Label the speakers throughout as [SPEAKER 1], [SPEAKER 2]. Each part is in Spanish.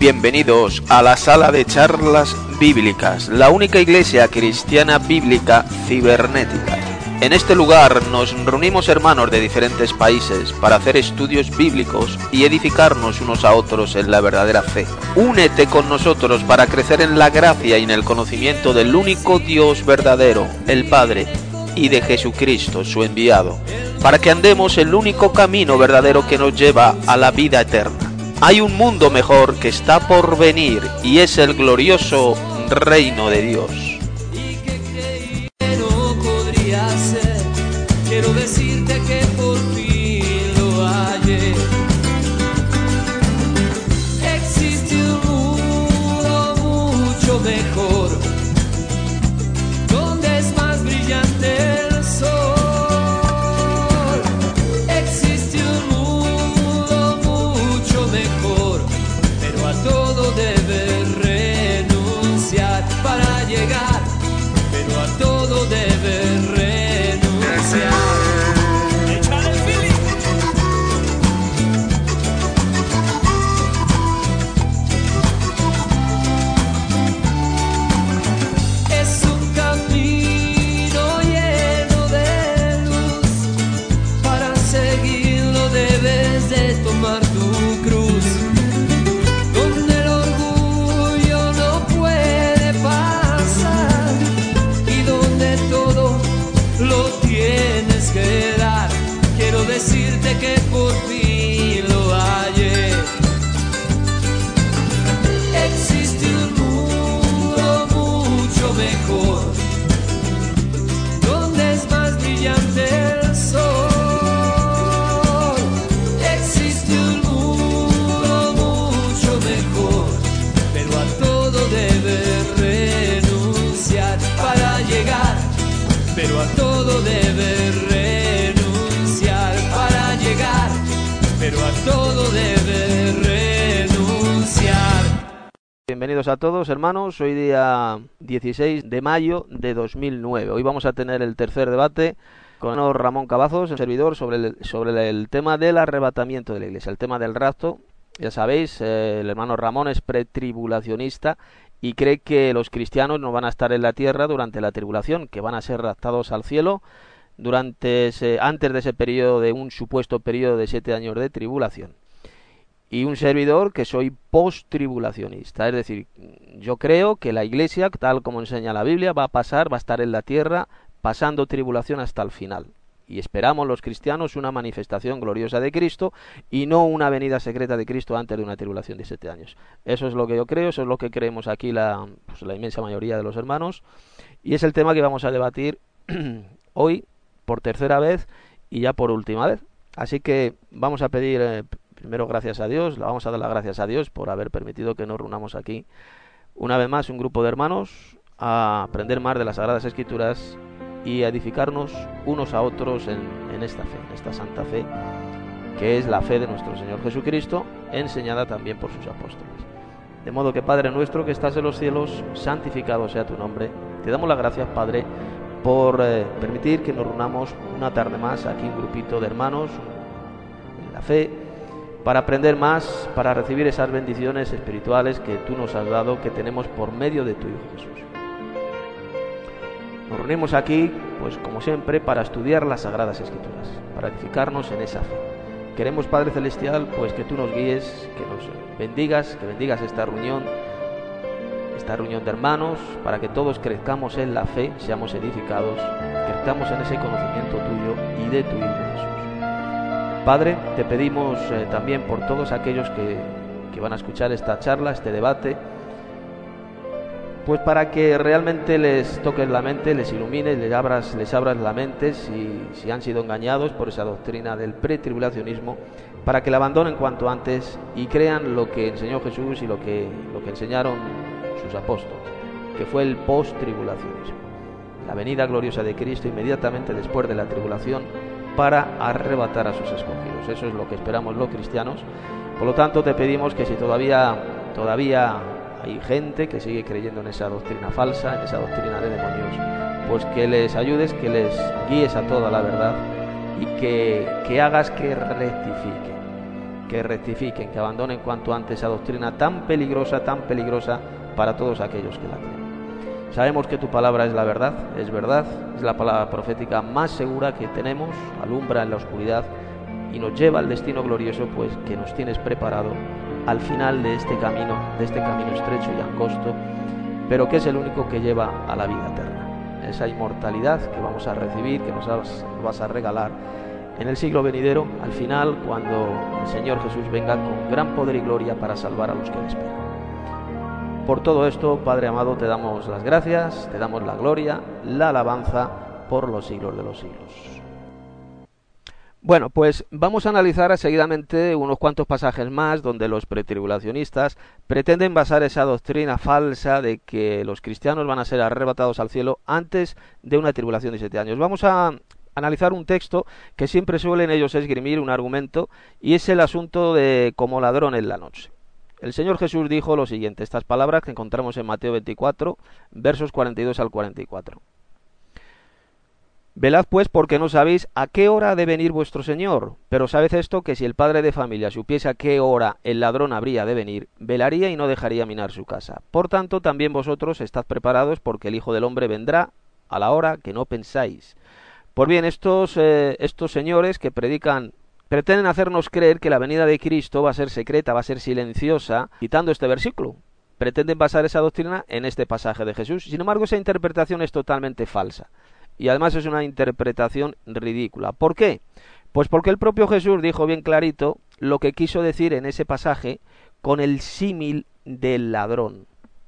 [SPEAKER 1] Bienvenidos a la sala de charlas bíblicas, la única iglesia cristiana bíblica cibernética. En este lugar nos reunimos hermanos de diferentes países para hacer estudios bíblicos y edificarnos unos a otros en la verdadera fe. Únete con nosotros para crecer en la gracia y en el conocimiento del único Dios verdadero, el Padre, y de Jesucristo, su enviado, para que andemos el único camino verdadero que nos lleva a la vida eterna. Hay un mundo mejor que está por venir y es el glorioso reino de Dios.
[SPEAKER 2] Quiero decirte que por fin lo hallé. Existe un mundo mucho mejor, donde es más brillante el sol. Existe un mundo mucho mejor, pero a todo debes renunciar para llegar, pero a todo debes renunciar. Es un camino lleno de luz, para seguirlo debes de tomar tu cruz, donde el orgullo no puede pasar y donde todo lo tienes que dar. Quiero decirte que por fin lo hallé. Existe un mundo mucho mejor, donde es más brillante el sol. Existe un mundo mucho mejor, pero a todo debes renunciar para llegar, pero a todo debes renunciar para llegar, pero a todo debes renunciar.
[SPEAKER 1] Bienvenidos a todos, hermanos. Hoy día 16 de mayo de 2009. Hoy vamos a tener el tercer debate con Ramón Cavazos, el servidor, sobre el tema del arrebatamiento de la iglesia, el tema del rapto. Ya sabéis, el hermano Ramón es pretribulacionista y cree que los cristianos no van a estar en la tierra durante la tribulación, que van a ser raptados al cielo antes de ese periodo, de un supuesto periodo de 7 años de tribulación. Y un servidor que soy post-tribulacionista, es decir, yo creo que la iglesia, tal como enseña la Biblia, va a estar en la tierra pasando tribulación hasta el final. Y esperamos los cristianos una manifestación gloriosa de Cristo y no una venida secreta de Cristo antes de una tribulación de 7 años. Eso es lo que yo creo, eso es lo que creemos aquí la inmensa mayoría de los hermanos. Y es el tema que vamos a debatir hoy por tercera vez y ya por última vez. Así que vamos a pedir primero gracias a Dios, le vamos a dar las gracias a Dios por haber permitido que nos reunamos aquí una vez más un grupo de hermanos a aprender más de las Sagradas Escrituras y a edificarnos unos a otros en esta fe, en esta santa fe, que es la fe de nuestro Señor Jesucristo, enseñada también por sus apóstoles. De modo que, Padre nuestro que estás en los cielos, santificado sea tu nombre. Te damos las gracias, Padre, por permitir que nos reunamos una tarde más aquí, un grupito de hermanos en la fe, para aprender más, para recibir esas bendiciones espirituales que tú nos has dado, que tenemos por medio de tu Hijo Jesús. Nos reunimos aquí, pues como siempre, para estudiar las Sagradas Escrituras, para edificarnos en esa fe. Queremos, Padre Celestial, pues que tú nos guíes, que nos bendigas, que bendigas esta reunión de hermanos, para que todos crezcamos en la fe, seamos edificados, crezcamos en ese conocimiento tuyo y de tu Hijo Jesús. Padre, te pedimos también por todos aquellos que van a escuchar esta charla, este debate, pues para que realmente les toques la mente, les ilumines, les abras la mente si han sido engañados por esa doctrina del pretribulacionismo, para que la abandonen cuanto antes y crean lo que enseñó Jesús y lo que enseñaron sus apóstoles, que fue el post-tribulacionismo, la venida gloriosa de Cristo inmediatamente después de la tribulación para arrebatar a sus escogidos. Eso es lo que esperamos los cristianos. Por lo tanto, te pedimos que si todavía hay gente que sigue creyendo en esa doctrina falsa, en esa doctrina de demonios, pues que les ayudes, que les guíes a toda la verdad y que hagas que que rectifiquen, que abandonen cuanto antes esa doctrina tan peligrosa para todos aquellos que la creen. Sabemos que tu palabra es la verdad, es la palabra profética más segura que tenemos, alumbra en la oscuridad y nos lleva al destino glorioso, pues que nos tienes preparado al final de este camino estrecho y angosto, pero que es el único que lleva a la vida eterna, esa inmortalidad que vamos a recibir, que nos vas a regalar en el siglo venidero, al final, cuando el Señor Jesús venga con gran poder y gloria para salvar a los que le esperan. Por todo esto, Padre amado, te damos las gracias, te damos la gloria, la alabanza por los siglos de los siglos. Bueno, pues vamos a analizar seguidamente unos cuantos pasajes más donde los pretribulacionistas pretenden basar esa doctrina falsa de que los cristianos van a ser arrebatados al cielo antes de una tribulación de 7 años. Vamos a analizar un texto que siempre suelen ellos esgrimir, un argumento, y es el asunto de como ladrón en la noche. El Señor Jesús dijo lo siguiente, estas palabras que encontramos en Mateo 24, versos 42 al 44. Velad pues, porque no sabéis a qué hora ha de venir vuestro Señor. Pero sabed esto, que si el padre de familia supiese a qué hora el ladrón habría de venir, velaría y no dejaría minar su casa. Por tanto, también vosotros estad preparados, porque el Hijo del Hombre vendrá a la hora que no pensáis. Pues bien, estos señores que pretenden hacernos creer que la venida de Cristo va a ser secreta, va a ser silenciosa, citando este versículo. Pretenden basar esa doctrina en este pasaje de Jesús. Sin embargo, esa interpretación es totalmente falsa. Y además es una interpretación ridícula. ¿Por qué? Pues porque el propio Jesús dijo bien clarito lo que quiso decir en ese pasaje con el símil del ladrón,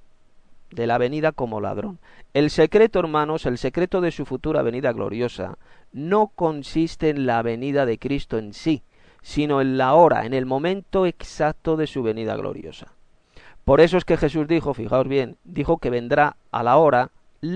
[SPEAKER 1] de la venida como ladrón. El secreto, hermanos, el secreto de su futura venida gloriosa no consiste en la venida de Cristo en sí, sino en la hora, en el momento exacto de su venida gloriosa. Por eso es que Jesús dijo, fijaos bien, dijo que vendrá a la hora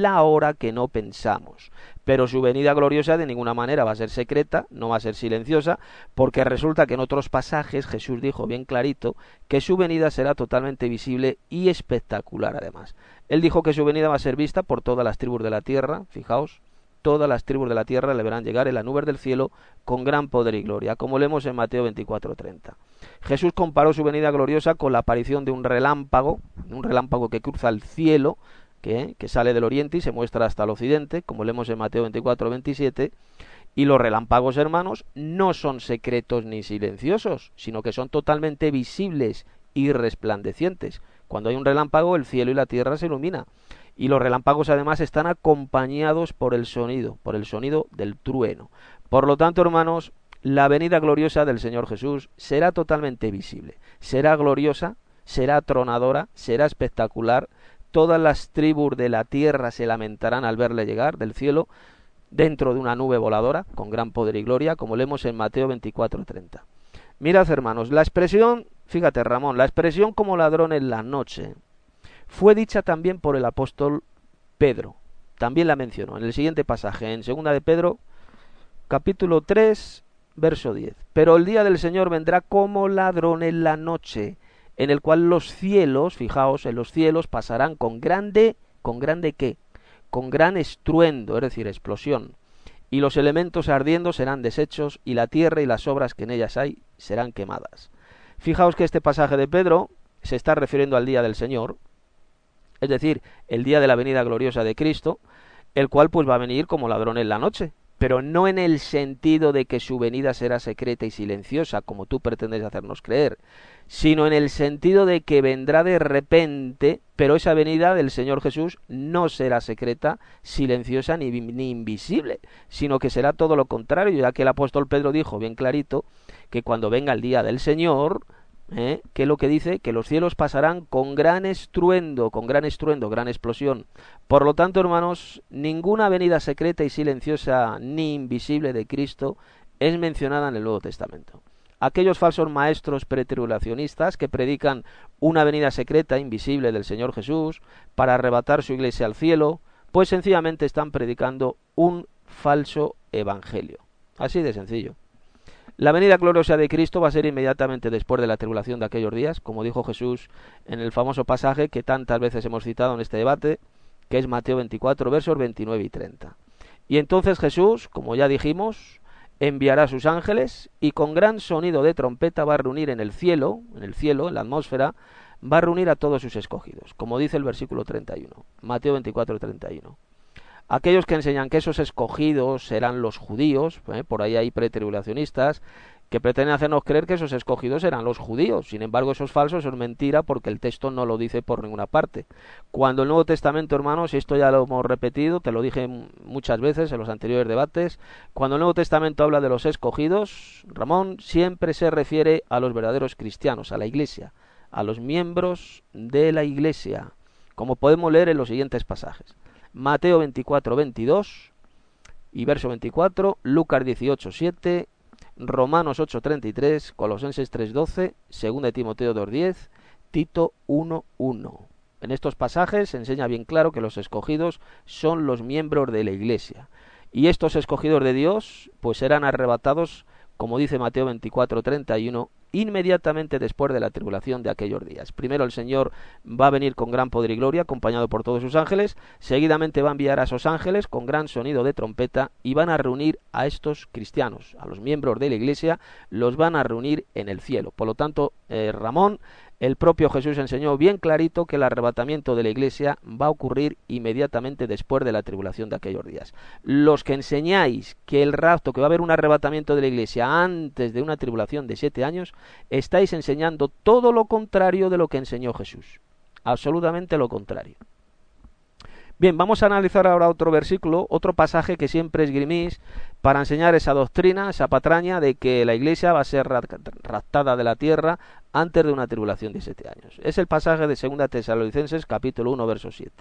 [SPEAKER 1] que no pensamos. Pero su venida gloriosa de ninguna manera va a ser secreta, no va a ser silenciosa, porque resulta que en otros pasajes Jesús dijo bien clarito que su venida será totalmente visible y espectacular además. Él dijo que su venida va a ser vista por todas las tribus de la tierra, fijaos, todas las tribus de la tierra le verán llegar en las nubes del cielo con gran poder y gloria, como leemos en Mateo 24:30. Jesús comparó su venida gloriosa con la aparición de un relámpago que cruza el cielo, que sale del oriente y se muestra hasta el occidente, como leemos en Mateo 24:27, y los relámpagos, hermanos, no son secretos ni silenciosos, sino que son totalmente visibles y resplandecientes. Cuando hay un relámpago, el cielo y la tierra se ilumina, y los relámpagos además están acompañados por el sonido del trueno. Por lo tanto, hermanos, la venida gloriosa del Señor Jesús será totalmente visible, será gloriosa, será atronadora, será espectacular. Todas las tribus de la tierra se lamentarán al verle llegar del cielo dentro de una nube voladora con gran poder y gloria, como leemos en Mateo 24:30. Mirad, hermanos, la expresión, fíjate Ramón, la expresión como ladrón en la noche fue dicha también por el apóstol Pedro. También la mencionó en el siguiente pasaje, en 2 de Pedro, capítulo 3, verso 10. Pero el día del Señor vendrá como ladrón en la noche, en el cual los cielos, fijaos, en los cielos pasarán con grande ¿qué? Con gran estruendo, es decir, explosión, y los elementos ardiendo serán deshechos, y la tierra y las obras que en ellas hay serán quemadas. Fijaos que este pasaje de Pedro se está refiriendo al día del Señor, es decir, el día de la venida gloriosa de Cristo, el cual pues va a venir como ladrón en la noche, pero no en el sentido de que su venida será secreta y silenciosa, como tú pretendes hacernos creer, sino en el sentido de que vendrá de repente, pero esa venida del Señor Jesús no será secreta, silenciosa ni invisible, sino que será todo lo contrario, ya que el apóstol Pedro dijo bien clarito que cuando venga el día del Señor, ¿qué es lo que dice? Que los cielos pasarán con gran estruendo, gran explosión. Por lo tanto, hermanos, ninguna venida secreta y silenciosa ni invisible de Cristo es mencionada en el Nuevo Testamento. Aquellos falsos maestros pretribulacionistas que predican una venida secreta, invisible del Señor Jesús para arrebatar su iglesia al cielo, pues sencillamente están predicando un falso evangelio. Así de sencillo. La venida gloriosa de Cristo va a ser inmediatamente después de la tribulación de aquellos días, como dijo Jesús en el famoso pasaje que tantas veces hemos citado en este debate, que es Mateo 24, versos 29 y 30. Y entonces Jesús, como ya dijimos, enviará a sus ángeles y con gran sonido de trompeta va a reunir en el cielo, en la atmósfera, va a reunir a todos sus escogidos, como dice el versículo 31, Mateo 24, 31. Aquellos que enseñan que esos escogidos serán los judíos, por ahí hay pretribulacionistas que pretenden hacernos creer que esos escogidos eran los judíos. Sin embargo, eso es falso, eso es mentira, porque el texto no lo dice por ninguna parte. Cuando el Nuevo Testamento, hermanos, y esto ya lo hemos repetido, te lo dije muchas veces en los anteriores debates, cuando el Nuevo Testamento habla de los escogidos, Ramón, siempre se refiere a los verdaderos cristianos, a la Iglesia, a los miembros de la Iglesia, como podemos leer en los siguientes pasajes. Mateo 24, 22 y verso 24, Lucas 18, 7, Romanos 8, 33, Colosenses 3, 12, 2 Timoteo 2, 10, Tito 1, 1. En estos pasajes se enseña bien claro que los escogidos son los miembros de la Iglesia. Y estos escogidos de Dios pues serán arrebatados, como dice Mateo 24, 31, inmediatamente después de la tribulación de aquellos días. Primero el Señor va a venir con gran poder y gloria, acompañado por todos sus ángeles. Seguidamente va a enviar a esos ángeles con gran sonido de trompeta y van a reunir a estos cristianos, a los miembros de la Iglesia, los van a reunir en el cielo. Por lo tanto, Ramón, el propio Jesús enseñó bien clarito que el arrebatamiento de la Iglesia va a ocurrir inmediatamente después de la tribulación de aquellos días. Los que enseñáis que el rapto, que va a haber un arrebatamiento de la Iglesia antes de una tribulación de 7 años, estáis enseñando todo lo contrario de lo que enseñó Jesús. Absolutamente lo contrario. Bien, vamos a analizar ahora otro versículo, otro pasaje que siempre esgrimís para enseñar esa doctrina, esa patraña de que la Iglesia va a ser raptada de la tierra antes de una tribulación de 7 años. Es el pasaje de 2 Tesalonicenses, capítulo 1, verso 7.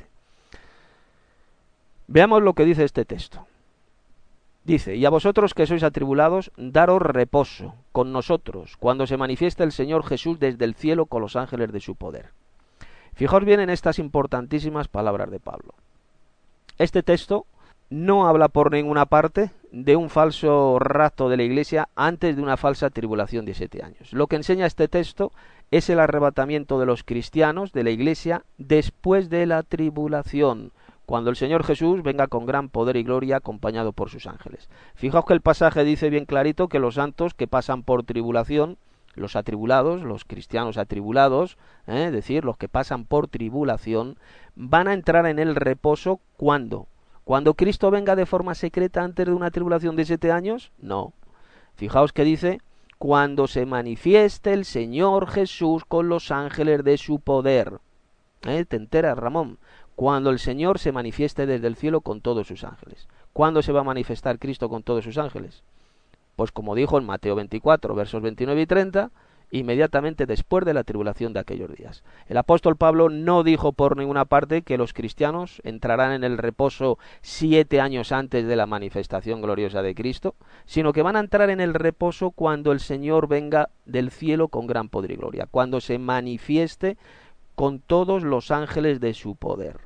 [SPEAKER 1] Veamos lo que dice este texto. Dice, y a vosotros que sois atribulados, daros reposo con nosotros, cuando se manifieste el Señor Jesús desde el cielo con los ángeles de su poder. Fijaos bien en estas importantísimas palabras de Pablo. Este texto no habla por ninguna parte de un falso rapto de la Iglesia antes de una falsa tribulación de 7 años. Lo que enseña este texto es el arrebatamiento de los cristianos de la Iglesia después de la tribulación, cuando el Señor Jesús venga con gran poder y gloria acompañado por sus ángeles. Fijaos que el pasaje dice bien clarito que los santos que pasan por tribulación, los atribulados, los cristianos atribulados, es decir, los que pasan por tribulación, van a entrar en el reposo ¿cuándo? ¿Cuando Cristo venga de forma secreta antes de una tribulación de 7 años? No. Fijaos que dice, cuando se manifieste el Señor Jesús con los ángeles de su poder. ¿Te enteras, Ramón? Cuando el Señor se manifieste desde el cielo con todos sus ángeles. ¿Cuándo se va a manifestar Cristo con todos sus ángeles? Pues como dijo en Mateo 24, versos 29 y 30, inmediatamente después de la tribulación de aquellos días. El apóstol Pablo no dijo por ninguna parte que los cristianos entrarán en el reposo 7 años antes de la manifestación gloriosa de Cristo, sino que van a entrar en el reposo cuando el Señor venga del cielo con gran poder y gloria, cuando se manifieste con todos los ángeles de su poder.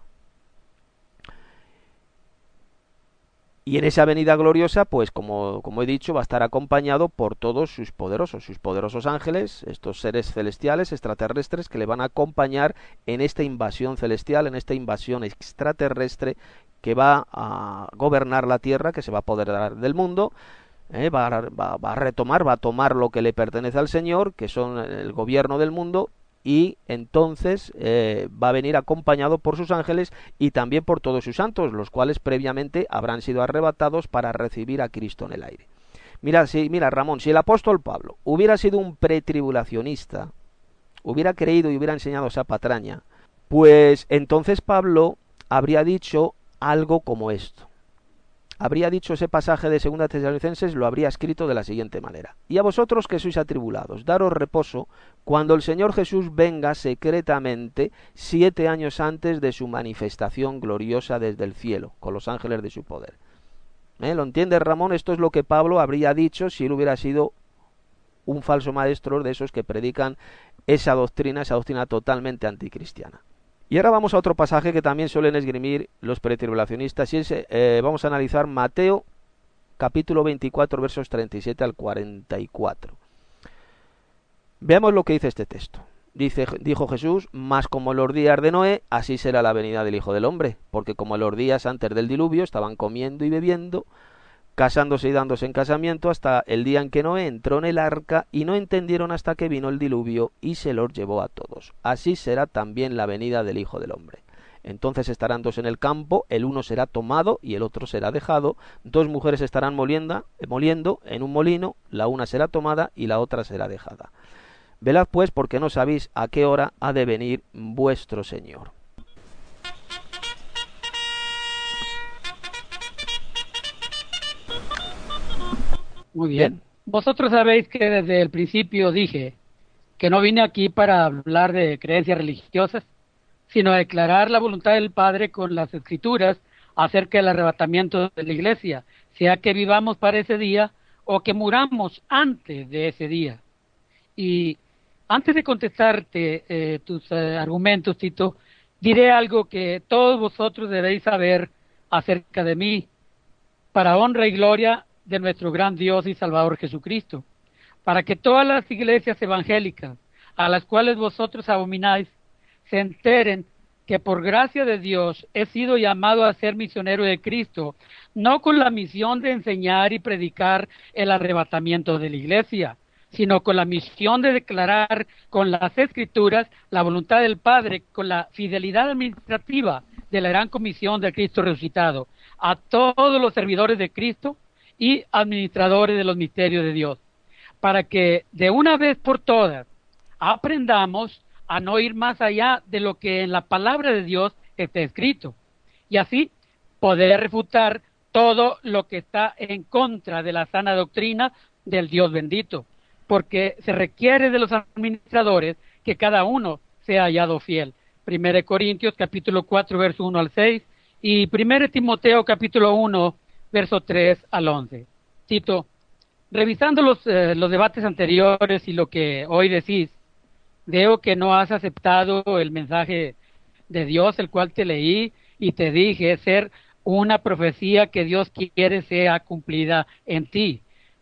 [SPEAKER 1] Y en esa venida gloriosa, pues como he dicho, va a estar acompañado por todos sus poderosos ángeles, estos seres celestiales, extraterrestres, que le van a acompañar en esta invasión celestial, en esta invasión extraterrestre que va a gobernar la tierra, que se va a apoderar del mundo, va a tomar lo que le pertenece al Señor, que son el gobierno del mundo, y entonces va a venir acompañado por sus ángeles y también por todos sus santos, los cuales previamente habrán sido arrebatados para recibir a Cristo en el aire. Mira, Ramón, si el apóstol Pablo hubiera sido un pretribulacionista, hubiera creído y hubiera enseñado esa patraña, pues entonces Pablo habría dicho algo como esto. Habría dicho ese pasaje de 2 Tesalonicenses, lo habría escrito de la siguiente manera. Y a vosotros que sois atribulados, daros reposo cuando el Señor Jesús venga secretamente 7 años antes de su manifestación gloriosa desde el cielo, con los ángeles de su poder. ¿Lo entiendes, Ramón? Esto es lo que Pablo habría dicho si él hubiera sido un falso maestro de esos que predican esa doctrina totalmente anticristiana. Y ahora vamos a otro pasaje que también suelen esgrimir los pretribulacionistas, y es, vamos a analizar Mateo capítulo 24, versos 37 al 44. Veamos lo que dice este texto. Dijo Jesús, mas como en los días de Noé, así será la venida del Hijo del Hombre, porque como en los días antes del diluvio estaban comiendo y bebiendo, casándose y dándose en casamiento hasta el día en que Noé entró en el arca, y no entendieron hasta que vino el diluvio y se los llevó a todos. Así será también la venida del Hijo del Hombre. Entonces estarán dos en el campo, el uno será tomado y el otro será dejado. Dos mujeres estarán moliendo en un molino, la una será tomada y la otra será dejada. Velad pues, porque no sabéis a qué hora ha de venir vuestro Señor.
[SPEAKER 3] Muy bien. Vosotros sabéis que desde el principio dije que no vine aquí para hablar de creencias religiosas, sino a declarar la voluntad del Padre con las Escrituras acerca del arrebatamiento de la Iglesia, sea que vivamos para ese día o que muramos antes de ese día. Y antes de contestarte tus argumentos, Tito, diré algo que todos vosotros debéis saber acerca de mí, para honra y gloria de nuestro gran Dios y Salvador Jesucristo, para que todas las iglesias evangélicas a las cuales vosotros abomináis se enteren que por gracia de Dios he sido llamado a ser misionero de Cristo, no con la misión de enseñar y predicar el arrebatamiento de la iglesia, sino con la misión de declarar con las Escrituras la voluntad del Padre, con la fidelidad administrativa de la gran comisión de Cristo resucitado, a todos los servidores de Cristo y administradores de los misterios de Dios, para que de una vez por todas aprendamos a no ir más allá de lo que en la palabra de Dios está escrito, y así poder refutar todo lo que está en contra de la sana doctrina del Dios bendito, porque se requiere de los administradores que cada uno sea hallado fiel. 1 Corintios capítulo 4 verso 1 al 6 y 1 Timoteo capítulo 1 verso 3 al 11. Tito, revisando los debates anteriores y lo que hoy decís, veo que no has aceptado el mensaje de Dios, el cual te leí y te dije ser una profecía que Dios quiere sea cumplida en ti.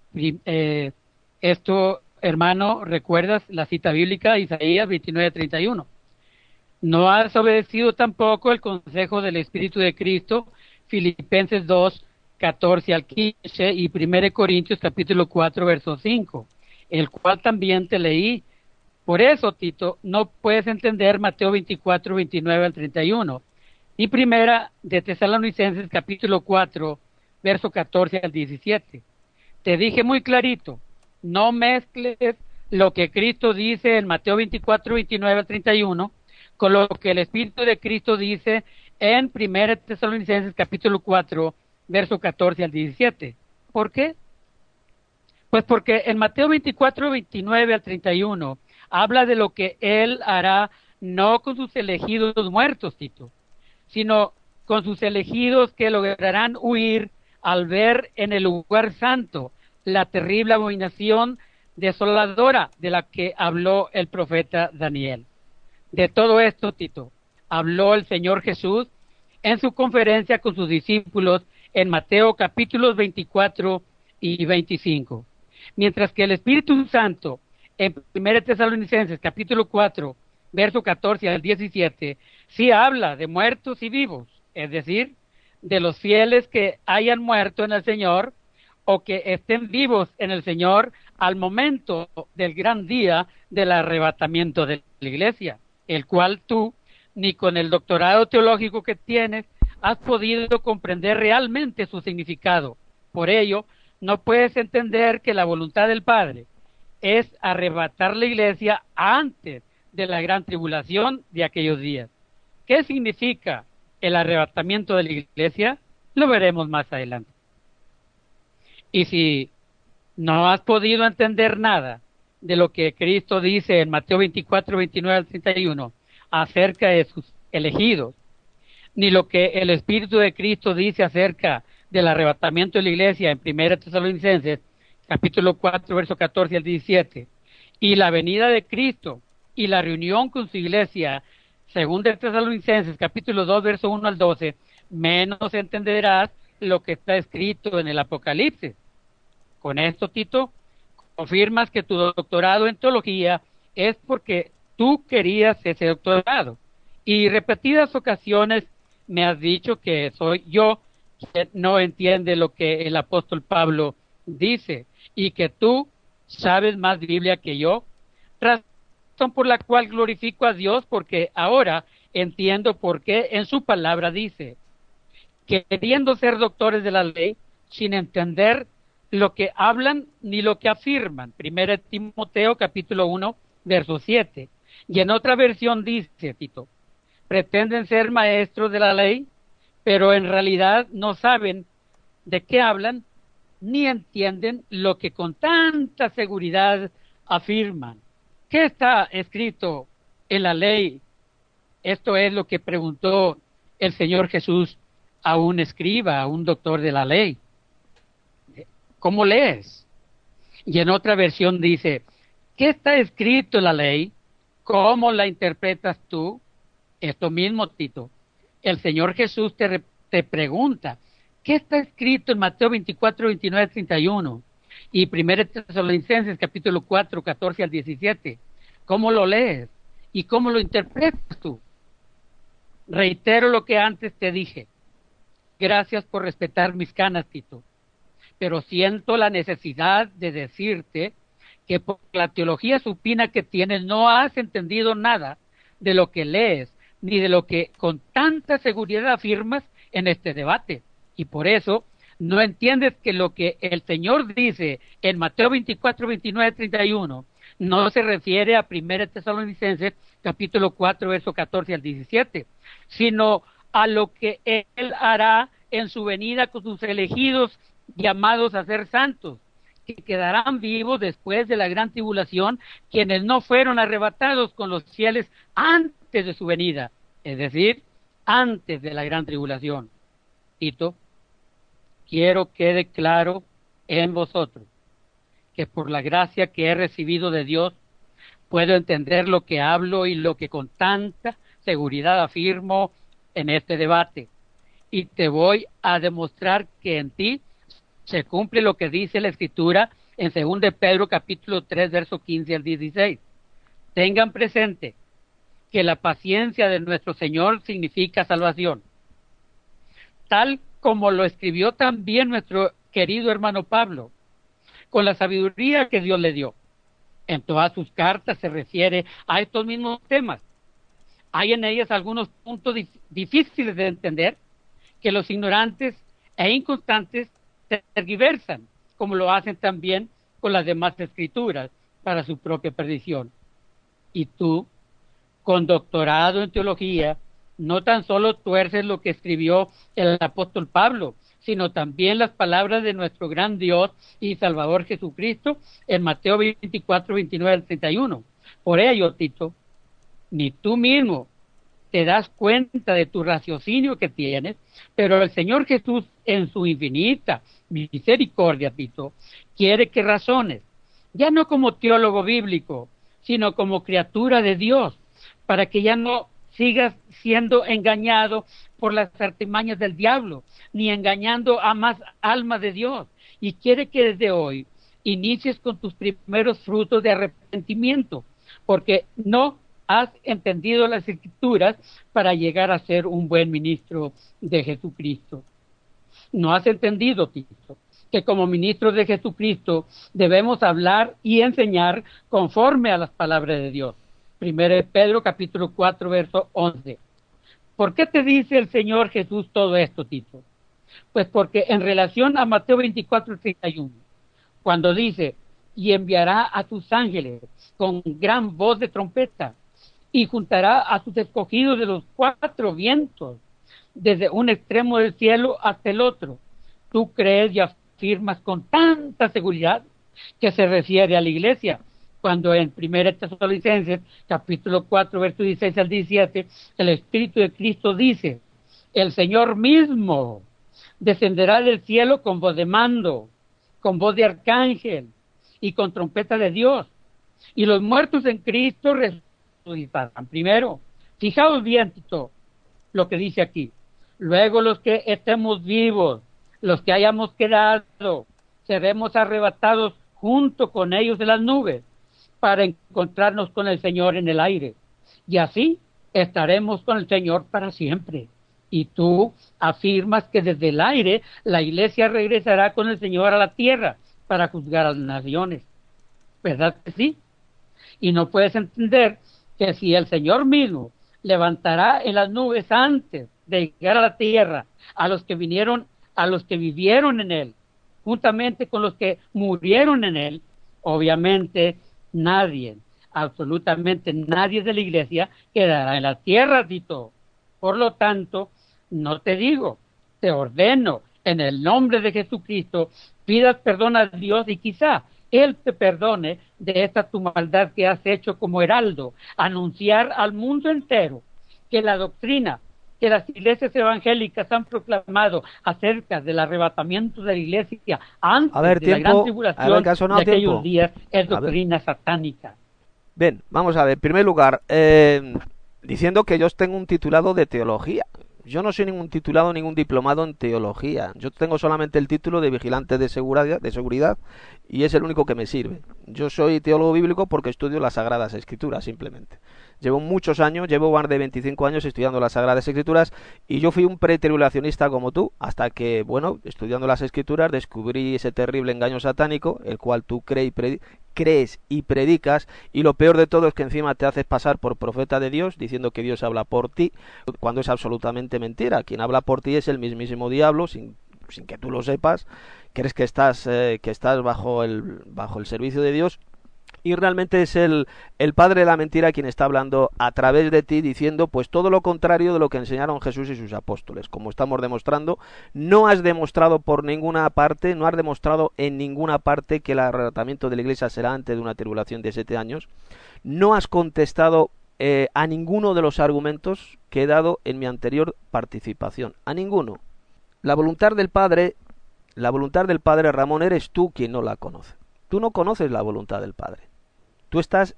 [SPEAKER 3] Esto, hermano, ¿recuerdas la cita bíblica, Isaías 29:31? No has obedecido tampoco el consejo del Espíritu de Cristo, Filipenses 2:14 al 15 y 1 Corintios capítulo 4 verso 5, el cual también te leí. Por eso, Tito, no puedes entender Mateo 24:29 al 31 y primera de Tesalonicenses capítulo 4 verso 14 al 17. Te dije muy clarito, no mezcles lo que Cristo dice en Mateo 24:29 al 31 con lo que el Espíritu de Cristo dice en primera de Tesalonicenses capítulo 4 verso 14 al 17. ¿Por qué? Pues porque en Mateo 24:29 al 31 habla de lo que Él hará no con sus elegidos muertos, Tito, sino con sus elegidos que lograrán huir al ver en el lugar santo la terrible abominación desoladora de la que habló el profeta Daniel. De todo esto, Tito, habló el Señor Jesús en su conferencia con sus discípulos en Mateo capítulos 24 y 25. Mientras que el Espíritu Santo en 1 Tesalonicenses capítulo 4, verso 14 al 17, sí habla de muertos y vivos, es decir, de los fieles que hayan muerto en el Señor o que estén vivos en el Señor al momento del gran día del arrebatamiento de la iglesia, el cual tú, ni con el doctorado teológico que tienes, has podido comprender realmente su significado. Por ello, no puedes entender que la voluntad del Padre es arrebatar la iglesia antes de la gran tribulación de aquellos días. ¿Qué significa el arrebatamiento de la iglesia? Lo veremos más adelante. Y si no has podido entender nada de lo que Cristo dice en Mateo 24:29 al 31 acerca de sus elegidos, ni lo que el Espíritu de Cristo dice acerca del arrebatamiento de la iglesia en 1 Tesalonicenses capítulo 4, verso 14 al 17, y la venida de Cristo y la reunión con su iglesia, según de Tesalonicenses, capítulo 2, verso 1 al 12, menos entenderás lo que está escrito en el Apocalipsis. Con esto, Tito, confirmas que tu doctorado en teología es porque tú querías ese doctorado, y repetidas ocasiones me has dicho que soy yo que no entiende lo que el apóstol Pablo dice y que tú sabes más Biblia que yo, razón por la cual glorifico a Dios, porque ahora entiendo por qué en su palabra dice, queriendo ser doctores de la ley, sin entender lo que hablan ni lo que afirman. 1 Timoteo capítulo 1, verso 7. Y en otra versión dice, Tito, pretenden ser maestros de la ley, pero en realidad no saben de qué hablan ni entienden lo que con tanta seguridad afirman. ¿Qué está escrito en la ley? Esto es lo que preguntó el Señor Jesús a un escriba, a un doctor de la ley. ¿Cómo lees? Y en otra versión dice, ¿qué está escrito en la ley? ¿Cómo la interpretas tú? Esto mismo, Tito. El Señor Jesús te pregunta, ¿qué está escrito en Mateo 24, 29, 31? Y 1 Tesalonicenses capítulo 4, 14 al 17. ¿Cómo lo lees? ¿Y cómo lo interpretas tú? Reitero lo que antes te dije. Gracias por respetar mis canas, Tito. Pero siento la necesidad de decirte que por la teología supina que tienes no has entendido nada de lo que lees, ni de lo que con tanta seguridad afirmas en este debate. Y por eso no entiendes que lo que el Señor dice en Mateo 24, 29, 31 no se refiere a 1 Tesalonicenses capítulo 4, verso 14 al 17, sino a lo que Él hará en su venida con sus elegidos llamados a ser santos, que quedarán vivos después de la gran tribulación, quienes no fueron arrebatados con los fieles antes de su venida, es decir, antes de la gran tribulación. Tito, quiero quede claro en vosotros que por la gracia que he recibido de Dios, puedo entender lo que hablo y lo que con tanta seguridad afirmo en este debate. Y te voy a demostrar que en ti se cumple lo que dice la Escritura en 2 de Pedro capítulo 3, verso 15 al 16. Tengan presente que la paciencia de nuestro Señor significa salvación. Tal como lo escribió también nuestro querido hermano Pablo, con la sabiduría que Dios le dio. En todas sus cartas se refiere a estos mismos temas. Hay en ellas algunos puntos difíciles de entender que los ignorantes e inconstantes tergiversan, como lo hacen también con las demás escrituras para su propia perdición. Y tú, con doctorado en teología, no tan solo tuerces lo que escribió el apóstol Pablo, sino también las palabras de nuestro gran Dios y Salvador Jesucristo en Mateo 24, 29 al 31. Por ello, Tito, ni tú mismo te das cuenta de tu raciocinio que tienes, pero el Señor Jesús, en su infinita misericordia, Tito, quiere que razones, ya no como teólogo bíblico, sino como criatura de Dios, para que ya no sigas siendo engañado por las artimañas del diablo, ni engañando a más almas de Dios. Y quiere que desde hoy inicies con tus primeros frutos de arrepentimiento, porque no has entendido las Escrituras para llegar a ser un buen ministro de Jesucristo. No has entendido, Tito, que como ministros de Jesucristo debemos hablar y enseñar conforme a las palabras de Dios. 1 Pedro capítulo 4, verso 11. ¿Por qué te dice el Señor Jesús todo esto, Tito? Pues porque en relación a Mateo 24, 31, cuando dice, y enviará a sus ángeles con gran voz de trompeta, y juntará a sus escogidos de los cuatro vientos, desde un extremo del cielo hasta el otro. Tú crees y afirmas con tanta seguridad que se refiere a la iglesia, cuando en 1 Tesalonicenses capítulo 4, verso 16 al 17, el Espíritu de Cristo dice, el Señor mismo descenderá del cielo con voz de mando, con voz de arcángel y con trompeta de Dios, y los muertos en Cristo resucitarán primero. Fijaos bien, Tito, lo que dice aquí. Luego los que estemos vivos, los que hayamos quedado, seremos arrebatados junto con ellos de las nubes para encontrarnos con el Señor en el aire. Y así estaremos con el Señor para siempre. Y tú afirmas que desde el aire la iglesia regresará con el Señor a la tierra para juzgar a las naciones. ¿Verdad que sí? Y no puedes entender que si el Señor mismo levantará en las nubes antes de llegar a la tierra a los que vivieron en él, juntamente con los que murieron en él, obviamente nadie, absolutamente nadie de la iglesia quedará en la tierra, Tito. Por lo tanto, no te digo, te ordeno en el nombre de Jesucristo, pidas perdón a Dios y quizá Él te perdone de esta tu maldad que has hecho como heraldo, anunciar al mundo entero que la doctrina que las iglesias evangélicas han proclamado acerca del arrebatamiento de la iglesia antes de la gran tribulación de aquellos días es doctrina satánica.
[SPEAKER 1] Bien, vamos a ver, en primer lugar, diciendo que yo tengo un titulado de teología. Yo no soy ningún titulado, ningún diplomado en teología. Yo tengo solamente el título de vigilante de seguridad y es el único que me sirve. Yo soy teólogo bíblico porque estudio las Sagradas Escrituras, simplemente. Llevo muchos años, llevo más de 25 años estudiando las Sagradas Escrituras y yo fui un pretribulacionista como tú, hasta que, bueno, estudiando las Escrituras descubrí ese terrible engaño satánico, el cual tú crees y predicas, y lo peor de todo es que encima te haces pasar por profeta de Dios, diciendo que Dios habla por ti, cuando es absolutamente mentira. Quien habla por ti es el mismísimo diablo, sin que tú lo sepas. Crees que estás bajo el servicio de Dios, y realmente es el padre de la mentira quien está hablando a través de ti, diciendo pues todo lo contrario de lo que enseñaron Jesús y sus apóstoles. Como estamos demostrando, no has demostrado por ninguna parte, no has demostrado en ninguna parte que el arrebatamiento de la iglesia será antes de una tribulación de 7 años. No has contestado a ninguno de los argumentos que he dado en mi anterior participación, a ninguno. La voluntad del Padre, Ramón, eres tú quien no la conoce. Tú no conoces la voluntad del Padre. Tú estás,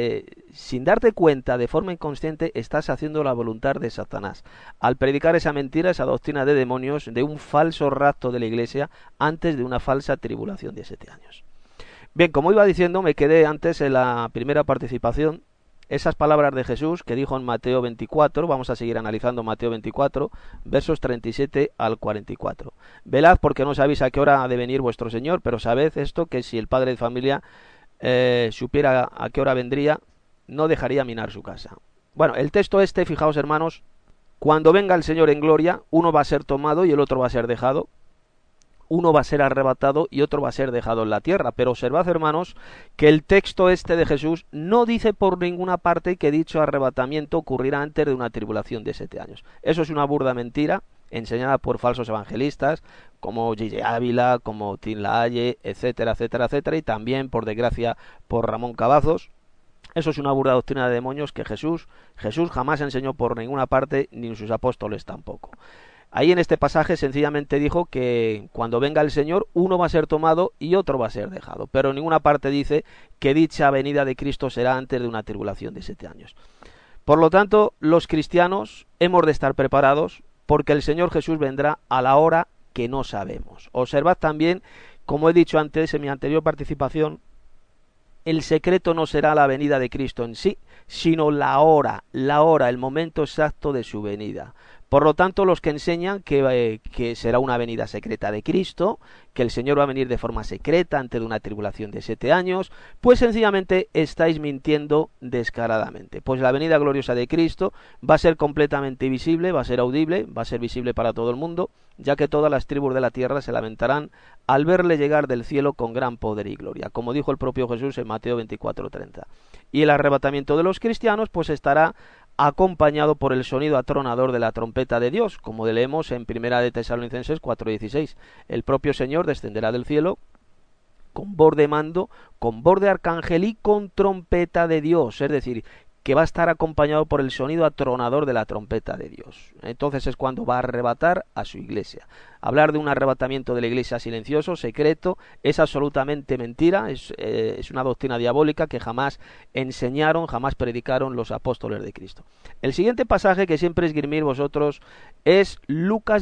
[SPEAKER 1] sin darte cuenta, de forma inconsciente, estás haciendo la voluntad de Satanás, al predicar esa mentira, esa doctrina de demonios, de un falso rapto de la iglesia, antes de una falsa tribulación de 7 años. Bien, como iba diciendo, me quedé antes en la primera participación, esas palabras de Jesús que dijo en Mateo 24, vamos a seguir analizando Mateo 24, versos 37 al 44. Velad porque no sabéis a qué hora ha de venir vuestro Señor, pero sabed esto, que si el padre de familia supiera a qué hora vendría, no dejaría minar su casa. Bueno, el texto este, fijaos hermanos, cuando venga el Señor en gloria, uno va a ser tomado y el otro va a ser dejado. Uno va a ser arrebatado y otro va a ser dejado en la tierra. Pero observad, hermanos, que el texto este de Jesús no dice por ninguna parte que dicho arrebatamiento ocurrirá antes de una tribulación de 7 años. Eso es una burda mentira enseñada por falsos evangelistas como J.J. Ávila, como Tim LaHaye, etcétera, etcétera, etcétera, y también, por desgracia, por Ramón Cavazos. Eso es una burda doctrina de demonios que Jesús jamás enseñó por ninguna parte, ni sus apóstoles tampoco. Ahí en este pasaje sencillamente dijo que cuando venga el Señor uno va a ser tomado y otro va a ser dejado, pero en ninguna parte dice que dicha venida de Cristo será antes de una tribulación de 7 años. Por lo tanto, los cristianos hemos de estar preparados porque el Señor Jesús vendrá a la hora que no sabemos. Observad también, como he dicho antes en mi anterior participación, el secreto no será la venida de Cristo en sí, sino la hora, el momento exacto de su venida. Por lo tanto, los que enseñan que será una venida secreta de Cristo, que el Señor va a venir de forma secreta antes de una tribulación de 7 años, pues sencillamente estáis mintiendo descaradamente. Pues la venida gloriosa de Cristo va a ser completamente visible, va a ser audible, va a ser visible para todo el mundo, ya que todas las tribus de la tierra se lamentarán al verle llegar del cielo con gran poder y gloria, como dijo el propio Jesús en Mateo 24:30. Y el arrebatamiento de los cristianos pues estará acompañado por el sonido atronador de la trompeta de Dios, como leemos en Primera de Tesalonicenses 4:16. El propio Señor descenderá del cielo con voz de mando, con voz de arcángel y con trompeta de Dios, es decir, que va a estar acompañado por el sonido atronador de la trompeta de Dios. Entonces es cuando va a arrebatar a su iglesia. Hablar de un arrebatamiento de la iglesia silencioso, secreto, es absolutamente mentira, es una doctrina diabólica que jamás enseñaron, jamás predicaron los apóstoles de Cristo. El siguiente pasaje que siempre esgrimir vosotros es Lucas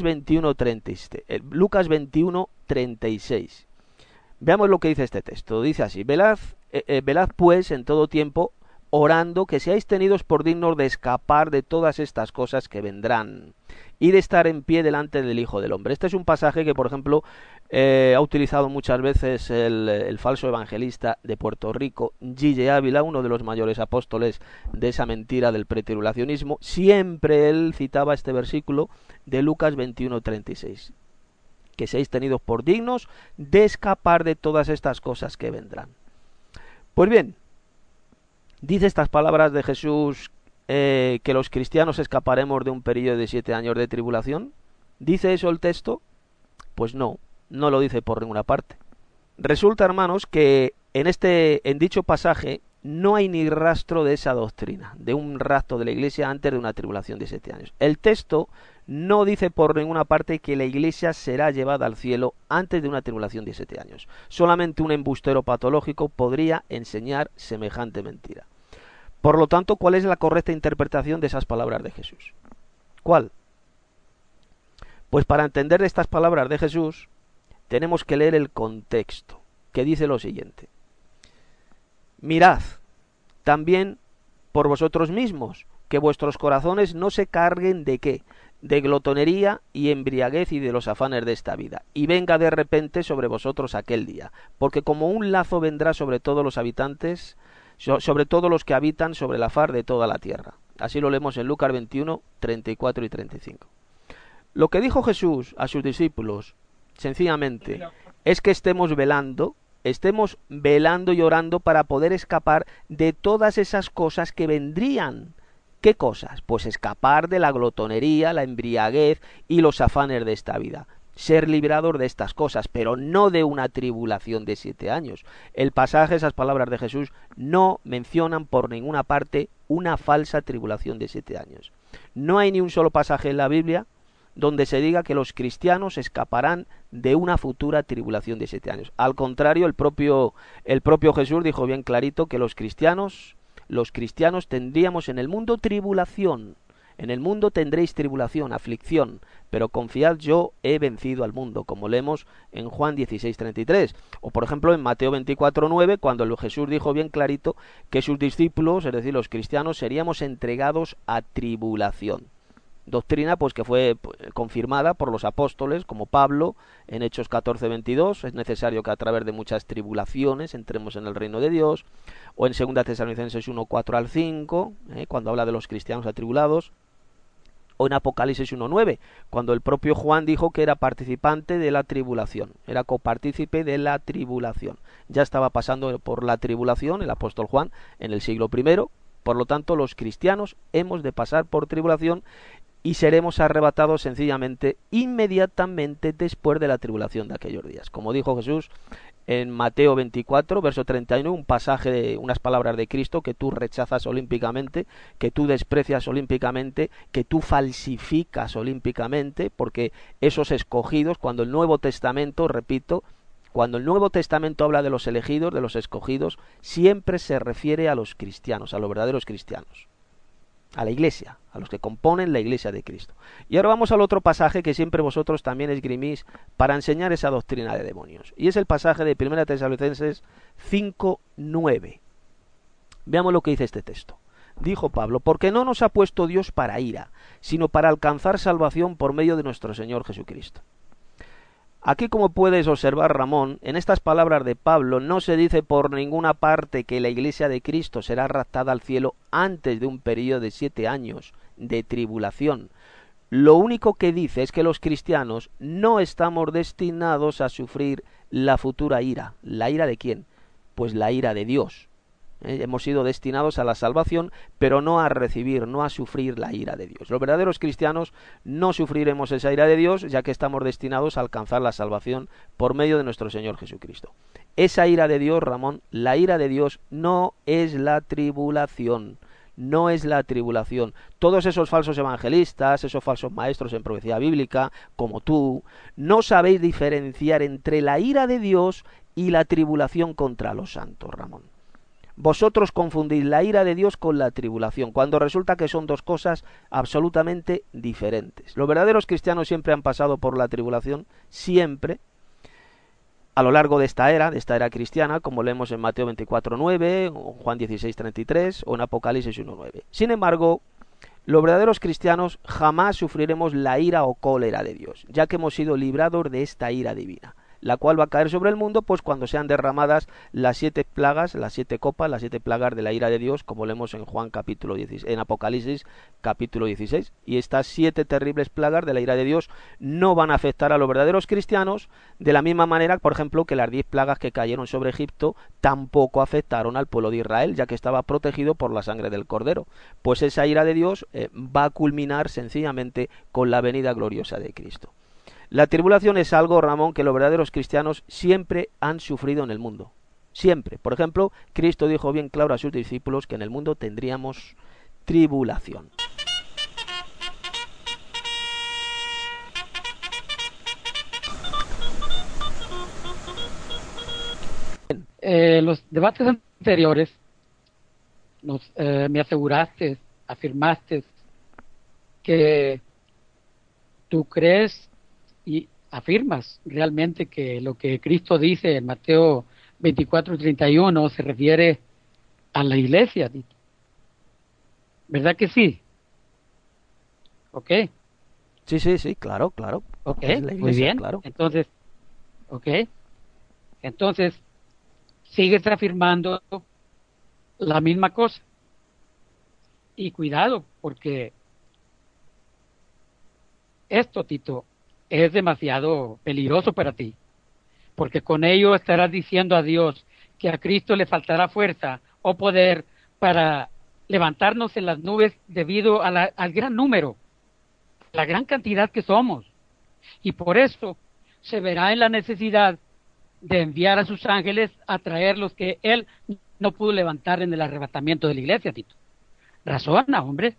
[SPEAKER 1] 21:36. Veamos lo que dice este texto. Dice así: velad pues en todo tiempo, orando que seáis tenidos por dignos de escapar de todas estas cosas que vendrán y de estar en pie delante del Hijo del Hombre. Este es un pasaje que, por ejemplo, ha utilizado muchas veces el falso evangelista de Puerto Rico, Gille Ávila, uno de los mayores apóstoles de esa mentira del pretribulacionismo. Siempre él citaba este versículo de Lucas 21:36, que seáis tenidos por dignos de escapar de todas estas cosas que vendrán. Pues bien, dice estas palabras de Jesús, que los cristianos escaparemos de un periodo de 7 años de tribulación. ¿Dice eso el texto? Pues no lo dice por ninguna parte. Resulta, hermanos, que en dicho pasaje no hay ni rastro de esa doctrina, de un rapto de la iglesia antes de una tribulación de 7 años. El texto no dice por ninguna parte que la iglesia será llevada al cielo antes de una tribulación de 7 años. Solamente un embustero patológico podría enseñar semejante mentira. Por lo tanto, ¿cuál es la correcta interpretación de esas palabras de Jesús? ¿Cuál? Pues para entender estas palabras de Jesús, tenemos que leer el contexto, que dice lo siguiente: mirad también por vosotros mismos, que vuestros corazones no se carguen de ¿qué? De glotonería y embriaguez y de los afanes de esta vida, y venga de repente sobre vosotros aquel día, porque como un lazo vendrá sobre todos los habitantes, sobre todos los que habitan sobre la faz de toda la tierra. Así lo leemos en Lucas 21, 34 y 35. Lo que dijo Jesús a sus discípulos, sencillamente, es que estemos velando y orando para poder escapar de todas esas cosas que vendrían. ¿Qué cosas? Pues escapar de la glotonería, la embriaguez y los afanes de esta vida. Ser librados de estas cosas, pero no de una tribulación de 7 años. El pasaje, esas palabras de Jesús, no mencionan por ninguna parte una falsa tribulación de 7 años. No hay ni un solo pasaje en la Biblia donde se diga que los cristianos escaparán de una futura tribulación de 7 años. Al contrario, el propio Jesús dijo bien clarito que los cristianos tendríamos en el mundo tribulación. En el mundo tendréis tribulación, aflicción, pero confiad, yo he vencido al mundo, como leemos en Juan 16:33. O por ejemplo en Mateo 24:9, cuando Jesús dijo bien clarito que sus discípulos, es decir, los cristianos, seríamos entregados a tribulación. Doctrina pues que fue confirmada por los apóstoles, como Pablo en Hechos 14:22, es necesario que a través de muchas tribulaciones entremos en el reino de Dios, o en 2 Tesalonicenses 1:4 al 5, cuando habla de los cristianos atribulados, o en Apocalipsis 1:9, cuando el propio Juan dijo que era participante de la tribulación, era copartícipe de la tribulación. Ya estaba pasando por la tribulación el apóstol Juan en el siglo I, por lo tanto los cristianos hemos de pasar por tribulación y seremos arrebatados sencillamente inmediatamente después de la tribulación de aquellos días. Como dijo Jesús en Mateo 24, verso 31, un pasaje de unas palabras de Cristo que tú rechazas olímpicamente, que tú desprecias olímpicamente, que tú falsificas olímpicamente, porque esos escogidos, cuando el Nuevo Testamento, repito, cuando el Nuevo Testamento habla de los elegidos, de los escogidos, siempre se refiere a los cristianos, a los verdaderos cristianos, a la iglesia, a los que componen la iglesia de Cristo. Y ahora vamos al otro pasaje que siempre vosotros también esgrimís para enseñar esa doctrina de demonios, y es el pasaje de 1 Tesalonicenses 5:9. Veamos lo que dice este texto. Dijo Pablo: porque no nos ha puesto Dios para ira, sino para alcanzar salvación por medio de nuestro Señor Jesucristo. Aquí, como puedes observar, Ramón, en estas palabras de Pablo no se dice por ninguna parte que la iglesia de Cristo será raptada al cielo antes de un periodo de 7 años de tribulación. Lo único que dice es que los cristianos no estamos destinados a sufrir la futura ira. ¿La ira de quién? Pues la ira de Dios. Hemos sido destinados a la salvación, pero no a recibir, no a sufrir la ira de Dios. Los verdaderos cristianos no sufriremos esa ira de Dios, ya que estamos destinados a alcanzar la salvación por medio de nuestro Señor Jesucristo. Esa ira de Dios, Ramón, la ira de Dios no es la tribulación. No es la tribulación. Todos esos falsos evangelistas, esos falsos maestros en profecía bíblica, como tú, no sabéis diferenciar entre la ira de Dios y la tribulación contra los santos, Ramón. Vosotros confundís la ira de Dios con la tribulación, cuando resulta que son dos cosas absolutamente diferentes. Los verdaderos cristianos siempre han pasado por la tribulación, siempre, a lo largo de esta era cristiana, como leemos en Mateo 24:9, o Juan 16:33 o en Apocalipsis 1:9. Sin embargo, los verdaderos cristianos jamás sufriremos la ira o cólera de Dios, ya que hemos sido librados de esta ira divina, la cual va a caer sobre el mundo pues cuando sean derramadas las 7 plagas, las 7 copas, las 7 plagas de la ira de Dios, como leemos en Juan capítulo 16, en Apocalipsis capítulo 16. Y estas 7 terribles plagas de la ira de Dios no van a afectar a los verdaderos cristianos de la misma manera, por ejemplo, que las 10 plagas que cayeron sobre Egipto tampoco afectaron al pueblo de Israel, ya que estaba protegido por la sangre del Cordero. Pues esa ira de Dios va a culminar sencillamente con la venida gloriosa de Cristo. La tribulación es algo, Ramón, que los verdaderos cristianos siempre han sufrido en el mundo. Siempre. Por ejemplo, Cristo dijo bien claro a sus discípulos que en el mundo tendríamos tribulación.
[SPEAKER 3] Los debates anteriores me aseguraste, afirmaste que tú crees y afirmas realmente que lo que Cristo dice en Mateo 24:31 se refiere a la iglesia, ¿verdad que sí? ¿Ok?
[SPEAKER 1] Sí, claro.
[SPEAKER 3] Ok,
[SPEAKER 1] Es la iglesia,
[SPEAKER 3] muy bien.
[SPEAKER 1] claro.
[SPEAKER 3] Entonces, sigues afirmando la misma cosa. Y cuidado, porque esto, Tito, es demasiado peligroso para ti, porque con ello estarás diciendo a Dios que a Cristo le faltará fuerza o poder para levantarnos en las nubes debido a al gran número, la gran cantidad que somos, y por eso se verá en la necesidad de enviar a sus ángeles a traer los que Él no pudo levantar en el arrebatamiento de la iglesia, Tito. Razona, hombre,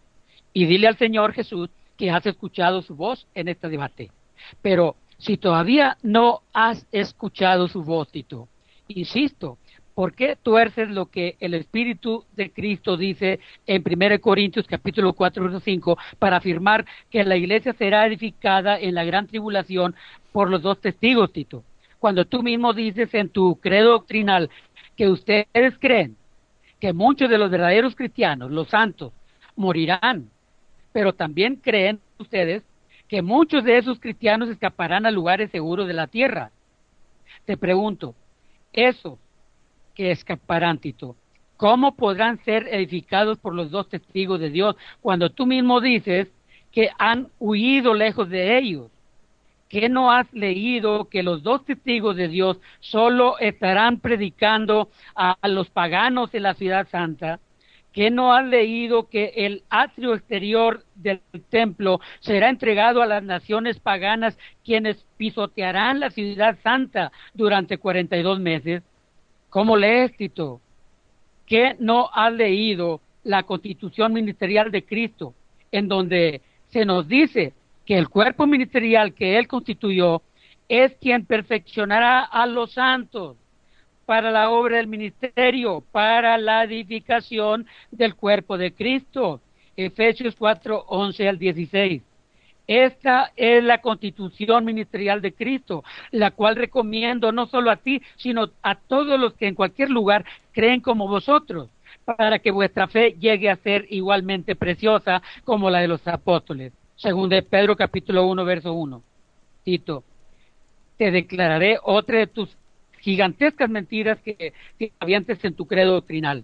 [SPEAKER 3] y dile al Señor Jesús que has escuchado su voz en este debate. Pero si todavía no has escuchado su voz, Tito, insisto, ¿por qué tuerces lo que el Espíritu de Cristo dice en 1 Corintios capítulo 4, verso 5, para afirmar que la iglesia será edificada en la gran tribulación por los 2 testigos, Tito? Cuando tú mismo dices en tu credo doctrinal que ustedes creen que muchos de los verdaderos cristianos, los santos, morirán, pero también creen ustedes que muchos de esos cristianos escaparán a lugares seguros de la tierra. Te pregunto, esos que escaparán, Tito, ¿cómo podrán ser edificados por los 2 testigos de Dios cuando tú mismo dices que han huido lejos de ellos? ¿Qué no has leído que los 2 testigos de Dios solo estarán predicando a los paganos en la ciudad santa? ¿Qué no has leído que el atrio exterior del templo será entregado a las naciones paganas, quienes pisotearán la ciudad santa durante 42 meses? ¿Cómo lees, Tito? ¿Qué no has leído la constitución ministerial de Cristo, en donde se nos dice que el cuerpo ministerial que Él constituyó es quien perfeccionará a los santos para la obra del ministerio, para la edificación del cuerpo de Cristo? Efesios 4, 11 al 16. Esta es la constitución ministerial de Cristo, la cual recomiendo no solo a ti, sino a todos los que en cualquier lugar creen como vosotros, para que vuestra fe llegue a ser igualmente preciosa como la de los apóstoles. Según de Pedro capítulo 1, verso 1. Tito, te declararé otra de tus gigantescas mentiras que avientes en tu credo doctrinal.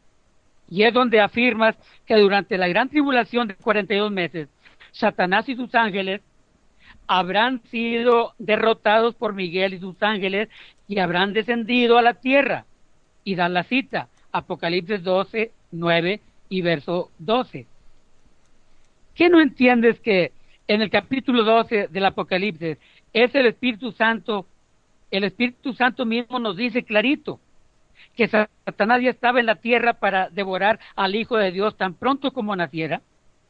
[SPEAKER 3] Y es donde afirmas que durante la gran tribulación de 42 meses, Satanás y sus ángeles habrán sido derrotados por Miguel y sus ángeles y habrán descendido a la tierra. Y dan la cita, Apocalipsis 12, 9 y verso 12. ¿Qué no entiendes que en el capítulo 12 del Apocalipsis es el Espíritu Santo? El Espíritu Santo mismo nos dice clarito que Satanás ya estaba en la tierra para devorar al Hijo de Dios tan pronto como naciera.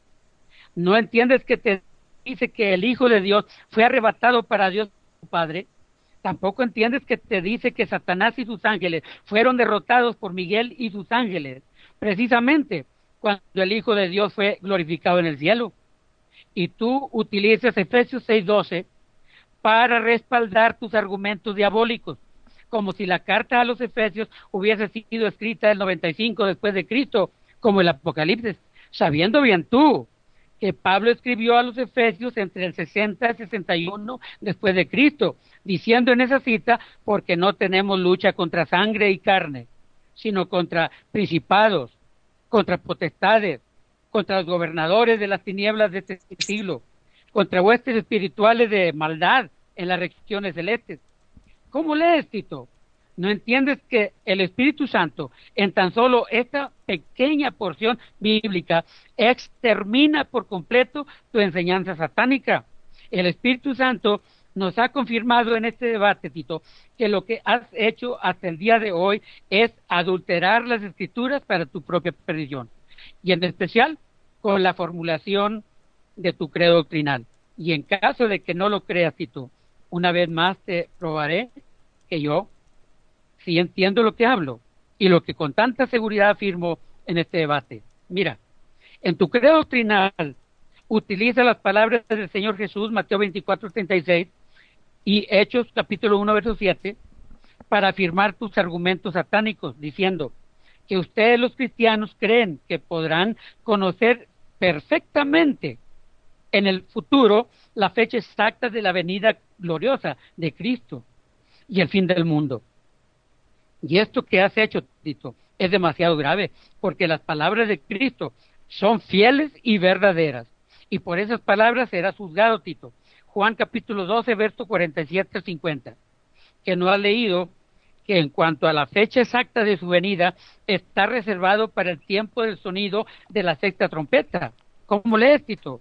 [SPEAKER 3] ¿No entiendes que te dice que el Hijo de Dios fue arrebatado para Dios su Padre? Tampoco entiendes que te dice que Satanás y sus ángeles fueron derrotados por Miguel y sus ángeles, precisamente cuando el Hijo de Dios fue glorificado en el cielo. Y tú utilizas Efesios 6:12 para respaldar tus argumentos diabólicos, como si la carta a los Efesios hubiese sido escrita en 95 después de Cristo, como el Apocalipsis, sabiendo bien tú que Pablo escribió a los Efesios entre el 60 y 61 después de Cristo, diciendo en esa cita, porque no tenemos lucha contra sangre y carne, sino contra principados, contra potestades, contra los gobernadores de las tinieblas de este siglo, contra huestes espirituales de maldad en las regiones celestes. ¿Cómo lees, Tito? ¿No entiendes que el Espíritu Santo, en tan solo esta pequeña porción bíblica, extermina por completo tu enseñanza satánica? El Espíritu Santo nos ha confirmado en este debate, Tito, que lo que has hecho hasta el día de hoy es adulterar las Escrituras para tu propia perdición, y en especial con la formulación de tu credo doctrinal. Y en caso de que no lo creas, Tito, una vez más te probaré que yo sí entiendo lo que hablo y lo que con tanta seguridad afirmo en este debate. Mira, en tu credo doctrinal utiliza las palabras del Señor Jesús, Mateo 24:36 y Hechos capítulo 1, verso 7, para afirmar tus argumentos satánicos, diciendo que ustedes los cristianos creen que podrán conocer perfectamente en el futuro la fecha exacta de la venida gloriosa de Cristo y el fin del mundo. Y esto que has hecho, Tito, es demasiado grave, porque las palabras de Cristo son fieles y verdaderas, y por esas palabras serás juzgado, Tito. Juan capítulo 12, verso 47 al 50, que no has leído que en cuanto a la fecha exacta de su venida, está reservado para el tiempo del sonido de la sexta trompeta. ¿Cómo lees, Tito?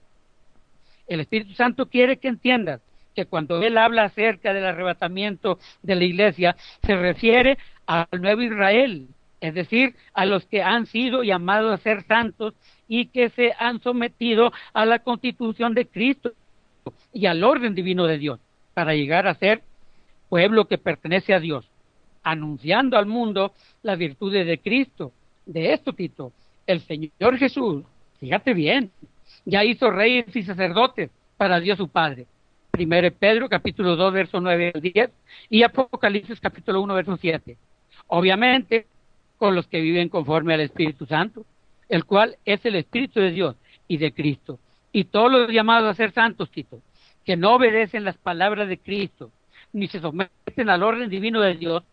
[SPEAKER 3] El Espíritu Santo quiere que entiendas que cuando Él habla acerca del arrebatamiento de la iglesia, se refiere al nuevo Israel, es decir, a los que han sido llamados a ser santos y que se han sometido a la constitución de Cristo y al orden divino de Dios, para llegar a ser pueblo que pertenece a Dios, anunciando al mundo las virtudes de Cristo. De esto, Tito, el Señor Jesús, fíjate bien, ya hizo reyes y sacerdotes para Dios su Padre. Primero Pedro, capítulo 2, verso 9 al 10, y Apocalipsis, capítulo 1, verso 7. Obviamente, con los que viven conforme al Espíritu Santo, el cual es el Espíritu de Dios y de Cristo. Y todos los llamados a ser santos, Tito, que no obedecen las palabras de Cristo, ni se someten al orden divino de Dios,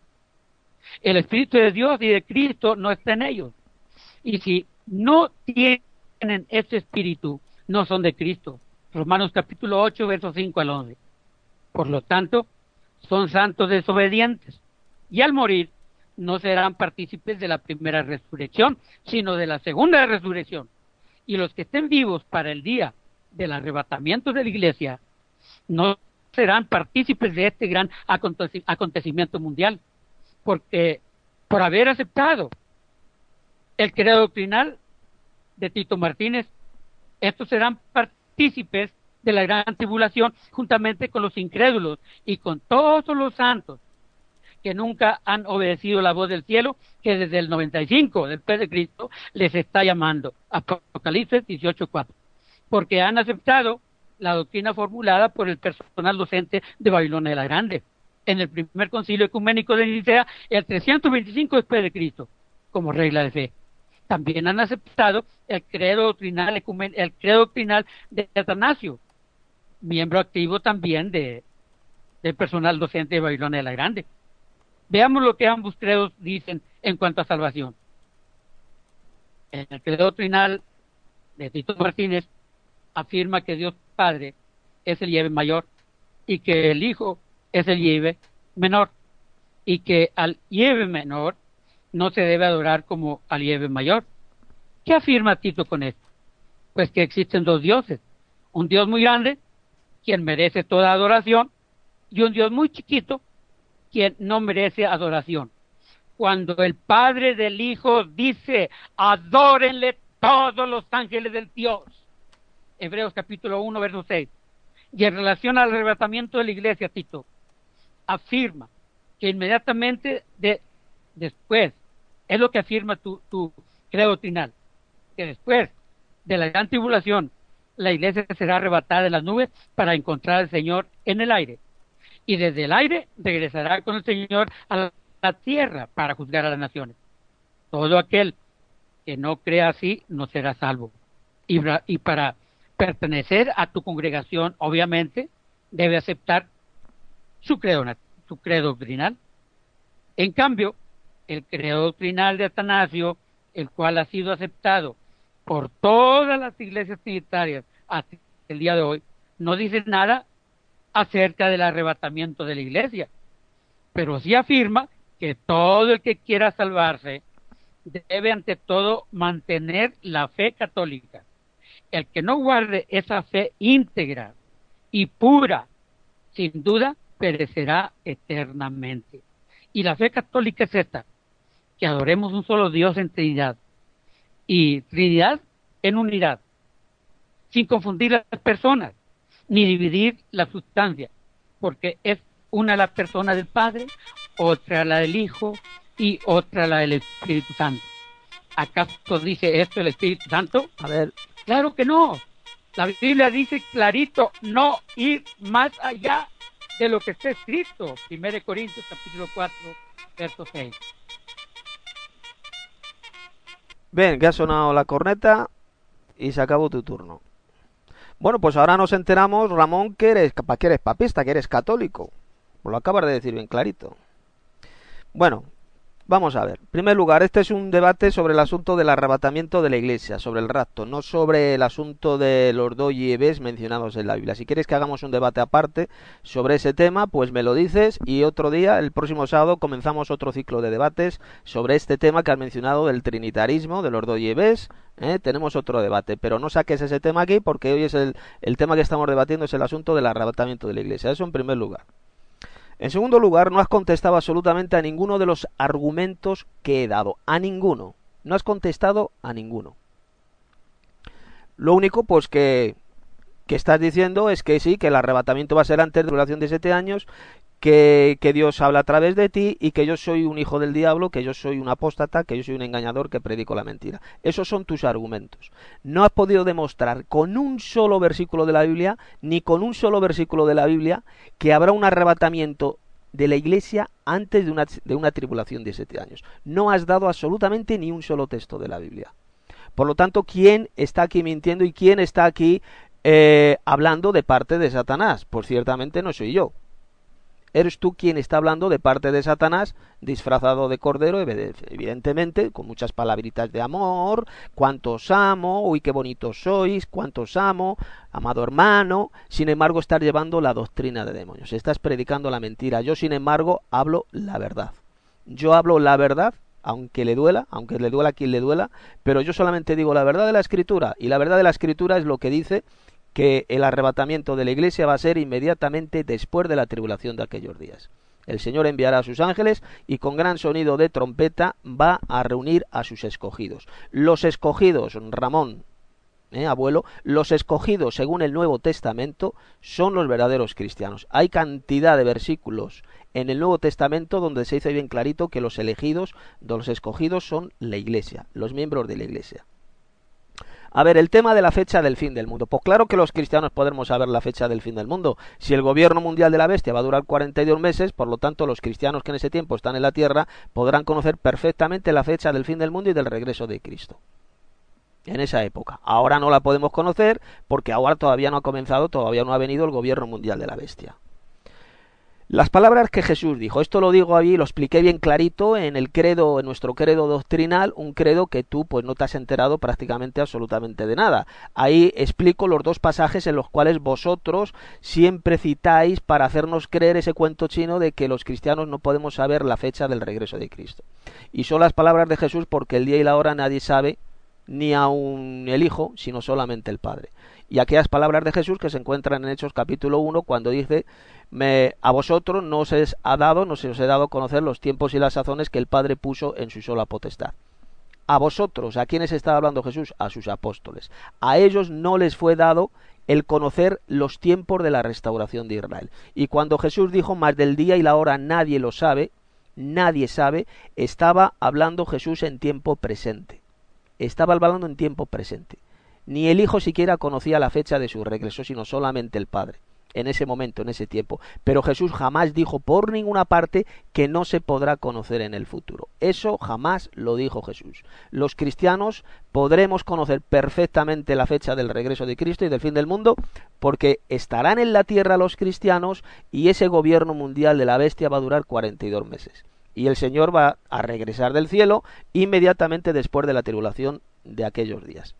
[SPEAKER 3] el Espíritu de Dios y de Cristo no está en ellos. Y si no tienen este Espíritu, no son de Cristo. Romanos capítulo 8, versos 5 al 11. Por lo tanto, son santos desobedientes. Y al morir, no serán partícipes de la primera resurrección, sino de la segunda resurrección. Y los que estén vivos para el día del arrebatamiento de la iglesia, no serán partícipes de este gran acontecimiento mundial, porque por haber aceptado el credo doctrinal de Tito Martínez, estos serán partícipes de la gran tribulación juntamente con los incrédulos y con todos los santos que nunca han obedecido la voz del cielo, que desde el 95 después de Cristo les está llamando. Apocalipsis 18:4, porque han aceptado la doctrina formulada por el personal docente de Babilonia la Grande en el primer concilio ecuménico de Nicea, el 325 después de Cristo, como regla de fe. También han aceptado el credo doctrinal de Atanasio, miembro activo también del personal docente de Babilonia la Grande. Veamos lo que ambos credos dicen en cuanto a salvación. En el credo doctrinal de Tito Martínez afirma que Dios Padre es el Yahvé mayor y que el Hijo es el Yahvé menor, y que al Yahvé menor no se debe adorar como al Yahvé mayor. ¿Qué afirma Tito con esto? Pues que existen dos dioses, un Dios muy grande, quien merece toda adoración, y un Dios muy chiquito, quien no merece adoración. Cuando el Padre del Hijo dice, adórenle todos los ángeles del Dios, Hebreos capítulo 1, verso 6, y en relación al arrebatamiento de la iglesia, Tito, afirma que inmediatamente después, es lo que afirma tu credo doctrinal, que después de la gran tribulación, la iglesia será arrebatada en las nubes para encontrar al Señor en el aire. y desde el aire regresará con el Señor a la tierra para juzgar a las naciones. Todo aquel que no crea así no será salvo. Y para pertenecer a tu congregación, obviamente, debe aceptar su credo doctrinal. En cambio, el credo doctrinal de Atanasio, el cual ha sido aceptado por todas las iglesias trinitarias hasta el día de hoy, no dice nada acerca del arrebatamiento de la iglesia, pero sí afirma que todo el que quiera salvarse debe ante todo mantener la fe católica. El que no guarde esa fe íntegra y pura, sin duda perecerá eternamente. Y la fe católica es esta: que adoremos un solo Dios en Trinidad, y Trinidad en unidad, sin confundir las personas, ni dividir la sustancia, porque es una la persona del Padre, otra la del Hijo y otra la del Espíritu Santo. ¿Acaso dice esto el Espíritu Santo?
[SPEAKER 1] A ver,
[SPEAKER 3] Claro que no. La Biblia dice clarito, no ir más allá de lo que está escrito. 1 Corintios capítulo 4, verso 6.
[SPEAKER 1] ven, que ha sonado la corneta y se acabó tu turno. Bueno, pues ahora nos enteramos, Ramón, que eres papista, que eres católico. Pues lo acabas de decir bien clarito. Bueno, vamos a ver. En primer lugar, este es un debate sobre el asunto del arrebatamiento de la iglesia, sobre el rapto, no sobre el asunto de los doyebes mencionados en la Biblia. Si quieres que hagamos un debate aparte sobre ese tema, pues me lo dices, y otro día, el próximo sábado, comenzamos otro ciclo de debates sobre este tema que has mencionado del trinitarismo, de los doyebes. Tenemos otro debate, pero no saques ese tema aquí, porque hoy es el tema que estamos debatiendo, es el asunto del arrebatamiento de la iglesia. Eso en primer lugar. En segundo lugar, no has contestado absolutamente a ninguno de los argumentos que he dado. A ninguno. No has contestado a ninguno. Lo único, pues, que estás diciendo es que sí, que el arrebatamiento va a ser antes de la duración de 7 años, que Dios habla a través de ti y que yo soy un hijo del diablo, que yo soy un apóstata, que yo soy un engañador que predico la mentira. Esos son tus argumentos. No has podido demostrar con un solo versículo de la Biblia, ni con un solo versículo de la Biblia, que habrá un arrebatamiento de la iglesia antes de una tribulación de 7 años. No has dado absolutamente ni un solo texto de la Biblia. Por lo tanto, ¿quién está aquí mintiendo y quién está aquí hablando de parte de Satanás? Pues ciertamente no soy yo. Eres tú quien está hablando de parte de Satanás, disfrazado de cordero, evidentemente, con muchas palabritas de amor, cuánto os amo, uy, qué bonitos sois, cuánto os amo, amado hermano. Sin embargo, estás llevando la doctrina de demonios, estás predicando la mentira. Yo, sin embargo, hablo la verdad. Yo hablo la verdad, aunque le duela a quien le duela, pero yo solamente digo la verdad de la Escritura, y la verdad de la Escritura es lo que dice que el arrebatamiento de la iglesia va a ser inmediatamente después de la tribulación de aquellos días. El Señor enviará a sus ángeles y con gran sonido de trompeta va a reunir a sus escogidos. Los escogidos, Ramón, abuelo, los escogidos según el Nuevo Testamento son los verdaderos cristianos. Hay cantidad de versículos en el Nuevo Testamento donde se dice bien clarito que los elegidos, los escogidos son la iglesia, los miembros de la iglesia. A ver, el tema de la fecha del fin del mundo. Pues claro que los cristianos podemos saber la fecha del fin del mundo. Si el gobierno mundial de la bestia va a durar 42 meses, por lo tanto los cristianos que en ese tiempo están en la tierra podrán conocer perfectamente la fecha del fin del mundo y del regreso de Cristo. En esa época. Ahora no la podemos conocer porque ahora todavía no ha comenzado, todavía no ha venido el gobierno mundial de la bestia. Las palabras que Jesús dijo, esto lo digo ahí, lo expliqué bien clarito en el credo, en nuestro credo doctrinal, un credo que tú pues no te has enterado prácticamente absolutamente de nada. Ahí explico los dos pasajes en los cuales vosotros siempre citáis para hacernos creer ese cuento chino de que los cristianos no podemos saber la fecha del regreso de Cristo. Y son las palabras de Jesús porque el día y la hora nadie sabe, ni aun el Hijo, sino solamente el Padre. Y aquellas palabras de Jesús que se encuentran en Hechos capítulo 1 cuando dice: a vosotros no se os ha dado, no se os he dado a conocer los tiempos y las sazones que el Padre puso en su sola potestad. A vosotros, ¿a quiénes estaba hablando Jesús? A sus apóstoles. A ellos no les fue dado el conocer los tiempos de la restauración de Israel. Y cuando Jesús dijo: más del día y la hora nadie lo sabe, nadie sabe, estaba hablando Jesús en tiempo presente. Estaba hablando en tiempo presente. Ni el Hijo siquiera conocía la fecha de su regreso, sino solamente el Padre. en ese momento, en ese tiempo. Pero Jesús jamás dijo por ninguna parte que no se podrá conocer en el futuro. Eso jamás lo dijo Jesús. Los cristianos podremos conocer perfectamente la fecha del regreso de Cristo y del fin del mundo, porque estarán en la tierra los cristianos y ese gobierno mundial de la bestia va a durar 42 meses. Y el Señor va a regresar del cielo inmediatamente después de la tribulación de aquellos días.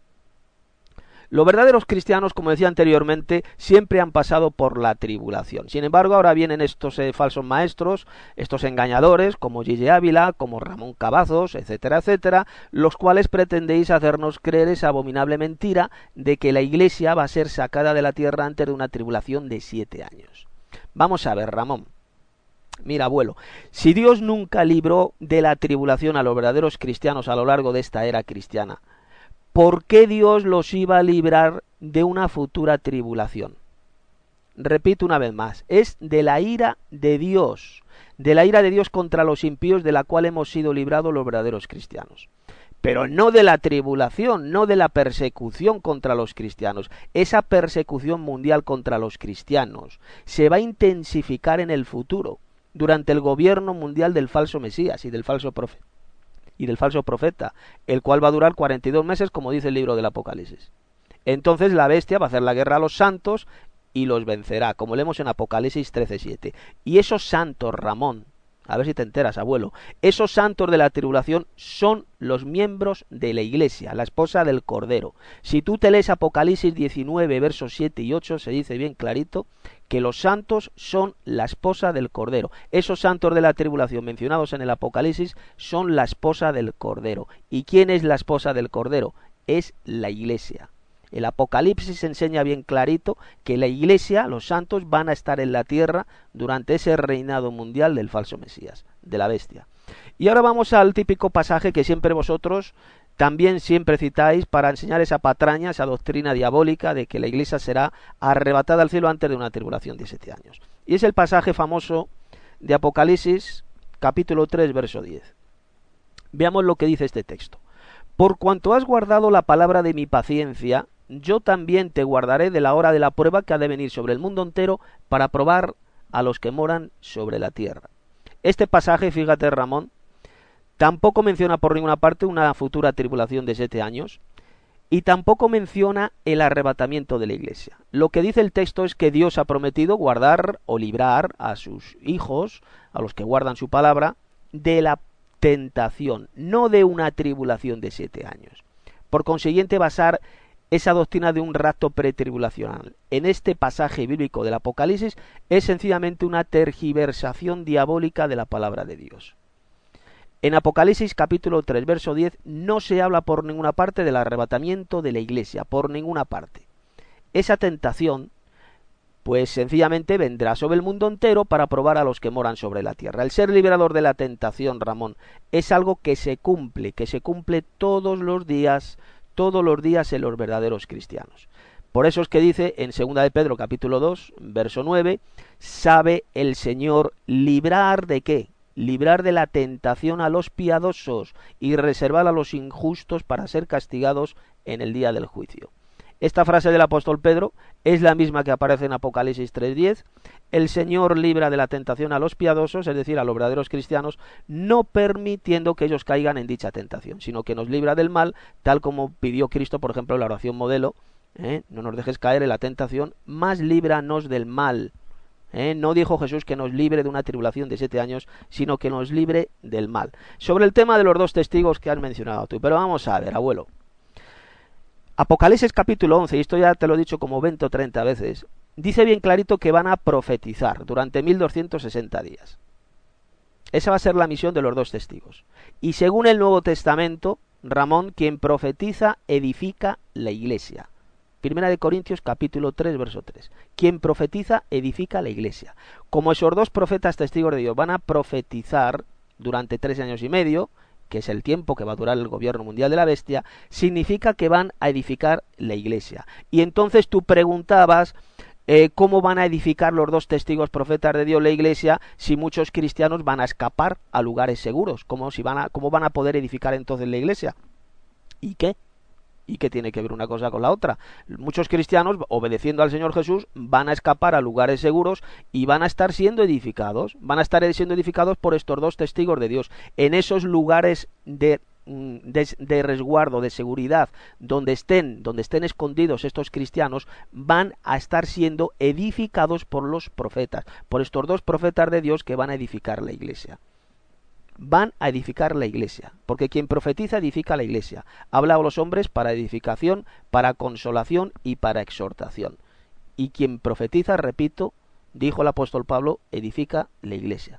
[SPEAKER 1] Los verdaderos cristianos, como decía anteriormente, siempre han pasado por la tribulación. Sin embargo, ahora vienen estos falsos maestros, estos engañadores, como Gigi Ávila, como Ramón Cavazos, etcétera, etcétera, los cuales pretendéis hacernos creer esa abominable mentira de que la Iglesia va a ser sacada de la tierra antes de una tribulación de 7 años. Vamos a ver, Ramón. Mira, abuelo, si Dios nunca libró de la tribulación a los verdaderos cristianos a lo largo de esta era cristiana, ¿por qué Dios los iba a librar de una futura tribulación? Repito una vez más, es de la ira de Dios contra los impíos de la cual hemos sido librados los verdaderos cristianos. Pero no de la tribulación, no de la persecución contra los cristianos. Esa persecución mundial contra los cristianos se va a intensificar en el futuro, durante el gobierno mundial del falso Mesías y del falso profeta, el cual va a durar 42 meses, como dice el libro del Apocalipsis. Entonces la bestia va a hacer la guerra a los santos y los vencerá, como leemos en Apocalipsis 13:7. Y esos santos, Ramón, a ver si te enteras, abuelo, esos santos de la tribulación son los miembros de la Iglesia, la esposa del Cordero. Si tú te lees Apocalipsis 19, versos 7 y 8, se dice bien clarito que los santos son la esposa del Cordero. Esos santos de la tribulación mencionados en el Apocalipsis son la esposa del Cordero. ¿Y quién es la esposa del Cordero? Es la Iglesia. El Apocalipsis enseña bien clarito que la Iglesia, los santos, van a estar en la tierra durante ese reinado mundial del falso Mesías, de la bestia. Y ahora vamos al típico pasaje que siempre vosotros también siempre citáis para enseñar esa patraña, esa doctrina diabólica de que la Iglesia será arrebatada al cielo antes de una tribulación de 7 años. Y es el pasaje famoso de Apocalipsis, capítulo 3, verso 10. Veamos lo que dice este texto. Por cuanto has guardado la palabra de mi paciencia, yo también te guardaré de la hora de la prueba que ha de venir sobre el mundo entero para probar a los que moran sobre la tierra. Este pasaje, fíjate, Ramón, tampoco menciona por ninguna parte una futura tribulación de 7 años y tampoco menciona el arrebatamiento de la Iglesia. Lo que dice el texto es que Dios ha prometido guardar o librar a sus hijos, a los que guardan su palabra, de la tentación, no de una tribulación de 7 años. Por consiguiente, basar esa doctrina de un rapto pretribulacional en este pasaje bíblico del Apocalipsis es sencillamente una tergiversación diabólica de la palabra de Dios. En Apocalipsis capítulo 3, verso 10, no se habla por ninguna parte del arrebatamiento de la Iglesia, por ninguna parte. Esa tentación, pues sencillamente vendrá sobre el mundo entero para probar a los que moran sobre la tierra. El ser liberador de la tentación, Ramón, es algo que se cumple todos los días en los verdaderos cristianos. Por eso es que dice en 2 de Pedro capítulo 2, verso 9, sabe el Señor librar ¿de qué? Librar de la tentación a los piadosos y reservar a los injustos para ser castigados en el día del juicio. Esta frase del apóstol Pedro es la misma que aparece en Apocalipsis 3:10. El Señor libra de la tentación a los piadosos, es decir, a los verdaderos cristianos, no permitiendo que ellos caigan en dicha tentación, sino que nos libra del mal, tal como pidió Cristo, por ejemplo, en la oración modelo. No nos dejes caer en la tentación, mas líbranos del mal. No dijo Jesús que nos libre de una tribulación de 7 años, sino que nos libre del mal. Sobre el tema de los 2 testigos que has mencionado tú, pero vamos a ver, abuelo. Apocalipsis capítulo 11, y esto ya te lo he dicho como 20 o 30 veces, dice bien clarito que van a profetizar durante 1260 días. Esa va a ser la misión de los 2 testigos. Y según el Nuevo Testamento, Ramón, quien profetiza, edifica la Iglesia. Primera de Corintios capítulo 3, verso 3. Quien profetiza, edifica la Iglesia. Como esos 2 profetas testigos de Dios van a profetizar durante 3 años y medio, que es el tiempo que va a durar el gobierno mundial de la bestia, significa que van a edificar la Iglesia. Y entonces tú preguntabas cómo van a edificar los 2 testigos profetas de Dios la Iglesia si muchos cristianos van a escapar a lugares seguros. ¿Cómo van a poder edificar entonces la Iglesia? ¿Y qué? ¿Y qué tiene que ver una cosa con la otra? Muchos cristianos, obedeciendo al Señor Jesús, van a escapar a lugares seguros y van a estar siendo edificados. Van a estar siendo edificados por estos dos testigos de Dios. En esos lugares de resguardo, de seguridad, donde estén escondidos estos cristianos, van a estar siendo edificados por los profetas, por estos dos profetas de Dios que van a edificar la iglesia. Van a edificar la iglesia, porque quien profetiza edifica la iglesia, habla a los hombres para edificación, para consolación y para exhortación. Y quien profetiza, repito, dijo el apóstol Pablo, edifica la iglesia.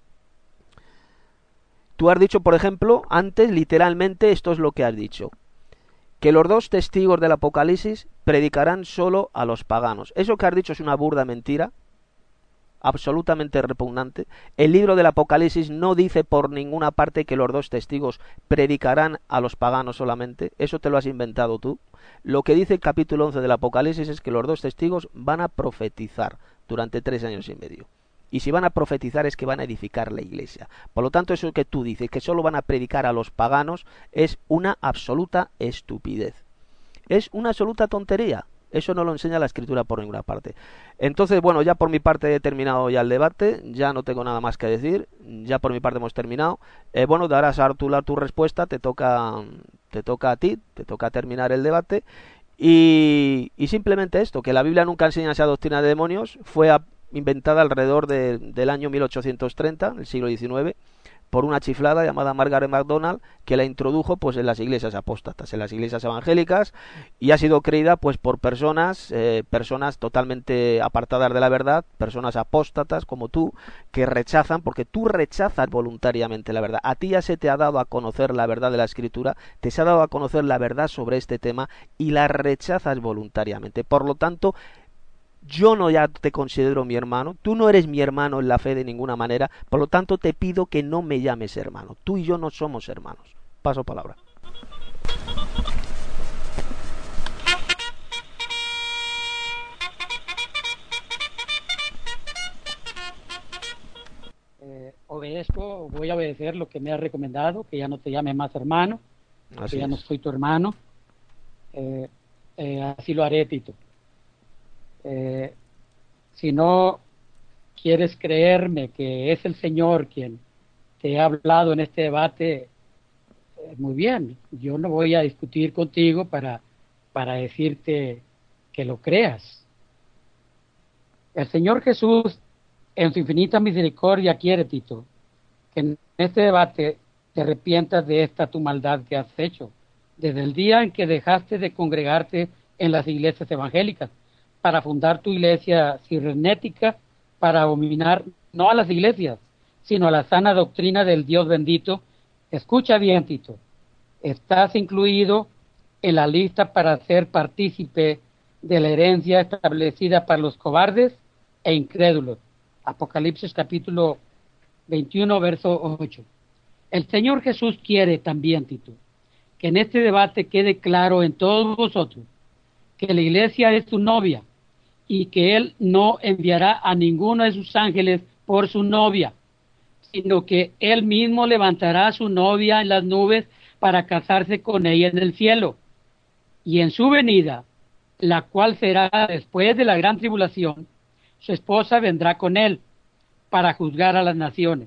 [SPEAKER 1] Tú has dicho, por ejemplo, antes, literalmente, esto es lo que has dicho, que los dos testigos del Apocalipsis predicarán solo a los paganos. Eso que has dicho es una burda mentira, absolutamente repugnante. El libro del Apocalipsis no dice por ninguna parte que los dos testigos predicarán a los paganos solamente. Eso te lo has inventado tú. Lo que dice el capítulo 11 del Apocalipsis es que los dos testigos van a profetizar durante 3 años y medio. Y si van a profetizar es que van a edificar la iglesia. Por lo tanto, eso que tú dices, que solo van a predicar a los paganos, es una absoluta estupidez. Es una absoluta tontería. Eso no lo enseña la Escritura por ninguna parte. Entonces, bueno, ya por mi parte he terminado ya el debate. Ya no tengo nada más que decir. Ya por mi parte hemos terminado. Bueno, darás a tu respuesta. Te toca a ti. Te toca terminar el debate. Y simplemente esto, que la Biblia nunca enseña esa doctrina de demonios. Fue inventada alrededor del año 1830, el siglo XIX, por una chiflada llamada Margaret MacDonald, que la introdujo pues en las iglesias apóstatas, en las iglesias evangélicas, y ha sido creída pues por personas totalmente apartadas de la verdad, personas apóstatas como tú, que rechazan, porque tú rechazas voluntariamente la verdad. A ti ya se te ha dado a conocer la verdad de la Escritura, te se ha dado a conocer la verdad sobre este tema y la rechazas voluntariamente. Por lo tanto, yo no ya te considero mi hermano, tú no eres mi hermano en la fe de ninguna manera, por lo tanto te pido que no me llames hermano, tú y yo no somos hermanos. Paso palabra.
[SPEAKER 3] Voy a obedecer lo que me has recomendado, que ya no te llame más hermano,
[SPEAKER 1] Así
[SPEAKER 3] que ya
[SPEAKER 1] es.
[SPEAKER 3] no soy tu hermano. Así lo haré, Tito. Si no quieres creerme que es el Señor quien te ha hablado en este debate, muy bien, yo no voy a discutir contigo para decirte que lo creas. El Señor Jesús, en su infinita misericordia, quiere, Tito, que en este debate te arrepientas de esta tu maldad que has hecho, desde el día en que dejaste de congregarte en las iglesias evangélicas, para fundar tu iglesia cibernética, para abominar no a las iglesias, sino a la sana doctrina del Dios bendito. Escucha bien, Tito, estás incluido en la lista para ser partícipe de la herencia establecida para los cobardes e incrédulos. Apocalipsis capítulo 21, verso 8. El Señor Jesús quiere también, Tito, que en este debate quede claro en todos vosotros que la iglesia es su novia, y que Él no enviará a ninguno de sus ángeles por su novia, sino que Él mismo levantará a su novia en las nubes para casarse con ella en el cielo. Y en su venida, la cual será después de la gran tribulación, su esposa vendrá con Él para juzgar a las naciones.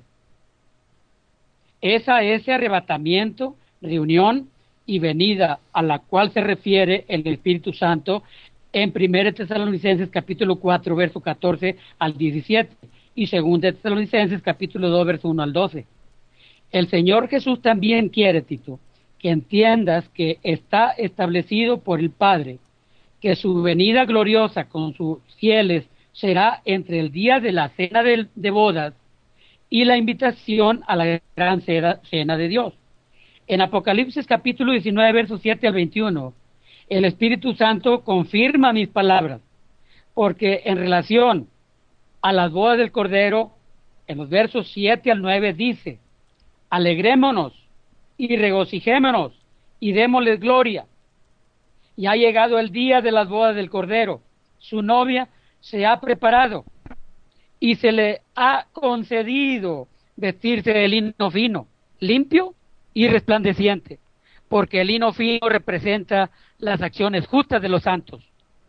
[SPEAKER 3] Es a ese arrebatamiento, reunión y venida a la cual se refiere el Espíritu Santo en 1 Tesalonicenses capítulo 4, verso 14 al 17, y 2 Tesalonicenses capítulo 2, verso 1 al 12. El Señor Jesús también quiere, Tito, que entiendas que está establecido por el Padre, que su venida gloriosa con sus fieles será entre el día de la cena de bodas y la invitación a la gran cena de Dios. En Apocalipsis capítulo 19, versos 7 al 21, el Espíritu Santo confirma mis palabras, porque en relación a las bodas del Cordero, en los versos 7 al 9 dice: alegrémonos y regocijémonos y démosle gloria. Y ha llegado el día de las bodas del Cordero. Su novia se ha preparado y se le ha concedido vestirse de lino fino, limpio y resplandeciente, porque el lino fino representa las acciones justas de los santos.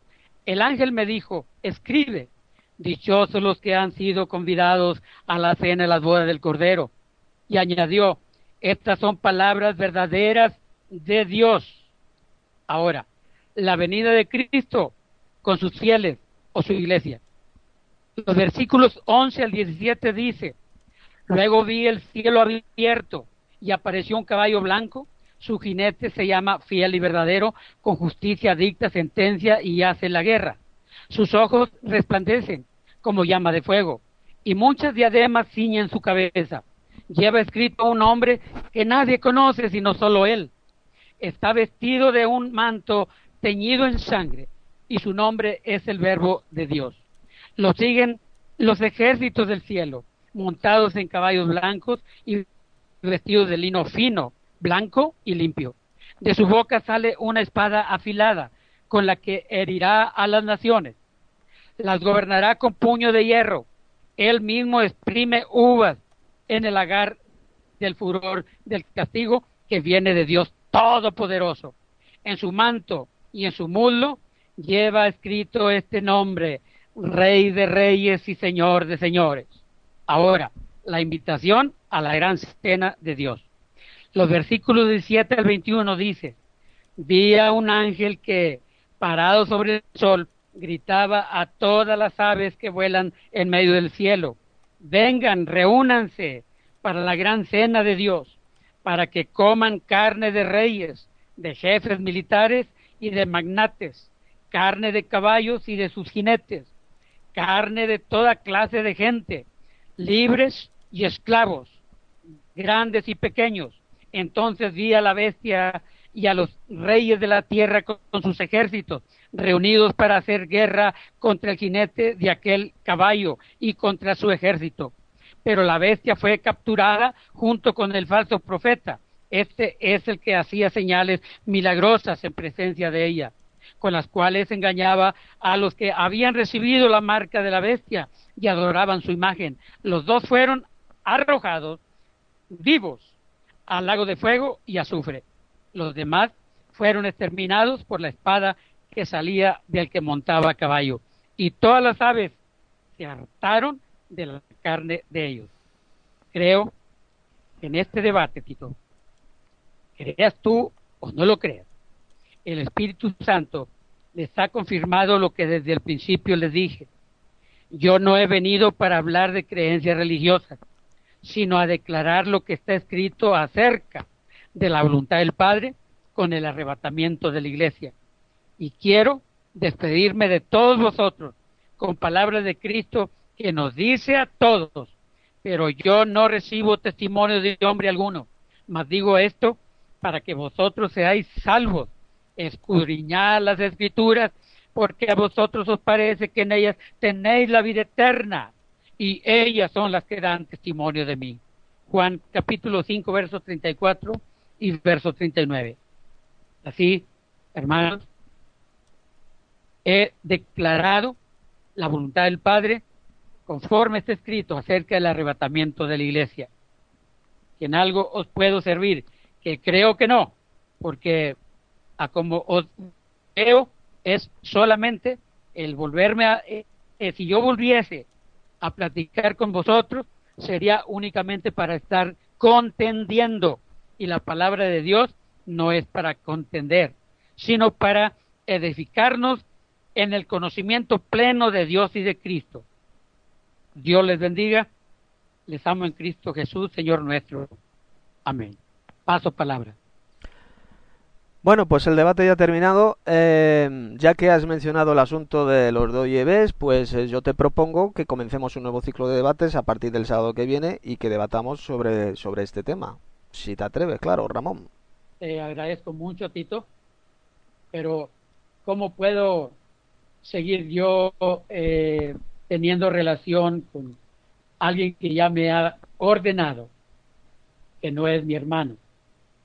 [SPEAKER 3] El ángel me dijo, escribe, dichosos los que han sido convidados a la cena de las bodas del Cordero. Y añadió, estas son palabras verdaderas de Dios. Ahora, la venida de Cristo con sus fieles o su iglesia. Los versículos 11 al 17 dice, luego vi el cielo abierto y apareció un caballo blanco, su jinete se llama fiel y verdadero, con justicia dicta sentencia y hace la guerra. Sus ojos resplandecen como llama de fuego y muchas diademas ciñen su cabeza. Lleva escrito un nombre que nadie conoce sino solo él. Está vestido de un manto teñido en sangre y su nombre es el Verbo de Dios. Lo siguen los ejércitos del cielo, montados en caballos blancos y vestidos de lino fino, blanco y limpio. De su boca sale una espada afilada, con la que herirá a las naciones. Las gobernará con puño de hierro. Él mismo exprime uvas en el lagar del furor del castigo que viene de Dios Todopoderoso. En su manto y en su muslo lleva escrito este nombre, Rey de Reyes y Señor de Señores. Ahora, la invitación a la gran cena de Dios. Los versículos 17 al 21 dice, vi a un ángel que, parado sobre el sol, gritaba a todas las aves que vuelan en medio del cielo, vengan, reúnanse para la gran cena de Dios, para que coman carne de reyes, de jefes militares y de magnates, carne de caballos y de sus jinetes, carne de toda clase de gente, libres y esclavos, grandes y pequeños. Entonces vi a la bestia y a los reyes de la tierra con sus ejércitos, reunidos para hacer guerra contra el jinete de aquel caballo y contra su ejército. Pero la bestia fue capturada junto con el falso profeta. Este es el que hacía señales milagrosas en presencia de ella, con las cuales engañaba a los que habían recibido la marca de la bestia y adoraban su imagen. Los dos fueron arrojados vivos al lago de fuego y azufre. Los demás fueron exterminados por la espada que salía del que montaba a caballo. Y todas las aves se hartaron de la carne de ellos. Creo que en este debate, Tito, creas tú o no lo creas, el Espíritu Santo les ha confirmado lo que desde el principio les dije. Yo no he venido para hablar de creencias religiosas, sino a declarar lo que está escrito acerca de la voluntad del Padre con el arrebatamiento de la iglesia. Y quiero despedirme de todos vosotros con palabras de Cristo que nos dice a todos, pero yo no recibo testimonio de hombre alguno, mas digo esto para que vosotros seáis salvos. Escudriñad las Escrituras, porque a vosotros os parece que en ellas tenéis la vida eterna, y ellas son las que dan testimonio de mí. Juan capítulo 5, versos 34 y verso 39. Así, hermanos, he declarado la voluntad del Padre conforme está escrito acerca del arrebatamiento de la iglesia. Que en algo os puedo servir, que creo que no, porque a como os veo es solamente el volverme a, si yo volviese a platicar con vosotros, sería únicamente para estar contendiendo, y la palabra de Dios no es para contender, sino para edificarnos en el conocimiento pleno de Dios y de Cristo. Dios les bendiga, les amo en Cristo Jesús, Señor nuestro. Amén. Paso palabra.
[SPEAKER 1] Bueno, pues el debate ya ha terminado. Ya que has mencionado el asunto de los doyebés, pues yo te propongo que comencemos un nuevo ciclo de debates a partir del sábado que viene y que debatamos sobre este tema. Si te atreves, claro, Ramón.
[SPEAKER 3] Te agradezco mucho, Tito, pero ¿cómo puedo seguir yo teniendo relación con alguien que ya me ha ordenado, que no es mi hermano?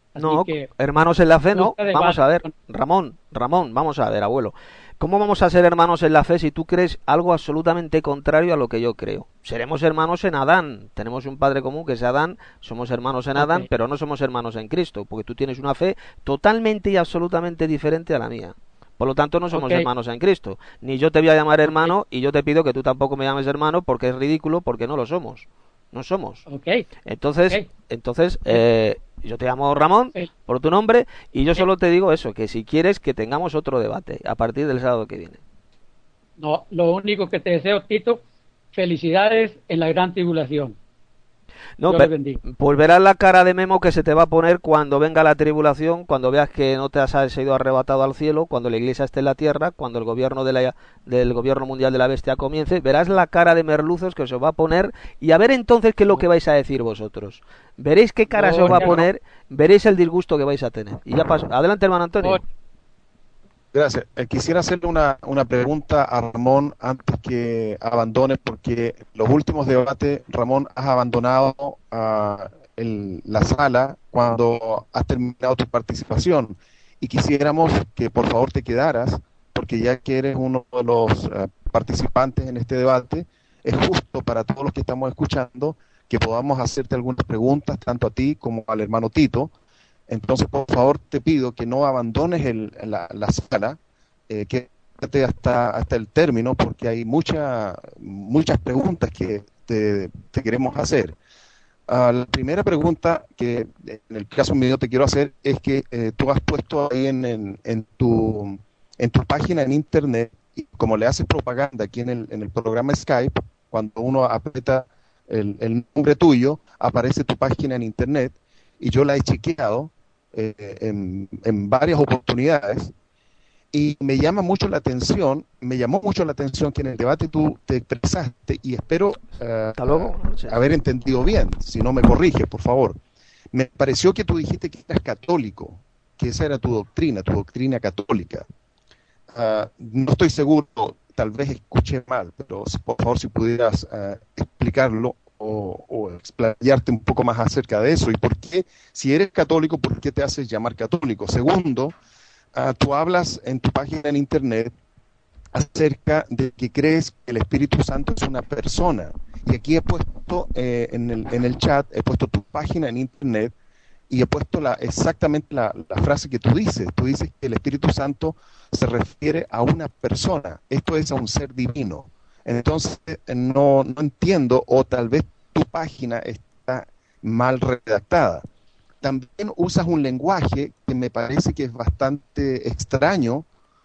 [SPEAKER 3] Así
[SPEAKER 1] No,
[SPEAKER 3] que
[SPEAKER 1] hermanos en la fe, no.
[SPEAKER 3] busca de
[SPEAKER 1] Vamos a ver,
[SPEAKER 3] con-
[SPEAKER 1] Ramón, vamos a ver, abuelo. ¿Cómo vamos a ser hermanos en la fe si tú crees algo absolutamente contrario a lo que yo creo? Seremos hermanos en Adán. Tenemos un padre común que es Adán, somos hermanos en
[SPEAKER 3] ok,
[SPEAKER 1] Adán, pero no somos hermanos en Cristo, porque tú tienes una fe totalmente y absolutamente diferente a la mía. Por lo tanto, no somos
[SPEAKER 3] ok,
[SPEAKER 1] hermanos en Cristo. Ni yo te voy a llamar
[SPEAKER 3] ok,
[SPEAKER 1] hermano y yo te pido que tú tampoco me llames hermano porque es ridículo, porque no lo somos. No somos.
[SPEAKER 3] ok,
[SPEAKER 1] Entonces,
[SPEAKER 3] ok.
[SPEAKER 1] entonces yo te llamo Ramón
[SPEAKER 3] El-
[SPEAKER 1] por tu nombre y yo
[SPEAKER 3] el-
[SPEAKER 1] solo te digo eso, que si quieres que tengamos otro debate a partir del sábado que viene.
[SPEAKER 3] no, lo único que te deseo, Tito, felicidades en la gran tribulación.
[SPEAKER 1] No,
[SPEAKER 3] Dios le bendiga.
[SPEAKER 1] pues verás la cara de Memo que se te va a poner cuando venga la tribulación, cuando veas que no te has sido arrebatado al cielo, cuando la iglesia esté en la tierra, cuando el gobierno del gobierno mundial de la bestia comience, verás la cara de merluzos que se os va a poner y a ver entonces qué es lo que vais a decir vosotros. Veréis qué cara se os va a
[SPEAKER 3] Gloria,
[SPEAKER 1] poner, veréis el disgusto que vais a tener. Y ya paso. Adelante, hermano Antonio.
[SPEAKER 3] gloria.
[SPEAKER 4] Gracias. Quisiera hacerle una pregunta a Ramón antes que abandone, porque los últimos debates, Ramón, has abandonado la sala cuando has terminado tu participación. Y quisiéramos que por favor te quedaras, porque ya que eres uno de los participantes en este debate, es justo para todos los que estamos escuchando que podamos hacerte algunas preguntas, tanto a ti como al hermano Tito. Entonces, por favor, te pido que no abandones la sala, quédate hasta el término, porque hay muchas preguntas que te queremos hacer. La primera pregunta que en el caso mío te quiero hacer es que tú has puesto ahí en tu página en internet, y como le haces propaganda aquí en el programa Skype, cuando uno aprieta el nombre tuyo, aparece tu página en internet, y yo la he chequeado en varias oportunidades, y me llamó mucho la atención que en el debate tú te expresaste, y espero
[SPEAKER 1] Hasta luego. Sí.
[SPEAKER 4] haber entendido bien, si no me corriges, por favor. Me pareció que tú dijiste que eras católico, que esa era tu doctrina católica. No estoy seguro, tal vez escuché mal, pero por favor si pudieras explicarlo o explayarte un poco más acerca de eso. Y por qué, si eres católico, ¿por qué te haces llamar católico? Segundo, tú hablas en tu página en internet acerca de que crees que el Espíritu Santo es una persona. Y aquí he puesto en el chat, he puesto tu página en internet y he puesto exactamente la frase que tú dices. Tú dices que el Espíritu Santo se refiere a una persona, esto es a un ser divino. Entonces no entiendo, o tal vez tu página está mal redactada. También usas un lenguaje que me parece que es bastante extraño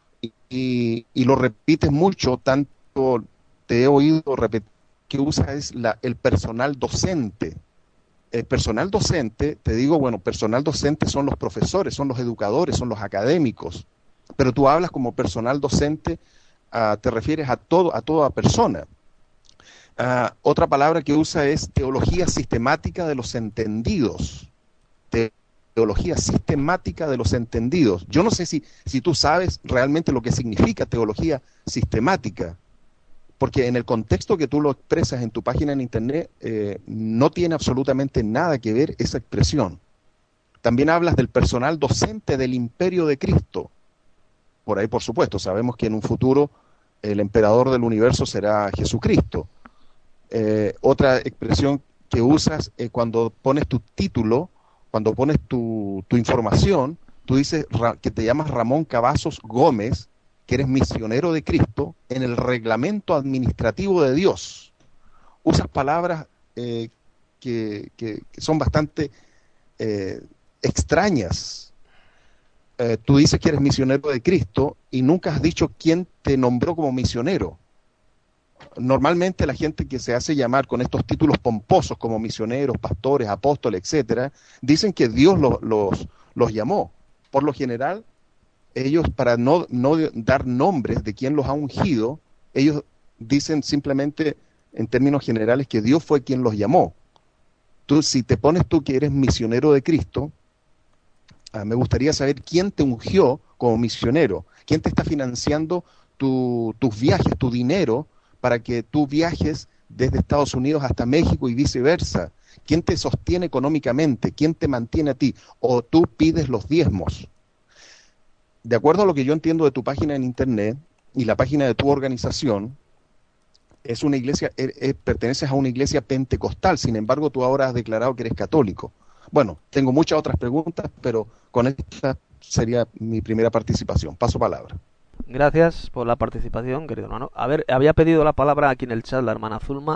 [SPEAKER 4] y lo repites mucho, tanto te he oído repetir que usas el personal docente. El personal docente, te digo, bueno, personal docente son los profesores, son los educadores, son los académicos, pero tú hablas como personal docente, te refieres a toda persona. Otra palabra que usa es teología sistemática de los entendidos. Teología sistemática de los entendidos. Yo no sé si tú sabes realmente lo que significa teología sistemática, porque en el contexto que tú lo expresas en tu página en internet no tiene absolutamente nada que ver esa expresión. También hablas del personal docente del imperio de Cristo. Por ahí, por supuesto, sabemos que en un futuro el emperador del universo será Jesucristo. Otra expresión que usas cuando pones tu título, cuando pones tu información, tú dices que te llamas Ramón Cavazos Gómez, que eres misionero de Cristo en el reglamento administrativo de Dios. Usas palabras que son bastante extrañas. Tú dices que eres misionero de Cristo y nunca has dicho quién te nombró como misionero. Normalmente la gente que se hace llamar con estos títulos pomposos como misioneros, pastores, apóstoles, etcétera, dicen que Dios los llamó. Por lo general, ellos, para no dar nombres de quién los ha ungido, ellos dicen simplemente en términos generales que Dios fue quien los llamó. Si te pones tú que eres misionero de Cristo, me gustaría saber quién te ungió como misionero, quién te está financiando tus viajes, tu dinero, para que tú viajes desde Estados Unidos hasta México y viceversa. ¿Quién te sostiene económicamente? ¿Quién te mantiene a ti? ¿O tú pides los diezmos? De acuerdo a lo que yo entiendo de tu página en internet y la página de tu organización, es una iglesia, perteneces a una iglesia pentecostal, sin embargo tú ahora has declarado que eres católico. Bueno, tengo muchas otras preguntas, pero con esta sería mi primera participación. Paso palabra.
[SPEAKER 1] Gracias por la participación, querido hermano. A ver, había pedido la palabra aquí en el chat la hermana Zulma.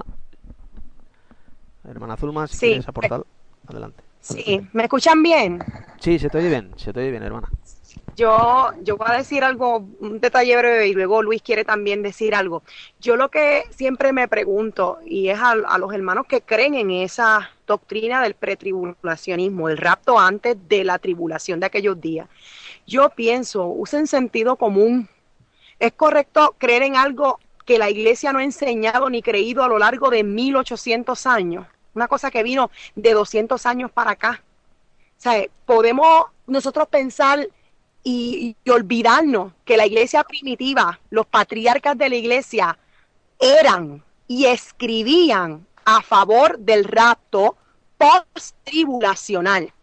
[SPEAKER 1] Hermana Zulma, si quieres aportar, adelante.
[SPEAKER 5] Sí, ¿me escuchan bien?
[SPEAKER 1] Sí, se te oye bien, hermana.
[SPEAKER 5] Yo voy a decir algo, un detalle breve, y luego Luis quiere también decir algo. Yo lo que siempre me pregunto, y es a los hermanos que creen en esa doctrina del pretribulacionismo, el rapto antes de la tribulación de aquellos días, yo pienso, usen sentido común. ¿Es correcto creer en algo que la iglesia no ha enseñado ni creído a lo largo de 1800 años? Una cosa que vino de 200 años para acá. O sea, podemos nosotros pensar y olvidarnos que la iglesia primitiva, los patriarcas de la iglesia, eran y escribían a favor del rapto post-tribulacional.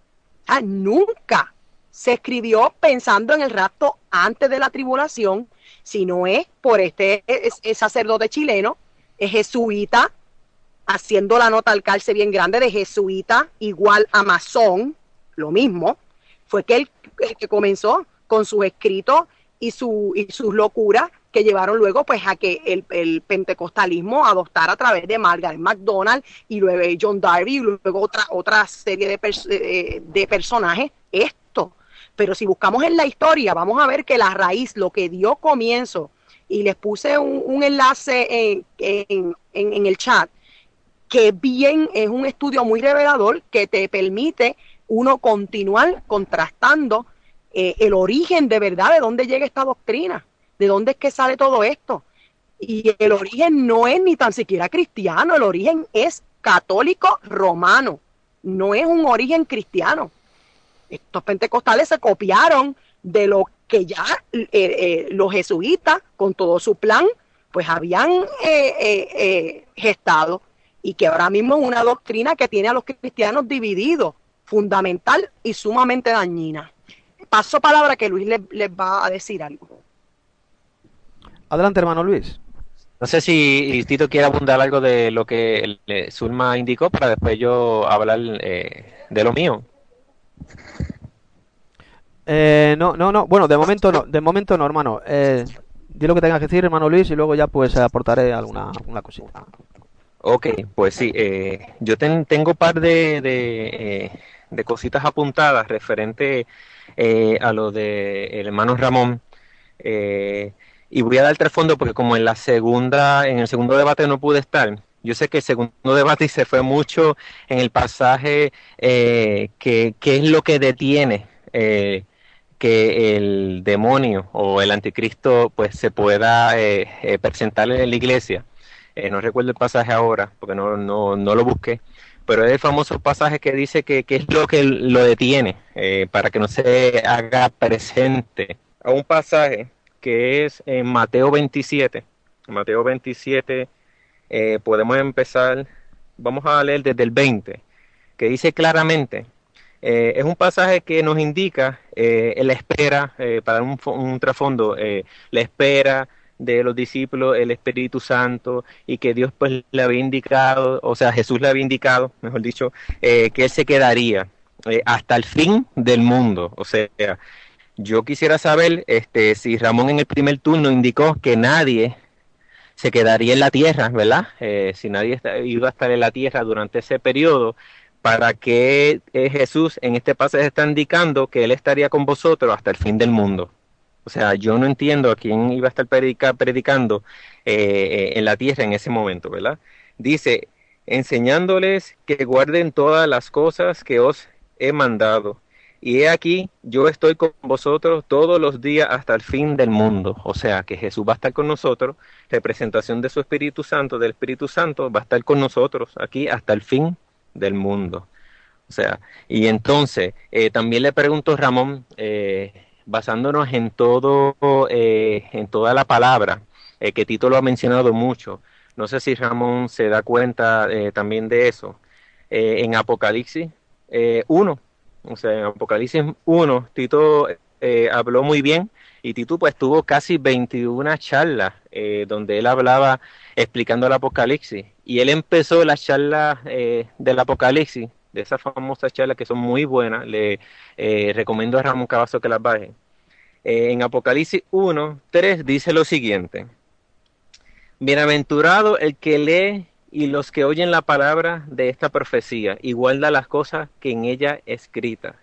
[SPEAKER 5] Nunca se escribió pensando en el rapto antes de la tribulación, sino es por este sacerdote chileno, es jesuita, haciendo la nota al calce bien grande de jesuita igual a masón, lo mismo, fue que él el que comenzó con sus escritos y sus locuras que llevaron luego pues a que el pentecostalismo adoptara a través de Margaret MacDonald y luego John Darby y luego otra serie de personajes esto. Pero si buscamos en la historia vamos a ver que la raíz, lo que dio comienzo, y les puse un enlace en el chat, que bien es un estudio muy revelador que te permite uno continuar contrastando el origen de verdad de dónde llega esta doctrina, de dónde es que sale todo esto. Y el origen no es ni tan siquiera cristiano, el origen es católico romano, no es un origen cristiano. Estos pentecostales se copiaron de lo que ya los jesuitas, con todo su plan, pues habían gestado, y que ahora mismo es una doctrina que tiene a los cristianos divididos, fundamental y sumamente dañina. Paso palabra que Luis les va a decir algo.
[SPEAKER 1] Adelante, hermano Luis.
[SPEAKER 6] No sé si Tito quiere abundar algo de lo que Zulma indicó para después yo hablar de lo mío.
[SPEAKER 1] No. Bueno, de momento no, hermano. Di lo que tengas que decir, hermano Luis, y luego ya pues aportaré alguna cosita.
[SPEAKER 6] Ok, pues sí. Yo tengo un par de cositas apuntadas referente a lo de el hermano Ramón. Y voy a dar trasfondo porque como en el segundo debate no pude estar. Yo sé que el segundo debate se fue mucho en el pasaje que es lo que detiene que el demonio o el anticristo pues se pueda presentar en la iglesia. No recuerdo el pasaje ahora porque no lo busqué, pero es el famoso pasaje que dice que es lo que lo detiene para que no se haga presente. A un pasaje que es en Mateo 27. Mateo 27 podemos empezar, vamos a leer desde el 20, que dice claramente, es un pasaje que nos indica la espera, para un trasfondo, la espera de los discípulos, el Espíritu Santo, y que Dios pues le había indicado, o sea, Jesús le había indicado, mejor dicho, que Él se quedaría hasta el fin del mundo. O sea, yo quisiera saber si Ramón en el primer turno indicó que nadie se quedaría en la tierra, ¿verdad? Si nadie iba a estar en la tierra durante ese periodo, ¿para qué Jesús en este pasaje está indicando que Él estaría con vosotros hasta el fin del mundo? O sea, yo no entiendo a quién iba a estar predicando en la tierra en ese momento, ¿verdad? Dice, enseñándoles que guarden todas las cosas que os he mandado. Y he aquí, yo estoy con vosotros todos los días hasta el fin del mundo. O sea, que Jesús va a estar con nosotros, representación de su Espíritu Santo, del Espíritu Santo, va a estar con nosotros aquí hasta el fin del mundo. O sea, y entonces, también le pregunto a Ramón, basándonos en toda la palabra, que Tito lo ha mencionado mucho, no sé si Ramón se da cuenta también de eso. en Apocalipsis 1. O sea, en Apocalipsis 1, Tito habló muy bien, y Tito pues tuvo casi 21 charlas donde él hablaba explicando el Apocalipsis. Y él empezó las charlas del Apocalipsis, de esas famosas charlas que son muy buenas. Le recomiendo a Ramón Cavazo que las baje. En Apocalipsis 1:3 dice lo siguiente: bienaventurado el que lee y los que oyen la palabra de esta profecía y guarda las cosas que en ella escrita,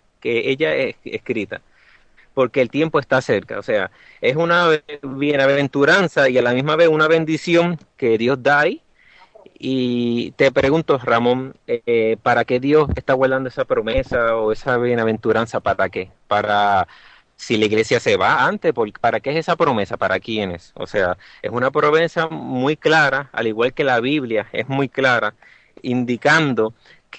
[SPEAKER 6] porque el tiempo está cerca. O sea, es una bienaventuranza y a la misma vez una bendición que Dios da ahí. Y te pregunto, Ramón, ¿para qué Dios está guardando esa promesa o esa bienaventuranza? ¿Para qué? Para si la iglesia se va antes, ¿para qué es esa promesa? ¿Para quiénes? O sea, es una promesa muy clara, al igual que la Biblia es muy clara, indicando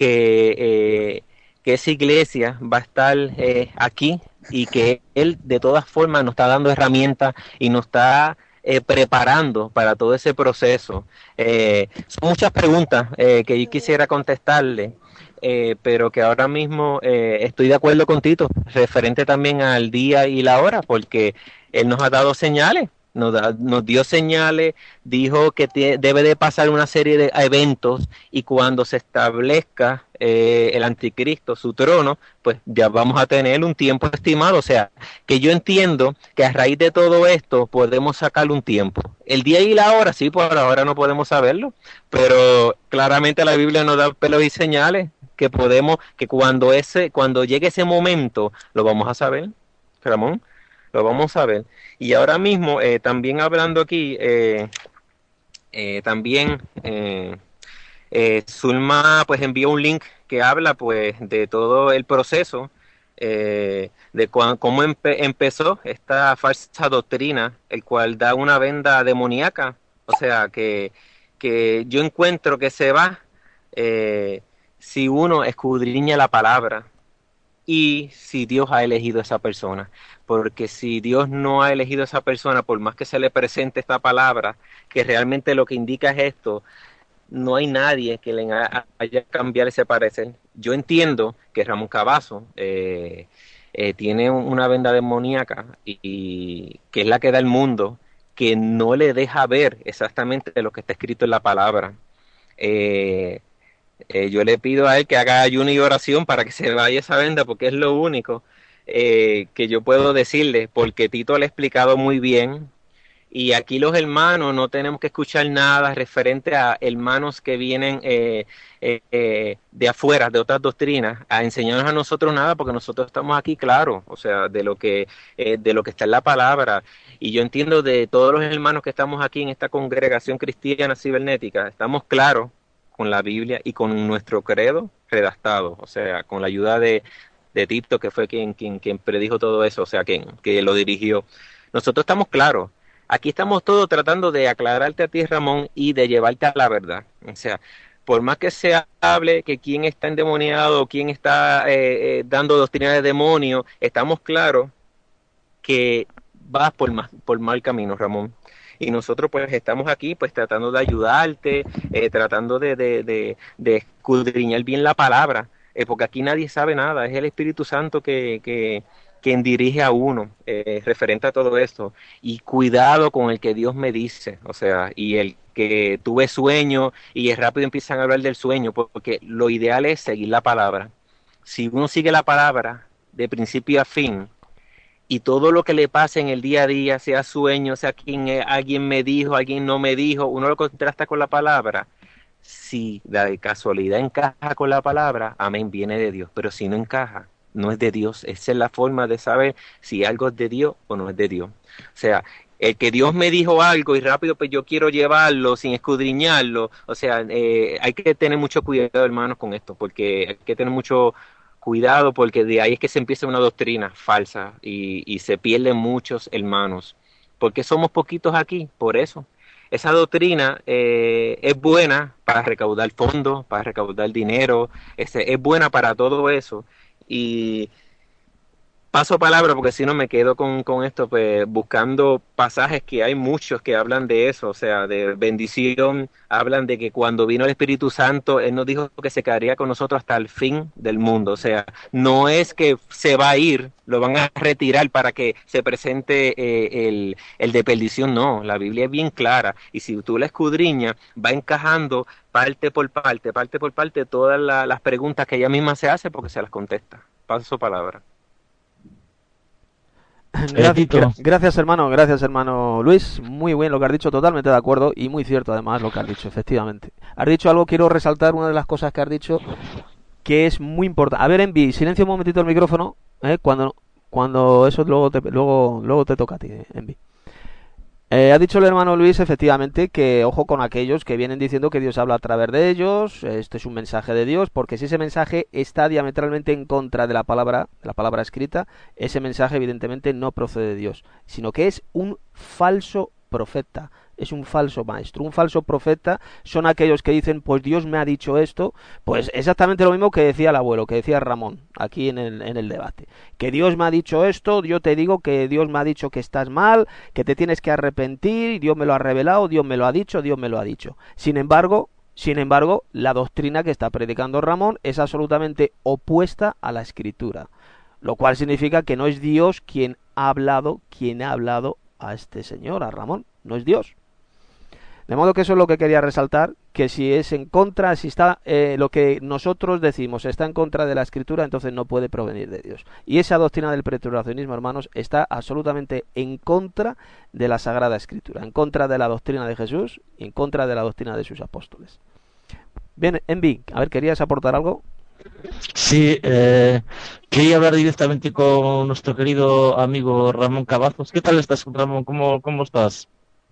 [SPEAKER 6] que esa iglesia va a estar aquí, y que Él de todas formas nos está dando herramientas y nos está preparando para todo ese proceso. Son muchas preguntas que yo quisiera contestarle, pero que ahora mismo estoy de acuerdo con Tito, referente también al día y la hora, porque él nos ha dado señales, nos dio señales, dijo que debe de pasar una serie de eventos, y cuando se establezca el anticristo, su trono, pues ya vamos a tener un tiempo estimado. O sea, que yo entiendo que a raíz de todo esto podemos sacarle un tiempo. El día y la hora, sí, por ahora no podemos saberlo, pero claramente la Biblia nos da pelos y señales que podemos, que cuando llegue ese momento, lo vamos a saber, Ramón, lo vamos a ver. Y ahora mismo, también hablando aquí, también Zulma pues envió un link que habla pues de todo el proceso, de cómo empezó esta falsa doctrina, el cual da una venda demoníaca. O sea, que yo encuentro que se va si uno escudriña la palabra y si Dios ha elegido a esa persona. Porque si Dios no ha elegido a esa persona, por más que se le presente esta palabra, que realmente lo que indica es esto, no hay nadie que le haya cambiado ese parecer. Yo entiendo que Ramón Cavazo tiene una venda demoníaca, y que es la que da el mundo, que no le deja ver exactamente lo que está escrito en la palabra. Yo le pido a él que haga ayuno y oración para que se vaya esa venda, porque es lo único que yo puedo decirle, porque Tito le ha explicado muy bien. Y aquí los hermanos no tenemos que escuchar nada referente a hermanos que vienen de afuera, de otras doctrinas, a enseñarnos a nosotros nada, porque nosotros estamos aquí claros, o sea, de lo que está en la palabra. Y yo entiendo de todos los hermanos que estamos aquí en esta congregación cristiana cibernética, estamos claros con la Biblia y con nuestro credo redactado, o sea, con la ayuda de Tito, que fue quien predijo todo eso, o sea, que lo dirigió. Nosotros estamos claros. Aquí estamos todos tratando de aclararte a ti, Ramón, y de llevarte a la verdad. O sea, por más que se hable que quién está endemoniado, quién está dando doctrina de demonio, estamos claros que vas por mal camino, Ramón. Y nosotros pues estamos aquí pues tratando de ayudarte, tratando de escudriñar bien la palabra, porque aquí nadie sabe nada, es el Espíritu Santo quien dirige a uno referente a todo esto. Y cuidado con el que Dios me dice, o sea, y el que tuve sueño y rápido empiezan a hablar del sueño, porque lo ideal es seguir la palabra. Si uno sigue la palabra de principio a fin, y todo lo que le pase en el día a día, sea sueño, sea alguien me dijo, alguien no me dijo, uno lo contrasta con la palabra. Si la casualidad encaja con la palabra, amén, viene de Dios. Pero si no encaja, no es de Dios. Esa es la forma de saber si algo es de Dios o no es de Dios. O sea, el que Dios me dijo algo y rápido pues yo quiero llevarlo sin escudriñarlo, o sea, hay que tener mucho cuidado, hermanos, con esto, porque hay que tener mucho cuidado, porque de ahí es que se empieza una doctrina falsa y se pierden muchos hermanos. ¿Por qué somos poquitos aquí? Por eso. Esa doctrina es buena para recaudar fondos, para recaudar dinero, es buena para todo eso. paso palabra porque si no me quedo con esto, pues buscando pasajes que hay muchos que hablan de eso, o sea, de bendición, hablan de que cuando vino el Espíritu Santo, Él nos dijo que se quedaría con nosotros hasta el fin del mundo, o sea, no es que se va a ir, lo van a retirar para que se presente el de perdición, no, la Biblia es bien clara, y si tú la escudriñas, va encajando parte por parte, todas las preguntas que ella misma se hace porque se las contesta. Paso palabra.
[SPEAKER 1] Gracias hermano Luis, muy bien lo que has dicho, totalmente de acuerdo y muy cierto además lo que has dicho, efectivamente. Has dicho algo, quiero resaltar una de las cosas que has dicho que es muy importante. A ver, Envi, silencia un momentito el micrófono, cuando eso luego te toca a ti, Envi. Ha dicho el hermano Luis, efectivamente, que ojo con aquellos que vienen diciendo que Dios habla a través de ellos, este es un mensaje de Dios, porque si ese mensaje está diametralmente en contra de la palabra escrita, ese mensaje evidentemente no procede de Dios, sino que es un falso profeta, es un falso maestro. Un falso profeta son aquellos que dicen, pues Dios me ha dicho esto, pues exactamente lo mismo que decía el abuelo, que decía Ramón, aquí en el debate, que Dios me ha dicho esto, yo te digo que Dios me ha dicho que estás mal, que te tienes que arrepentir, Dios me lo ha revelado, Dios me lo ha dicho, Dios me lo ha dicho. Sin embargo, la doctrina que está predicando Ramón es absolutamente opuesta a la Escritura, lo cual significa que no es Dios quien ha hablado a este señor, a Ramón, no es Dios. De modo que eso es lo que quería resaltar, que si es en contra, si está lo que nosotros decimos está en contra de la Escritura, entonces no puede provenir de Dios. Y esa doctrina del preternacionismo, hermanos, está absolutamente en contra de la Sagrada Escritura, en contra de la doctrina de Jesús y en contra de la doctrina de sus apóstoles. Bien, Envi, a ver, ¿querías aportar algo?
[SPEAKER 7] Sí, quería hablar directamente con nuestro querido amigo Ramón Cavazos. ¿Qué tal estás, Ramón? ¿Cómo estás?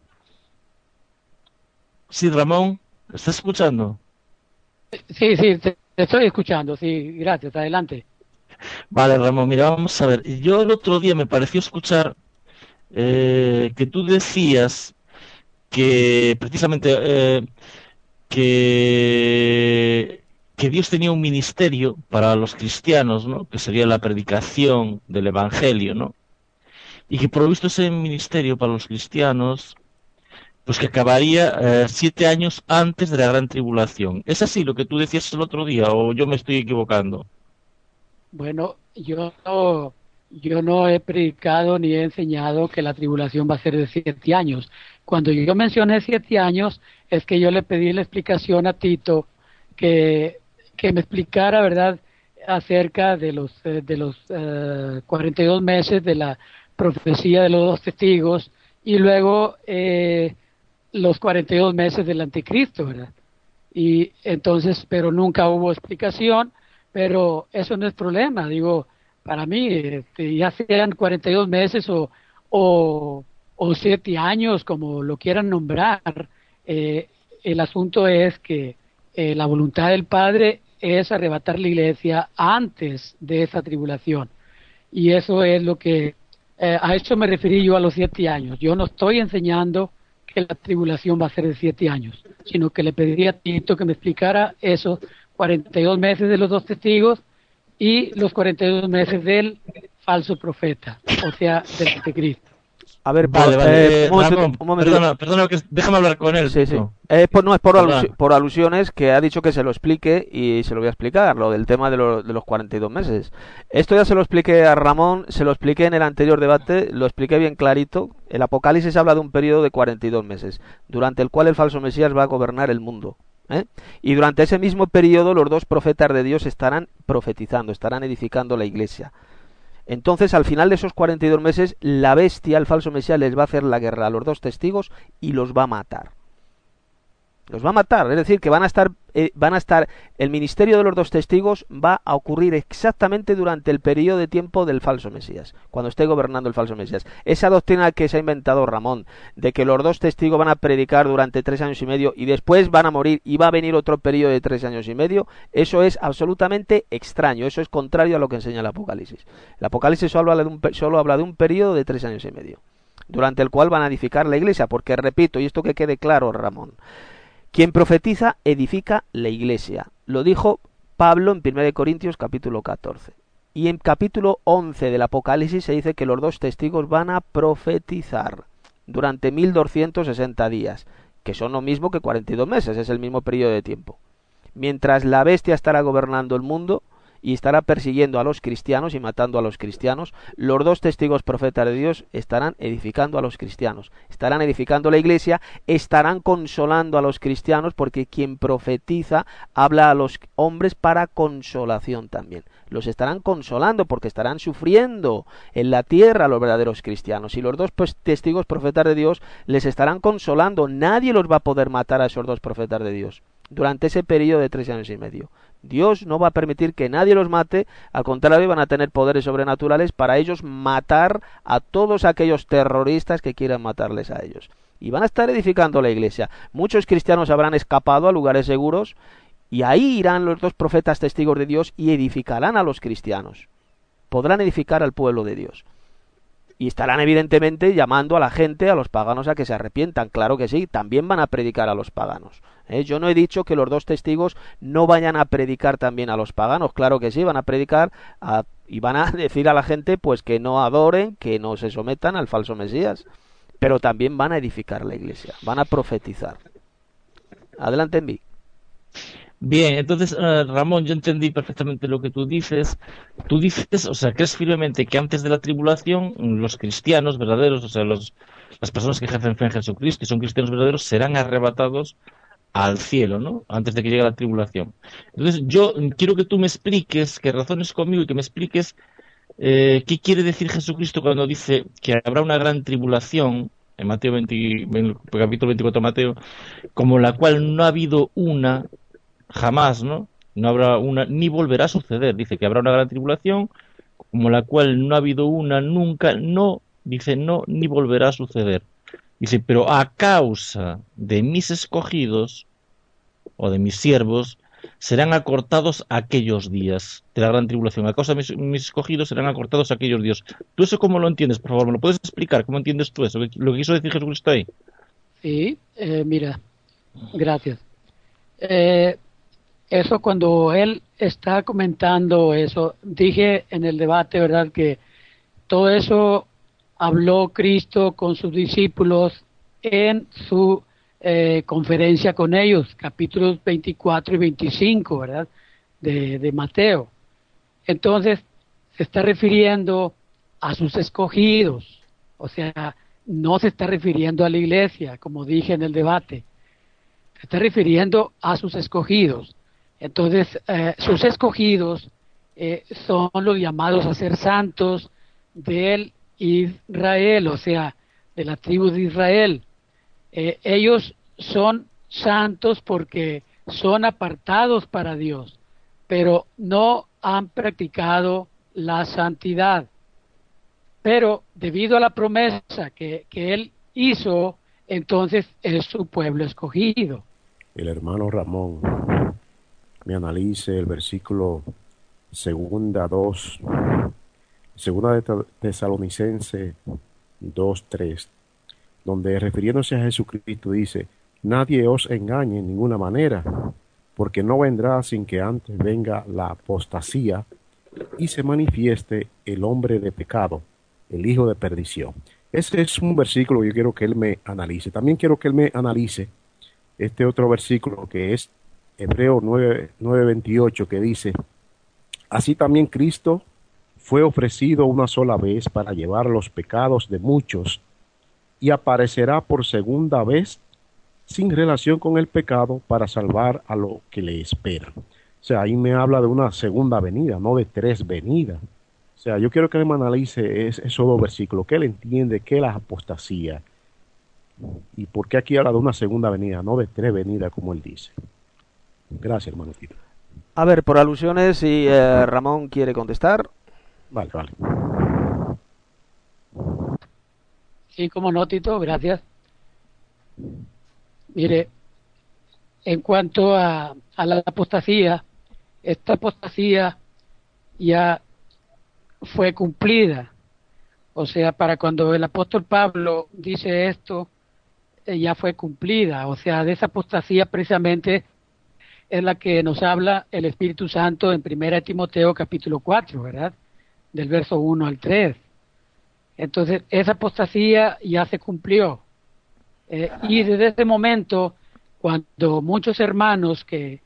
[SPEAKER 7] Sí, Ramón, ¿estás escuchando?
[SPEAKER 3] Sí, te estoy escuchando, sí, gracias, adelante.
[SPEAKER 7] Vale, Ramón, mira, vamos a ver. Yo el otro día me pareció escuchar que tú decías que precisamente que Dios tenía un ministerio para los cristianos, ¿no? Que sería la predicación del Evangelio, ¿no? Y que por lo visto ese ministerio para los cristianos pues que acabaría 7 años antes de la gran tribulación. ¿Es así lo que tú decías el otro día o yo me estoy equivocando?
[SPEAKER 3] Bueno, yo no he predicado ni he enseñado que la tribulación va a ser de 7 años. Cuando yo mencioné 7 años, es que yo le pedí la explicación a Tito que me explicara, ¿verdad?, acerca de los 42 meses de la profecía de los 2 testigos y luego los 42 meses del anticristo, ¿verdad? Y entonces, pero nunca hubo explicación, pero eso no es problema, digo, para mí, ya sean 42 meses o 7 años, como lo quieran nombrar, el asunto es que la voluntad del Padre es arrebatar la iglesia antes de esa tribulación, y eso es lo que, a eso me referí yo a los 7 años. Yo no estoy enseñando que la tribulación va a ser de 7 años, sino que le pediría a Tito que me explicara esos 42 meses de los 2 testigos y los 42 meses del falso profeta, o sea, del anticristo.
[SPEAKER 1] A ver,
[SPEAKER 7] vale,
[SPEAKER 1] un momento.
[SPEAKER 7] Perdona, déjame hablar con él.
[SPEAKER 1] Sí.
[SPEAKER 7] No,
[SPEAKER 1] no es por alusiones, que ha dicho que se lo explique y se lo voy a explicar, lo del tema de los 42 meses. Esto ya se lo expliqué a Ramón, se lo expliqué en el anterior debate, lo expliqué bien clarito. El Apocalipsis habla de un periodo de 42 meses, durante el cual el falso Mesías va a gobernar el mundo. Y durante ese mismo periodo los 2 profetas de Dios estarán profetizando, estarán edificando la iglesia. Entonces, al final de esos 42 meses, la bestia, el falso Mesías, les va a hacer la guerra a los 2 testigos y los va a matar. Los va a matar, es decir, que van a estar, el ministerio de los 2 testigos va a ocurrir exactamente durante el periodo de tiempo del falso Mesías, cuando esté gobernando el falso Mesías. Esa doctrina que se ha inventado Ramón, de que los 2 testigos van a predicar durante 3 años y medio y después van a morir y va a venir otro periodo de 3 años y medio, eso es absolutamente extraño, eso es contrario a lo que enseña el Apocalipsis. El Apocalipsis solo habla de un periodo de 3 años y medio, durante el cual van a edificar la iglesia, porque repito, y esto que quede claro, Ramón, quien profetiza edifica la iglesia. Lo dijo Pablo en 1 Corintios capítulo 14. Y en capítulo 11 del Apocalipsis se dice que los dos testigos van a profetizar durante 1260 días, que son lo mismo que 42 meses, es el mismo periodo de tiempo. Mientras la bestia estará gobernando el mundo y estará persiguiendo a los cristianos y matando a los cristianos, los dos testigos profetas de Dios estarán edificando a los cristianos, estarán edificando la iglesia, estarán consolando a los cristianos, porque quien profetiza habla a los hombres para consolación también. Los estarán consolando porque estarán sufriendo en la tierra los verdaderos cristianos, y los dos testigos profetas de Dios les estarán consolando. Nadie los va a poder matar a esos dos profetas de Dios durante ese periodo de 3 años y medio. Dios no va a permitir que nadie los mate, al contrario, van a tener poderes sobrenaturales para ellos matar a todos aquellos terroristas que quieran matarles a ellos. Y van a estar edificando la iglesia. Muchos cristianos habrán escapado a lugares seguros, y ahí irán los dos profetas testigos de Dios y edificarán a los cristianos. Podrán edificar al pueblo de Dios. Y estarán evidentemente llamando a la gente, a los paganos, a que se arrepientan. Claro que sí, también van a predicar a los paganos. Yo no he dicho que los dos testigos no vayan a predicar también a los paganos. Claro que sí, van a predicar y van a decir a la gente pues que no adoren, que no se sometan al falso Mesías. Pero también van a edificar la iglesia, van a profetizar. Adelante, Envi.
[SPEAKER 7] Bien, entonces, Ramón, yo entendí perfectamente lo que tú dices. Tú dices, o sea, crees firmemente que antes de la tribulación, los cristianos verdaderos, o sea, las personas que ejercen fe en Jesucristo y son cristianos verdaderos, serán arrebatados al cielo, ¿no? Antes de que llegue la tribulación. Entonces, yo quiero que tú me expliques, que razones conmigo y que me expliques qué quiere decir Jesucristo cuando dice que habrá una gran tribulación, en Mateo 20, en el capítulo 24 de Mateo, como la cual no ha habido una jamás, ¿no? No habrá una, ni volverá a suceder. Dice que habrá una gran tribulación, como la cual no ha habido una nunca, no, dice no, ni volverá a suceder. Dice, pero a causa de mis escogidos, o de mis siervos, serán acortados aquellos días de la gran tribulación. A causa de mis escogidos serán acortados aquellos días. ¿Tú eso cómo lo entiendes, por favor? ¿Me lo puedes explicar? ¿Cómo entiendes tú eso? ¿Lo que quiso decir Jesucristo ahí?
[SPEAKER 3] Sí, mira, gracias. Eso cuando él está comentando eso, dije en el debate, ¿verdad?, que todo eso habló Cristo con sus discípulos en su conferencia con ellos, capítulos 24 y 25, ¿verdad?, de Mateo. Entonces, se está refiriendo a sus escogidos, o sea, no se está refiriendo a la iglesia, como dije en el debate, se está refiriendo a sus escogidos. Entonces, sus escogidos son los llamados a ser santos del Israel, o sea, de la tribu de Israel. Ellos son santos porque son apartados para Dios, pero no han practicado la santidad. Pero debido a la promesa que Él hizo, entonces es su pueblo escogido.
[SPEAKER 8] El hermano Ramón me analice el versículo segunda de Tesalonicenses 2:3, donde refiriéndose a Jesucristo dice: nadie os engañe en ninguna manera, porque no vendrá sin que antes venga la apostasía y se manifieste el hombre de pecado, el hijo de perdición. Ese es un versículo que yo quiero que él me analice. También quiero que él me analice este otro versículo que es Hebreos 9:28, que dice: así también Cristo fue ofrecido una sola vez para llevar los pecados de muchos, y aparecerá por segunda vez sin relación con el pecado para salvar a lo que le espera. O sea, ahí me habla de una segunda venida, no de 3 venidas. O sea, yo quiero que él me analice esos 2 versículos, que él entiende qué es la apostasía y por qué aquí habla de una segunda venida, no de 3 venidas como él dice. Gracias, hermano Tito.
[SPEAKER 1] A ver, por alusiones, si Ramón quiere contestar.
[SPEAKER 8] Vale.
[SPEAKER 3] Sí, como no, Tito, gracias. Mire, en cuanto a la apostasía, esta apostasía ya fue cumplida. O sea, para cuando el apóstol Pablo dice esto, ya fue cumplida. O sea, de esa apostasía precisamente es la que nos habla el Espíritu Santo en 1 Timoteo capítulo 4, ¿verdad? del verso 1 al 3. Entonces, esa apostasía ya se cumplió. Y desde ese momento, cuando muchos hermanos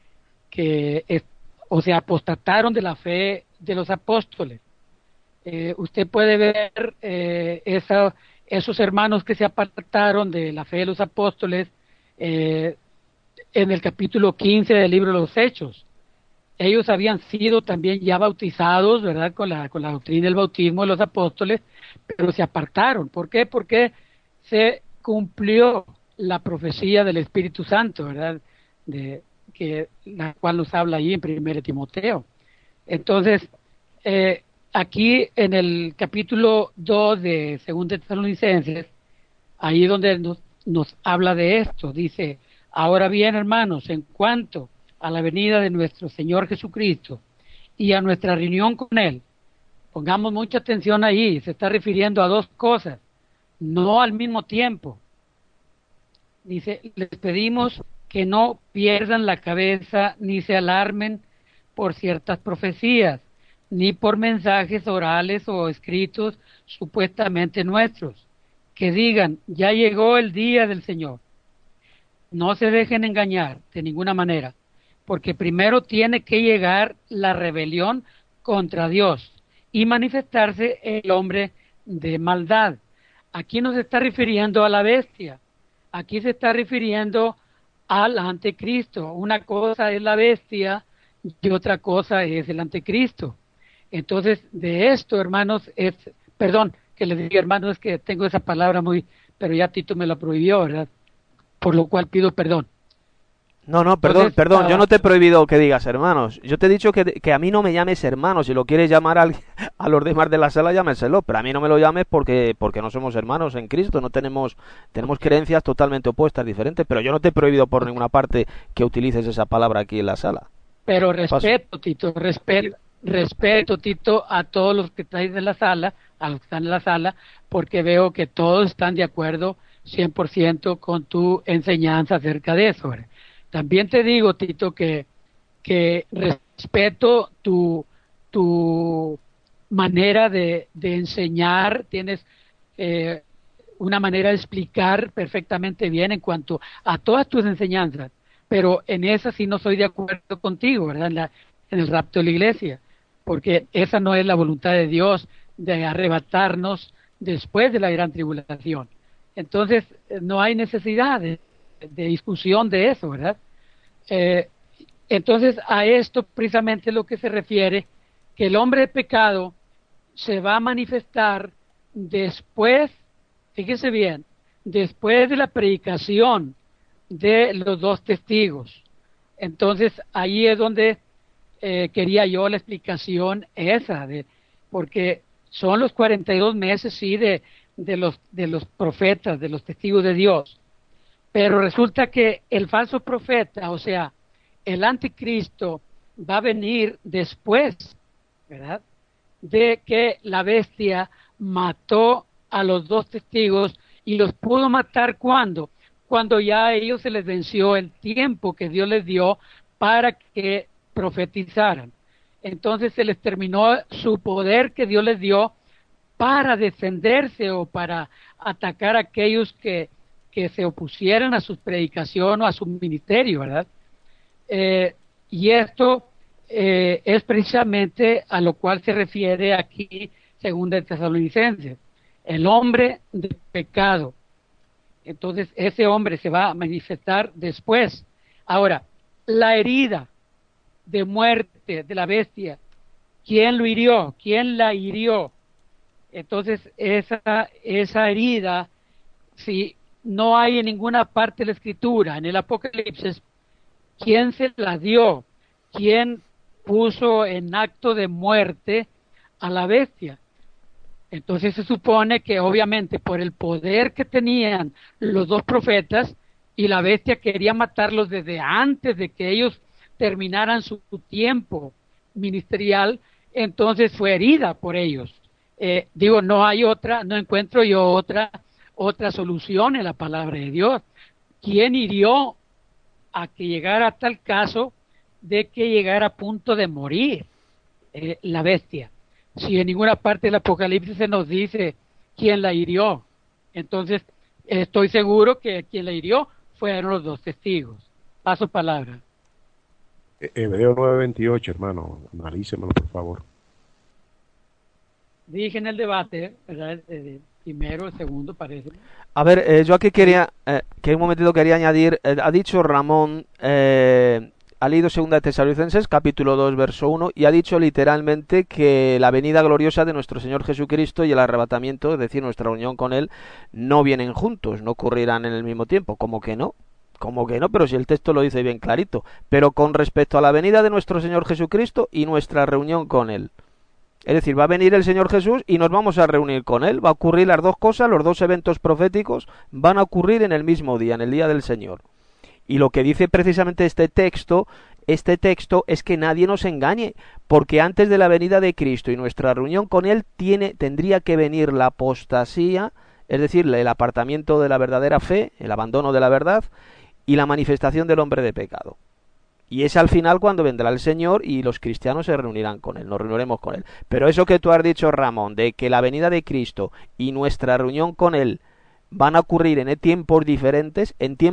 [SPEAKER 3] o se apostataron de la fe de los apóstoles, usted puede ver esos hermanos que se apartaron de la fe de los apóstoles en el capítulo 15 del libro de los Hechos. Ellos habían sido también ya bautizados, ¿verdad?, con la doctrina del bautismo de los apóstoles, pero se apartaron. ¿Por qué? Porque se cumplió la profecía del Espíritu Santo, ¿verdad?, la cual nos habla ahí en 1 Timoteo. Entonces, aquí en el capítulo 2 de 2 Tesalonicenses, ahí donde nos habla de esto, dice: ahora bien, hermanos, en cuanto a la venida de nuestro Señor Jesucristo y a nuestra reunión con Él, pongamos mucha atención ahí, se está refiriendo a dos cosas, no al mismo tiempo. Dice: les pedimos que no pierdan la cabeza ni se alarmen por ciertas profecías, ni por mensajes orales o escritos supuestamente nuestros, que digan: ya llegó el día del Señor. No se dejen engañar de ninguna manera, porque primero tiene que llegar la rebelión contra Dios y manifestarse el hombre de maldad. Aquí no se está refiriendo a la bestia, aquí se está refiriendo al anticristo. Una cosa es la bestia y otra cosa es el anticristo. Entonces, de esto, hermanos, perdón que les diga, hermanos, es que tengo esa palabra pero ya Tito me la prohibió, ¿verdad? Por lo cual pido perdón.
[SPEAKER 1] No, perdón, yo no te he prohibido que digas hermanos. Yo te he dicho que a mí no me llames hermanos. Si lo quieres llamar a los demás de la sala, llámeselo, pero a mí no me lo llames porque no somos hermanos en Cristo, no tenemos creencias totalmente opuestas, diferentes, pero yo no te he prohibido por ninguna parte que utilices esa palabra aquí en la sala.
[SPEAKER 3] Pero respeto, Tito, respeto, Tito, a todos los que estáis en la sala, a los que están en la sala, porque veo que todos están de acuerdo 100% con tu enseñanza acerca de eso, ¿verdad? También te digo, Tito, que respeto tu manera de enseñar, tienes una manera de explicar perfectamente bien en cuanto a todas tus enseñanzas, pero en esa sí no estoy de acuerdo contigo, ¿verdad? En el rapto de la iglesia, porque esa no es la voluntad de Dios, de arrebatarnos después de la gran tribulación. Entonces, no hay necesidad de discusión de eso, ¿verdad? Entonces, a esto precisamente es lo que se refiere, que el hombre de pecado se va a manifestar después, fíjese bien, después de la predicación de los dos testigos. Entonces, ahí es donde quería yo la explicación esa, porque son los 42 meses, sí, de los profetas, de los testigos de Dios. Pero resulta que el falso profeta, o sea, el anticristo, va a venir después, ¿verdad?, de que la bestia mató a los dos testigos, y los pudo matar cuando ya a ellos se les venció el tiempo que Dios les dio para que profetizaran. Entonces se les terminó su poder que Dios les dio para defenderse o para atacar a aquellos que se opusieran a su predicación o a su ministerio, ¿verdad? Y esto es precisamente a lo cual se refiere aquí 2 Tesalonicenses, el hombre de pecado. Entonces ese hombre se va a manifestar después. Ahora, la herida de muerte de la bestia, ¿quién lo hirió? ¿Quién la hirió? Entonces esa herida, si no hay en ninguna parte de la Escritura, en el Apocalipsis, ¿quién se la dio? ¿Quién puso en acto de muerte a la bestia? Entonces se supone que obviamente por el poder que tenían los dos profetas, y la bestia quería matarlos desde antes de que ellos terminaran su tiempo ministerial, entonces fue herida por ellos. No encuentro yo otra solución en la palabra de Dios. ¿Quién hirió a que llegara a tal caso de que llegara a punto de morir la bestia? si en ninguna parte del Apocalipsis se nos dice quién la hirió. Entonces, estoy seguro que quien la hirió fueron los dos testigos. Paso palabra.
[SPEAKER 8] Hebreo 9:28, hermano, analícemelo, por favor.
[SPEAKER 3] Dije en el debate, ¿verdad? Primero, el segundo, parece.
[SPEAKER 1] A ver, yo aquí quería, que un momentito quería añadir, ha dicho Ramón, ha leído 2 de Tesalonicenses, capítulo 2, verso 1, y ha dicho literalmente que la venida gloriosa de nuestro Señor Jesucristo y el arrebatamiento, es decir, nuestra unión con Él, no vienen juntos, no ocurrirán en el mismo tiempo. ¿Cómo que no? ¿Cómo que no? Pero si el texto lo dice bien clarito. Pero con respecto a la venida de nuestro Señor Jesucristo y nuestra reunión con Él. Es decir, va a venir el Señor Jesús y nos vamos a reunir con Él. Va a ocurrir las dos cosas, los dos eventos proféticos van a ocurrir en el mismo día, en el día del Señor. Y lo que dice precisamente este texto es que nadie nos engañe, porque antes de la venida de Cristo y nuestra reunión con Él tendría que venir la apostasía, es decir, el apartamiento de la verdadera fe, el abandono de la verdad y la manifestación del hombre de pecado. Y es al final cuando vendrá el Señor y los cristianos se reunirán con Él, nos reuniremos con Él. Pero eso que tú has dicho, Ramón, de que la venida de Cristo y nuestra reunión con Él van a ocurrir en tiempos diferentes,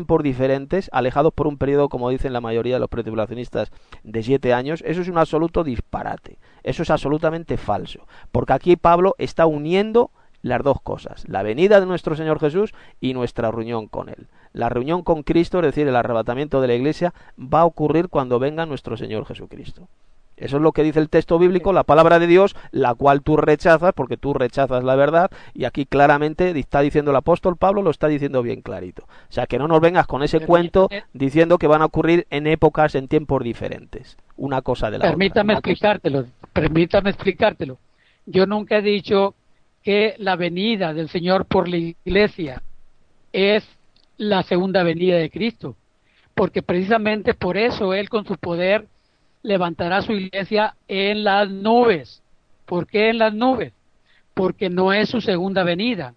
[SPEAKER 1] alejados por un periodo, como dicen la mayoría de los pretribulacionistas, de 7 años, eso es un absoluto disparate, eso es absolutamente falso, porque aquí Pablo está uniendo las dos cosas, la venida de nuestro Señor Jesús y nuestra reunión con Él. La reunión con Cristo, es decir, el arrebatamiento de la Iglesia, va a ocurrir cuando venga nuestro Señor Jesucristo. Eso es lo que dice el texto bíblico, la palabra de Dios, la cual tú rechazas, porque tú rechazas la verdad, y aquí claramente está diciendo el apóstol Pablo, lo está diciendo bien clarito. O sea, que no nos vengas con ese cuento diciendo que van a ocurrir en épocas, en tiempos diferentes. Una cosa de la
[SPEAKER 3] Permítame
[SPEAKER 1] otra.
[SPEAKER 3] explicártelo. Yo nunca he dicho que la venida del Señor por la Iglesia es la segunda venida de Cristo, porque precisamente por eso Él con su poder levantará su iglesia en las nubes. ¿Por qué en las nubes? Porque no es su segunda venida.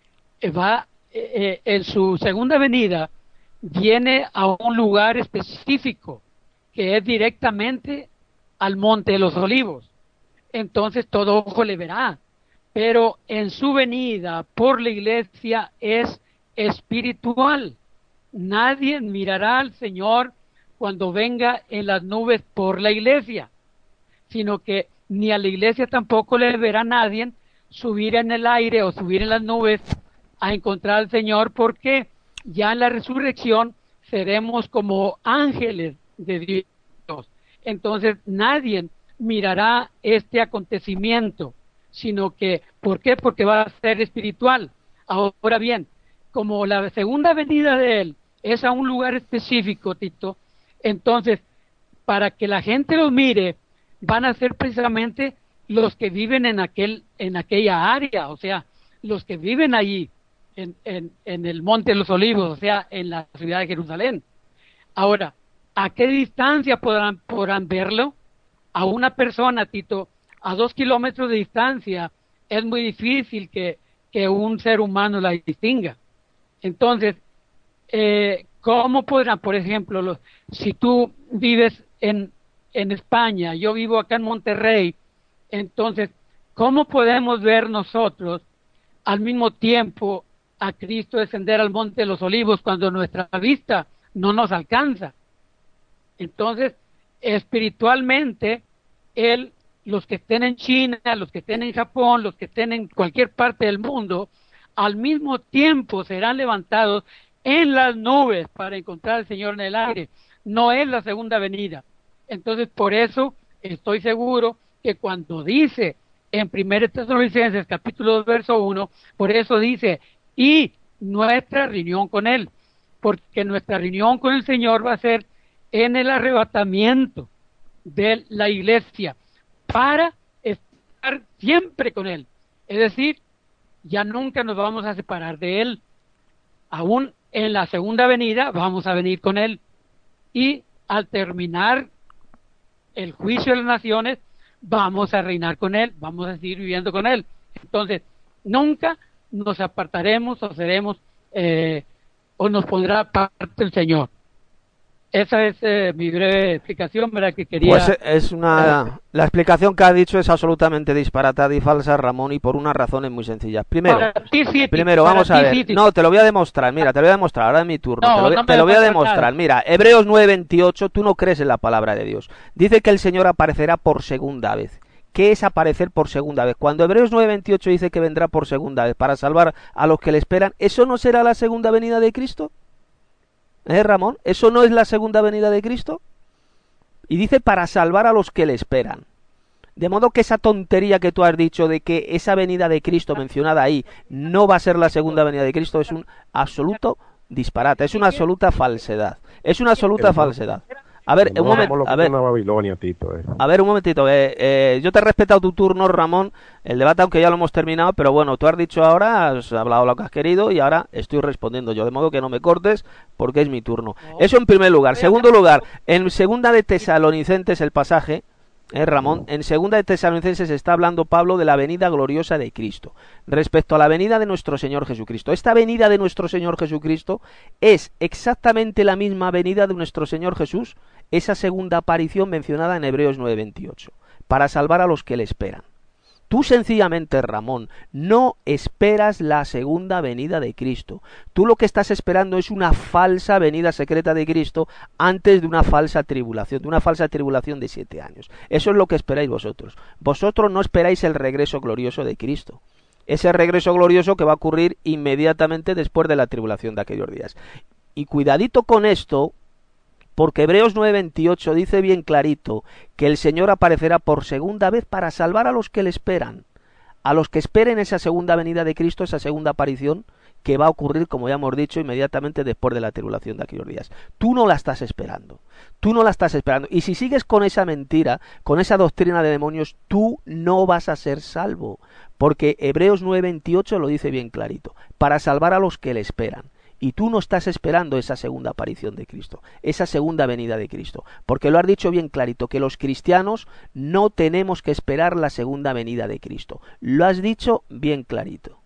[SPEAKER 3] En su segunda venida viene a un lugar específico, que es directamente al Monte de los Olivos. Entonces todo ojo le verá. Pero en su venida por la iglesia es espiritual. Nadie mirará al Señor cuando venga en las nubes por la iglesia, sino que ni a la iglesia tampoco le verá nadie subir en el aire o subir en las nubes a encontrar al Señor, porque ya en la resurrección seremos como ángeles de Dios. Entonces nadie mirará este acontecimiento, sino que, ¿por qué? Porque va a ser espiritual. Ahora bien, como la segunda venida de Él es a un lugar específico, Tito, entonces, para que la gente lo mire, van a ser precisamente los que viven en aquella área, o sea, los que viven allí, en el Monte de los Olivos, o sea, en la ciudad de Jerusalén. Ahora, ¿a qué distancia podrán verlo? A una persona, Tito, a 2 kilómetros de distancia, es muy difícil que un ser humano la distinga. Entonces, ¿cómo podrán, por ejemplo, si tú vives en España, yo vivo acá en Monterrey, entonces, ¿cómo podemos ver nosotros al mismo tiempo a Cristo descender al Monte de los Olivos cuando nuestra vista no nos alcanza? Entonces, espiritualmente, los que estén en China, los que estén en Japón, los que estén en cualquier parte del mundo, al mismo tiempo serán levantados en las nubes para encontrar al Señor en el aire. No es la segunda venida. Entonces, por eso estoy seguro que cuando dice en 1 Tesalonicenses capítulo 2 verso 1, por eso dice, y nuestra reunión con Él, porque nuestra reunión con el Señor va a ser en el arrebatamiento de la iglesia, para estar siempre con Él. Es decir, ya nunca nos vamos a separar de Él. Aún en la segunda venida vamos a venir con Él. Y al terminar el juicio de las naciones, vamos a reinar con Él, vamos a seguir viviendo con Él. Entonces, nunca nos apartaremos o seremos, o nos pondrá parte el Señor. esa es mi breve explicación, ¿verdad? Que quería...
[SPEAKER 1] Pues es una... La explicación que ha dicho es absolutamente disparatada y falsa, Ramón, y por unas razones muy sencillas. Primero, vamos a ver. No, te lo voy a demostrar. Mira, te lo voy a demostrar. Ahora es mi turno. Te lo voy a demostrar. Mira, Hebreos 9:28, tú no crees en la palabra de Dios. Dice que el Señor aparecerá por segunda vez. ¿Qué es aparecer por segunda vez? Cuando Hebreos 9:28 dice que vendrá por segunda vez para salvar a los que le esperan, ¿eso no será la segunda venida de Cristo? Ramón? ¿Eso no es la segunda venida de Cristo? Y dice para salvar a los que le esperan. De modo que esa tontería que tú has dicho de que esa venida de Cristo mencionada ahí no va a ser la segunda venida de Cristo es un absoluto disparate, es una absoluta falsedad. Es una absoluta falsedad. A ver, un momento. A ver, un momentito. Yo te he respetado tu turno, Ramón. El debate, aunque ya lo hemos terminado, pero bueno, tú has dicho ahora, has hablado lo que has querido y ahora estoy respondiendo yo. De modo que no me cortes porque es mi turno. Eso en primer lugar. Segundo lugar, en segunda de Tesalonicenses el pasaje, Ramón, en segunda de Tesalonicenses está hablando Pablo de la venida gloriosa de Cristo. Respecto a la venida de nuestro Señor Jesucristo. Esta venida de nuestro Señor Jesucristo es exactamente la misma venida de nuestro Señor Jesús, esa segunda aparición mencionada en Hebreos 9:28, para salvar a los que le esperan. Tú sencillamente, Ramón, no esperas la segunda venida de Cristo. Tú lo que estás esperando es una falsa venida secreta de Cristo antes de una falsa tribulación, de 7 años. Eso es lo que esperáis vosotros. Vosotros no esperáis el regreso glorioso de Cristo. Ese regreso glorioso que va a ocurrir inmediatamente después de la tribulación de aquellos días. Y cuidadito con esto, porque Hebreos 9:28 dice bien clarito que el Señor aparecerá por segunda vez para salvar a los que le esperan, a los que esperen esa segunda venida de Cristo, esa segunda aparición que va a ocurrir, como ya hemos dicho, inmediatamente después de la tribulación de aquellos días. Tú no la estás esperando, y si sigues con esa mentira, con esa doctrina de demonios, tú no vas a ser salvo, porque Hebreos 9:28 lo dice bien clarito, para salvar a los que le esperan. Y tú no estás esperando esa segunda aparición de Cristo, esa segunda venida de Cristo, porque lo has dicho bien clarito, que los cristianos no tenemos que esperar la segunda venida de Cristo. Lo has dicho bien clarito.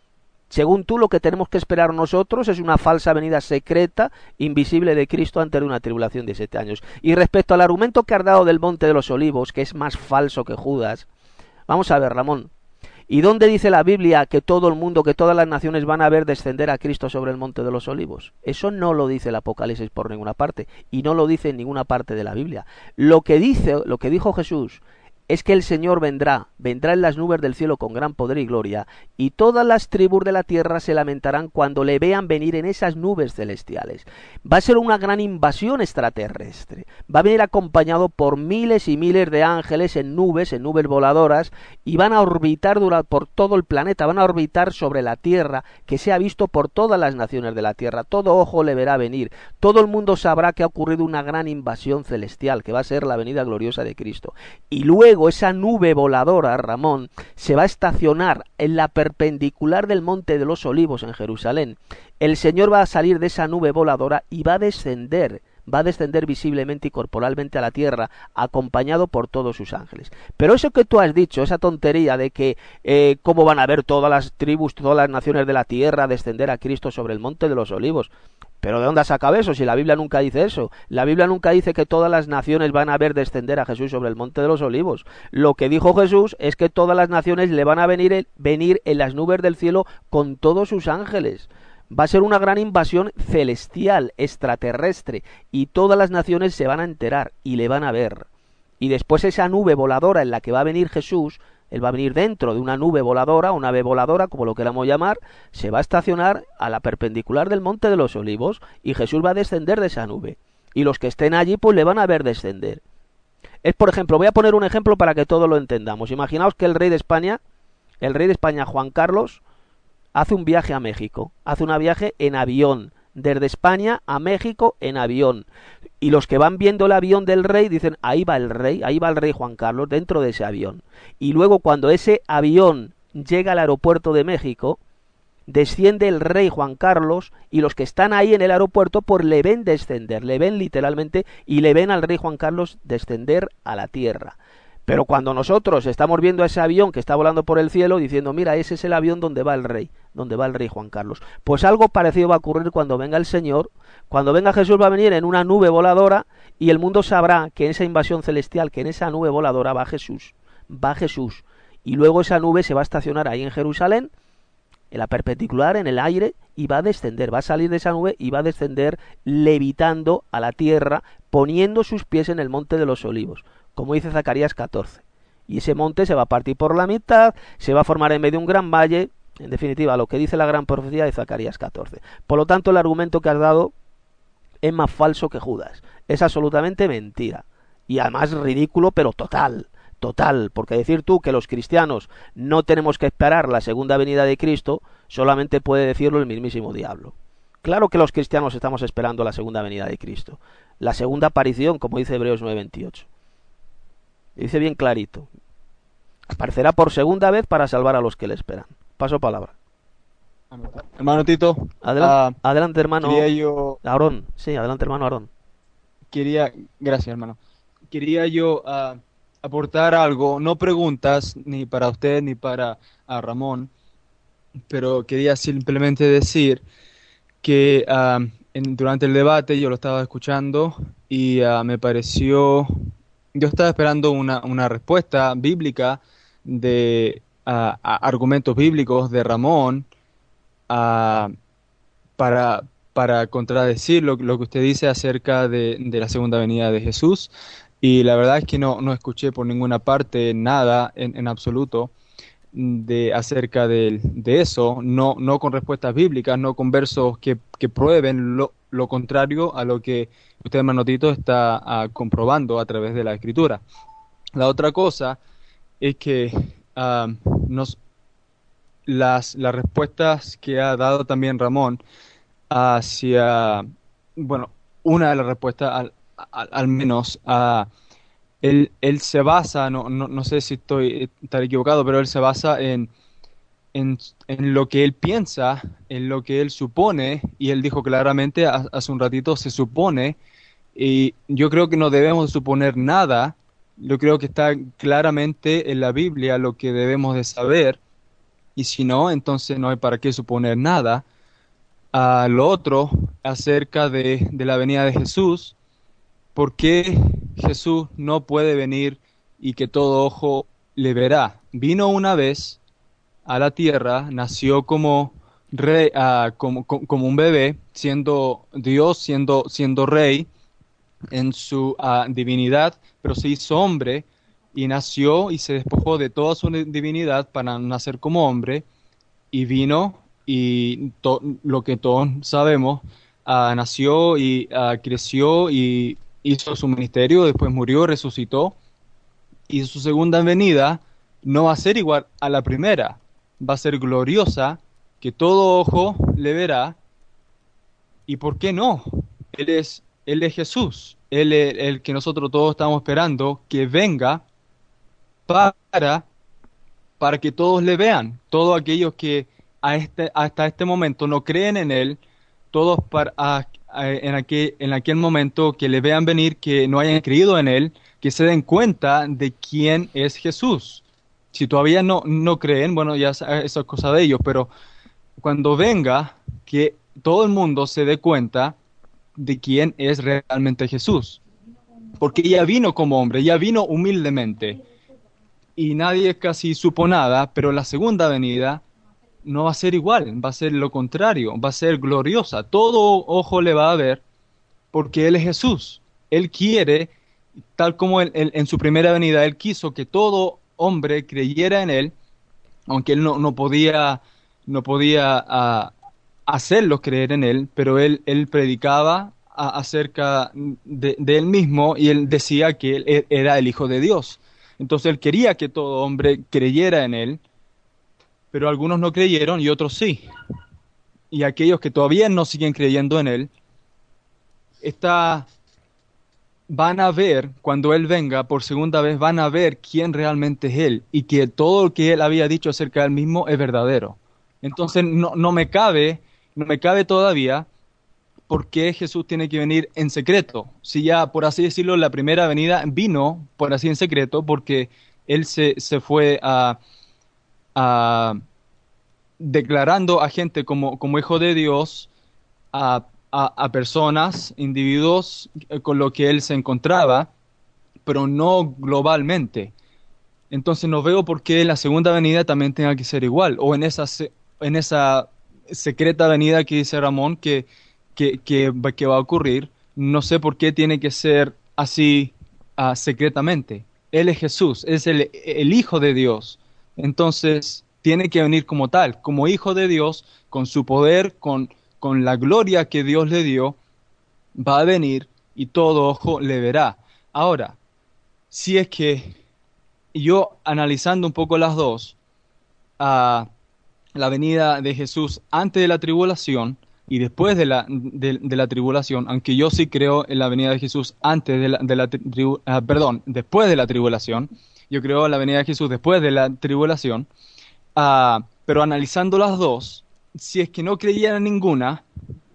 [SPEAKER 1] Según tú, lo que tenemos que esperar nosotros es una falsa venida secreta, invisible de Cristo antes de una tribulación de 7 años. Y respecto al argumento que has dado del Monte de los Olivos, que es más falso que Judas, vamos a ver, Ramón. ¿Y dónde dice la Biblia que todo el mundo, que todas las naciones van a ver descender a Cristo sobre el Monte de los Olivos? Eso no lo dice el Apocalipsis por ninguna parte, y no lo dice en ninguna parte de la Biblia. Lo que dijo Jesús es que el Señor vendrá en las nubes del cielo con gran poder y gloria, y todas las tribus de la tierra se lamentarán cuando le vean venir en esas nubes celestiales. Va a ser una gran invasión extraterrestre. Va a venir acompañado por miles y miles de ángeles en nubes voladoras, y van a orbitar por todo el planeta, van a orbitar sobre la tierra, que sea visto por todas las naciones de la tierra. Todo ojo le verá venir. Todo el mundo sabrá que ha ocurrido una gran invasión celestial, que va a ser la venida gloriosa de Cristo. Y luego esa nube voladora, Ramón, se va a estacionar en la perpendicular del Monte de los Olivos en Jerusalén. El Señor va a salir de esa nube voladora y va a descender visiblemente y corporalmente a la tierra, acompañado por todos sus ángeles. Pero eso que tú has dicho, esa tontería de que cómo van a ver todas las tribus, todas las naciones de la tierra descender a Cristo sobre el Monte de los Olivos. ¿Pero de dónde has sacado eso? Si la Biblia nunca dice eso. La Biblia nunca dice que todas las naciones van a ver descender a Jesús sobre el Monte de los Olivos. Lo que dijo Jesús es que todas las naciones le van a venir en las nubes del cielo con todos sus ángeles. Va a ser una gran invasión celestial, extraterrestre, y todas las naciones se van a enterar y le van a ver. Y después esa nube voladora en la que va a venir Jesús, él va a venir dentro de una nube voladora, una ave voladora, como lo queramos llamar, se va a estacionar a la perpendicular del Monte de los Olivos, y Jesús va a descender de esa nube. Y los que estén allí, pues le van a ver descender. Es, por ejemplo, voy a poner un ejemplo para que todo lo entendamos. Imaginaos que el rey de España, Juan Carlos, hace un viaje a México, hace un viaje en avión, desde España a México en avión. Y los que van viendo el avión del rey dicen, ahí va el rey Juan Carlos dentro de ese avión. Y luego cuando ese avión llega al aeropuerto de México, desciende el rey Juan Carlos, y los que están ahí en el aeropuerto pues le ven descender, le ven literalmente, y le ven al rey Juan Carlos descender a la tierra. Pero cuando nosotros estamos viendo ese avión que está volando por el cielo, diciendo, mira, ese es el avión donde va el rey Juan Carlos. Pues algo parecido va a ocurrir cuando venga el Señor. Cuando venga Jesús va a venir en una nube voladora y el mundo sabrá que en esa invasión celestial, que en esa nube voladora va Jesús. Y luego esa nube se va a estacionar ahí en Jerusalén, en la perpendicular, en el aire, y va a descender, va a salir de esa nube y va a descender levitando a la tierra, poniendo sus pies en el monte de los olivos, como dice Zacarías 14. Y ese monte se va a partir por la mitad, se va a formar en medio de un gran valle, en definitiva, lo que dice la gran profecía de Zacarías 14. Por lo tanto, el argumento que has dado es más falso que Judas. Es absolutamente mentira. Y además ridículo, pero total, porque decir tú que los cristianos no tenemos que esperar la segunda venida de Cristo, solamente puede decirlo el mismísimo diablo. Claro que los cristianos estamos esperando la segunda venida de Cristo, la segunda aparición, como dice Hebreos 9:28. Dice bien clarito, aparecerá por segunda vez para salvar a los que le esperan. Paso palabra.
[SPEAKER 9] Hermano Tito,
[SPEAKER 1] adelante hermano Aarón. Sí, adelante hermano Aarón.
[SPEAKER 9] Gracias hermano. Quería yo aportar algo, no preguntas ni para usted ni para Ramón, pero quería simplemente decir que durante el debate yo lo estaba escuchando y me pareció, yo estaba esperando una respuesta bíblica de argumentos bíblicos de Ramón para contradecir lo que usted dice acerca de la segunda venida de Jesús. Y la verdad es que no escuché por ninguna parte nada en absoluto acerca de eso, no con respuestas bíblicas, no con versos que prueben lo contrario a lo que usted, hermano Tito, está comprobando a través de la Escritura. La otra cosa es que las respuestas que ha dado también Ramón hacia, bueno, una de las respuestas al menos él se basa, no sé si estar equivocado, pero él se basa en lo que él piensa, en lo que él supone, y él dijo claramente hace un ratito, se supone, y yo creo que no debemos suponer nada. Yo creo que está claramente en la Biblia lo que debemos de saber, y si no, entonces no hay para qué suponer nada. Lo otro, acerca de la venida de Jesús, ¿por qué Jesús no puede venir y que todo ojo le verá? Vino una vez a la tierra, nació como rey, como un bebé, siendo Dios, siendo rey en su divinidad, pero se hizo hombre y nació y se despojó de toda su divinidad para nacer como hombre, y vino y lo que todos sabemos, nació y creció y hizo su ministerio, después murió, resucitó, y su segunda venida no va a ser igual a la primera, va a ser gloriosa, que todo ojo le verá. ¿Y por qué no? Él es Jesús, Él es el que nosotros todos estamos esperando que venga para que todos le vean, todos aquellos que hasta este momento no creen en Él, todos en aquel momento que le vean venir, que no hayan creído en Él, que se den cuenta de quién es Jesús. Si todavía no creen, bueno, ya eso es cosa de ellos, pero cuando venga, que todo el mundo se dé cuenta de quién es realmente Jesús. Porque ya vino como hombre, ya vino humildemente, y nadie casi supo nada, pero la segunda venida no va a ser igual, va a ser lo contrario, va a ser gloriosa. Todo ojo le va a ver, porque Él es Jesús. Él quiere, tal como en su primera venida, Él quiso que todo hombre creyera en Él, aunque Él no podía hacerlos creer en Él, pero Él predicaba acerca de Él mismo, y Él decía que Él era el Hijo de Dios. Entonces Él quería que todo hombre creyera en Él, pero algunos no creyeron y otros sí. Y aquellos que todavía no siguen creyendo en Él, van a ver, cuando Él venga por segunda vez, van a ver quién realmente es Él, y que todo lo que Él había dicho acerca de Él mismo es verdadero. Entonces no me cabe todavía por qué Jesús tiene que venir en secreto. Si ya, por así decirlo, la primera venida vino, por así en secreto, porque Él se fue a declarando a gente como hijo de Dios, a personas, individuos con lo que Él se encontraba, pero no globalmente. Entonces no veo por qué la segunda venida también tenga que ser igual, o en esa secreta venida que dice Ramón que va a ocurrir, no sé por qué tiene que ser así secretamente. Él es Jesús, es el Hijo de Dios, entonces tiene que venir como tal, como Hijo de Dios, con su poder, con la gloria que Dios le dio, va a venir y todo ojo le verá. Ahora, si es que yo analizando un poco las dos, la venida de Jesús antes de la tribulación y después de la tribulación, aunque yo sí creo en la venida de Jesús antes después de la tribulación, yo creo en la venida de Jesús después de la tribulación, pero analizando las dos, si es que no creyera en ninguna,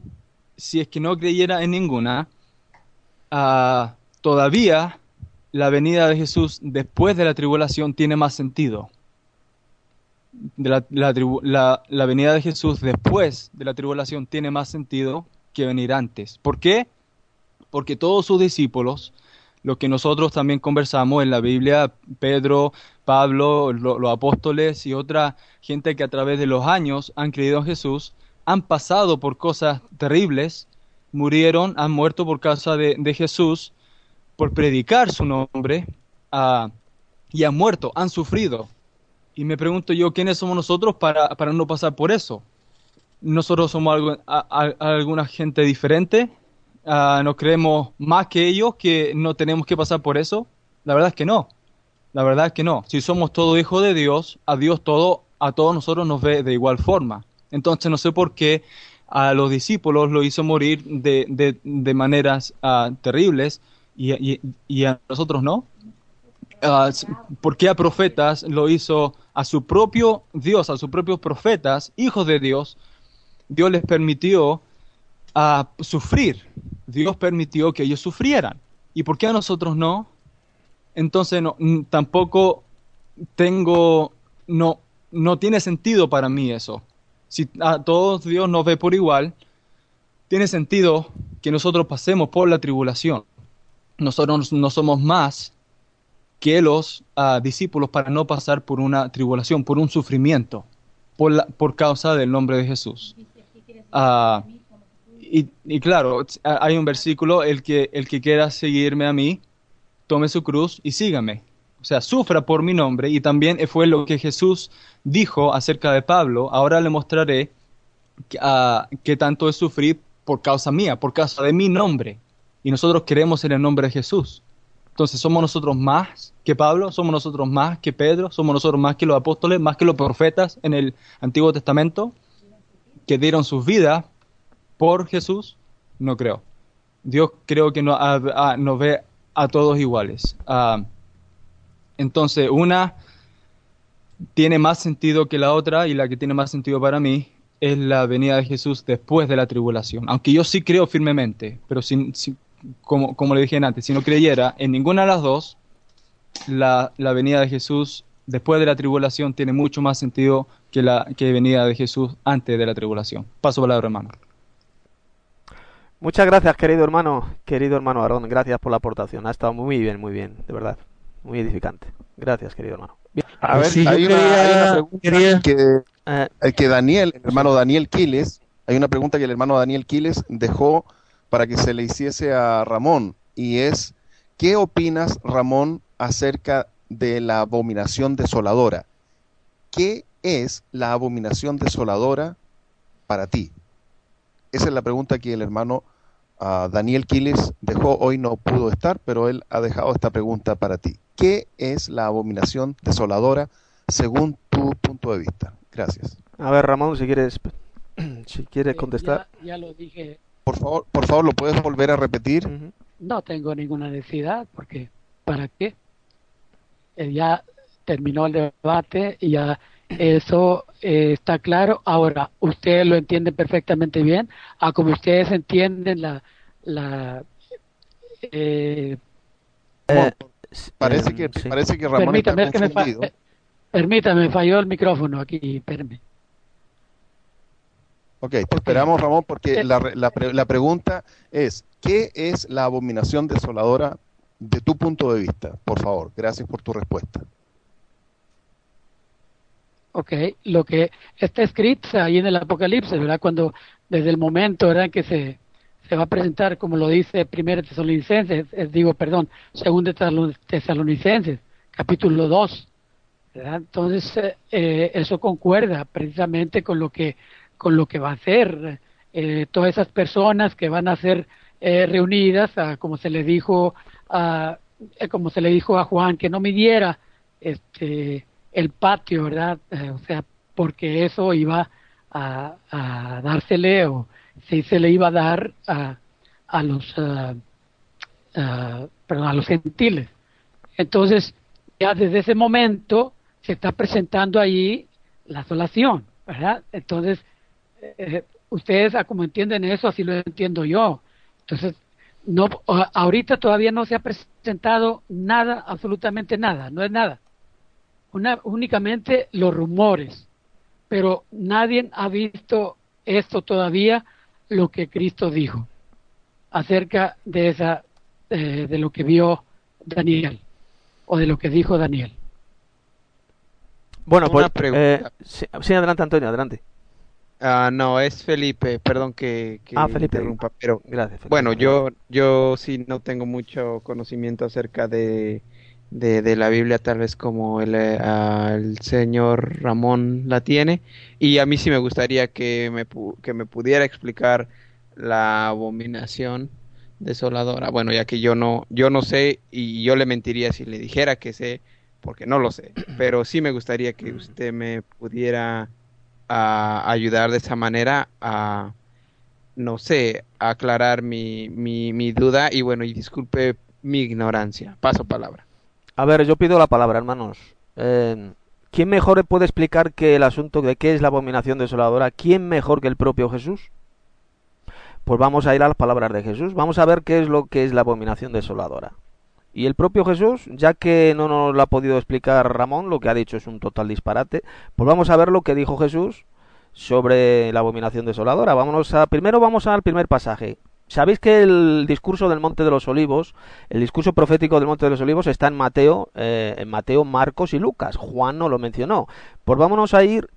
[SPEAKER 9] todavía la venida de Jesús después de la tribulación tiene más sentido. La venida de Jesús después de la tribulación tiene más sentido que venir antes. ¿Por qué? Porque todos sus discípulos, lo que nosotros también conversamos en la Biblia, Pedro, Pablo, los apóstoles y otra gente que a través de los años han creído en Jesús, han pasado por cosas terribles, murieron, han muerto por causa de Jesús, por predicar su nombre, y han muerto, han sufrido. Y me pregunto yo, ¿quiénes somos nosotros para no pasar por eso? ¿Nosotros somos alguna gente diferente? ¿Nos creemos más que ellos que no tenemos que pasar por eso? La verdad es que no. La verdad es que no. Si somos todos hijos de Dios, a todos nosotros nos ve de igual forma. Entonces no sé por qué a los discípulos lo hizo morir de maneras terribles y a nosotros no. ¿Por qué a profetas lo hizo a su propio Dios, a sus propios profetas, hijos de Dios? Dios les permitió sufrir. Dios permitió que ellos sufrieran. ¿Y por qué a nosotros no? Entonces tampoco no tiene sentido para mí eso. Si a todos Dios nos ve por igual, tiene sentido que nosotros pasemos por la tribulación. Nosotros no somos más que los discípulos para no pasar por una tribulación, por un sufrimiento, por causa del nombre de Jesús. Y claro, hay un versículo, el que quiera seguirme a mí, tome su cruz y sígame. O sea, sufra por mi nombre, y también fue lo que Jesús dijo acerca de Pablo. Ahora le mostraré qué tanto es sufrir por causa mía, por causa de mi nombre. Y nosotros creemos en el nombre de Jesús. Entonces, ¿somos nosotros más que Pablo? ¿Somos nosotros más que Pedro? ¿Somos nosotros más que los apóstoles? ¿Más que los profetas en el Antiguo Testamento que dieron sus vidas por Jesús? No creo. Dios creo que nos ve a todos iguales. Entonces, una tiene más sentido que la otra, y la que tiene más sentido para mí es la venida de Jesús después de la tribulación. Aunque yo sí creo firmemente, pero como le dije antes, si no creyera en ninguna de las dos, la venida de Jesús después de la tribulación tiene mucho más sentido que la venida de Jesús antes de la tribulación. Paso palabra, hermano.
[SPEAKER 1] Muchas gracias, querido hermano Aarón. Gracias por la aportación. Ha estado muy bien, de verdad. Muy edificante. Gracias, querido hermano. Bien.
[SPEAKER 4] A ver,
[SPEAKER 7] Sí,
[SPEAKER 4] hay
[SPEAKER 7] yo
[SPEAKER 4] una pregunta que
[SPEAKER 1] Eh,
[SPEAKER 4] el hermano Daniel Quiles, hay una pregunta que el hermano Daniel Quiles dejó para que se le hiciese a Ramón, y es, ¿qué opinas, Ramón, acerca de la abominación desoladora? ¿Qué es la abominación desoladora para ti? Esa es la pregunta que el hermano Daniel Quiles dejó. Hoy no pudo estar, pero él ha dejado esta pregunta para ti. ¿Qué es la abominación desoladora según tu punto de vista? Gracias.
[SPEAKER 1] a ver, Ramón, si quieres contestar.
[SPEAKER 3] Ya lo dije,
[SPEAKER 4] Por favor, ¿lo puedes volver a repetir?
[SPEAKER 1] Ujú.
[SPEAKER 3] no tengo ninguna necesidad, porque ¿para qué? Ya terminó el debate y ya Eso está claro. Ahora, ustedes lo entienden perfectamente bien, a como ustedes entienden la eh,
[SPEAKER 1] Eh,
[SPEAKER 4] Parece que,
[SPEAKER 1] sí.
[SPEAKER 4] parece que Ramón está
[SPEAKER 3] permítame, es que
[SPEAKER 4] confundido.
[SPEAKER 3] permítame, me falló el micrófono aquí, espérame.
[SPEAKER 4] Ok, te esperamos, Ramón, porque
[SPEAKER 3] Eh,
[SPEAKER 4] la pregunta es, ¿qué es la abominación desoladora de tu punto de vista? Por favor, gracias por tu respuesta.
[SPEAKER 3] Ok, lo que está escrito ahí en el Apocalipsis, ¿verdad? Cuando, desde el momento, ¿verdad? Que se va a presentar, como lo dice Primero Tesalonicenses, Segundo Tesalonicenses, capítulo 2, ¿verdad? Entonces, eso concuerda precisamente con lo que va a ser todas esas personas que van a ser reunidas, como se le dijo a Juan, que no midiera el patio, ¿verdad? O sea, porque eso iba a dársele, o si se le iba a dar a los a los gentiles. Entonces, ya desde ese momento se está presentando ahí la asolación, ¿verdad? Entonces, ustedes, como entienden eso, así lo entiendo yo. Entonces, no, ahorita todavía no se ha presentado nada, absolutamente nada, no es nada. Únicamente los rumores, pero nadie ha visto esto todavía, lo que Cristo dijo acerca de lo que vio Daniel, o de lo que dijo Daniel.
[SPEAKER 1] Bueno, pues
[SPEAKER 10] Una pregunta.
[SPEAKER 1] sí, adelante, Antonio, adelante.
[SPEAKER 10] No, es Felipe, perdón que
[SPEAKER 1] Felipe,
[SPEAKER 10] interrumpa, pero
[SPEAKER 1] gracias, Felipe.
[SPEAKER 10] bueno, yo sí no tengo mucho conocimiento acerca de la Biblia, tal vez como el señor Ramón la tiene, y a mí sí me gustaría que que me pudiera explicar la abominación desoladora. Bueno, ya que yo no sé, y yo le mentiría si le dijera que sé, porque no lo sé, pero sí me gustaría que usted me pudiera ayudar de esa manera a, no sé, aclarar mi duda, y bueno, y disculpe mi ignorancia. Paso palabra.
[SPEAKER 1] A ver, yo pido la palabra, hermanos. ¿Quién mejor puede explicar que el asunto de qué es la abominación desoladora? ¿Quién mejor que el propio Jesús? Pues vamos a ir a las palabras de Jesús. Vamos a ver qué es lo que es la abominación desoladora. Y el propio Jesús, ya que no nos lo ha podido explicar Ramón, lo que ha dicho es un total disparate, pues vamos a ver lo que dijo Jesús sobre la abominación desoladora. Primero vamos al primer pasaje. Sabéis que el discurso del Monte de los Olivos, el discurso profético del Monte de los Olivos está en Mateo, Marcos y Lucas. Juan no lo mencionó. Pues vámonos a ir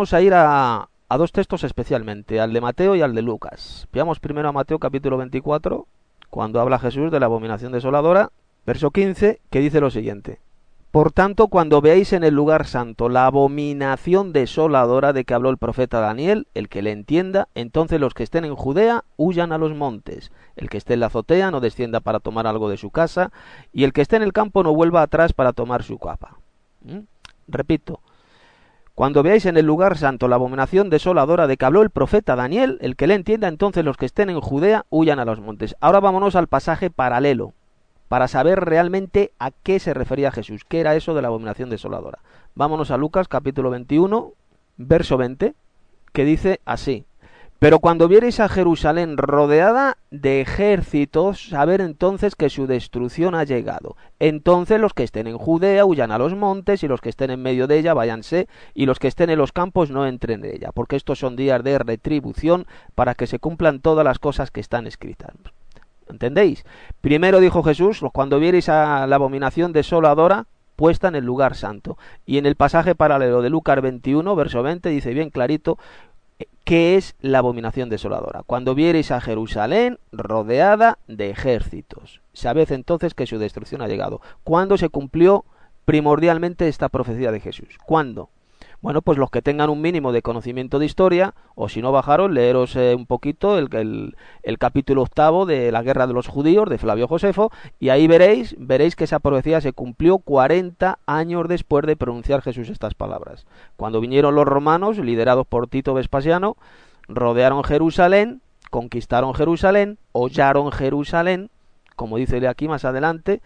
[SPEAKER 1] a dos textos especialmente, al de Mateo y al de Lucas. Veamos primero a Mateo capítulo 24, cuando habla Jesús de la abominación desoladora, verso 15, que dice lo siguiente: Por tanto, cuando veáis en el lugar santo la abominación desoladora de que habló el profeta Daniel, el que le entienda, entonces los que estén en Judea huyan a los montes. El que esté en la azotea no descienda para tomar algo de su casa, y el que esté en el campo no vuelva atrás para tomar su capa. Repito. Cuando veáis en el lugar santo la abominación desoladora de que habló el profeta Daniel, el que le entienda, entonces los que estén en Judea huyan a los montes. Ahora vámonos al pasaje paralelo, para saber realmente a qué se refería Jesús, qué era eso de la abominación desoladora. Vámonos a Lucas capítulo 21, verso 20, que dice así: Pero cuando viereis a Jerusalén rodeada de ejércitos, saber entonces que su destrucción ha llegado. Entonces los que estén en Judea huyan a los montes, y los que estén en medio de ella váyanse, y los que estén en los campos no entren en ella, porque estos son días de retribución, para que se cumplan todas las cosas que están escritas. ¿Entendéis? Primero dijo Jesús, cuando viereis a la abominación desoladora puesta en el lugar santo. Y en el pasaje paralelo de Lucas 21, verso 20, dice bien clarito qué es la abominación desoladora. Cuando viereis a Jerusalén rodeada de ejércitos, sabed entonces que su destrucción ha llegado. ¿Cuándo se cumplió primordialmente esta profecía de Jesús? ¿Cuándo? Bueno, pues los que tengan un mínimo de conocimiento de historia, o si no bajaron, leeros un poquito el capítulo 8 de la guerra de los judíos de Flavio Josefo, y ahí veréis que esa profecía se cumplió 40 años después de pronunciar Jesús estas palabras. Cuando vinieron los romanos, liderados por Tito Vespasiano, rodearon Jerusalén, conquistaron Jerusalén, hollaron Jerusalén, como dice aquí más adelante,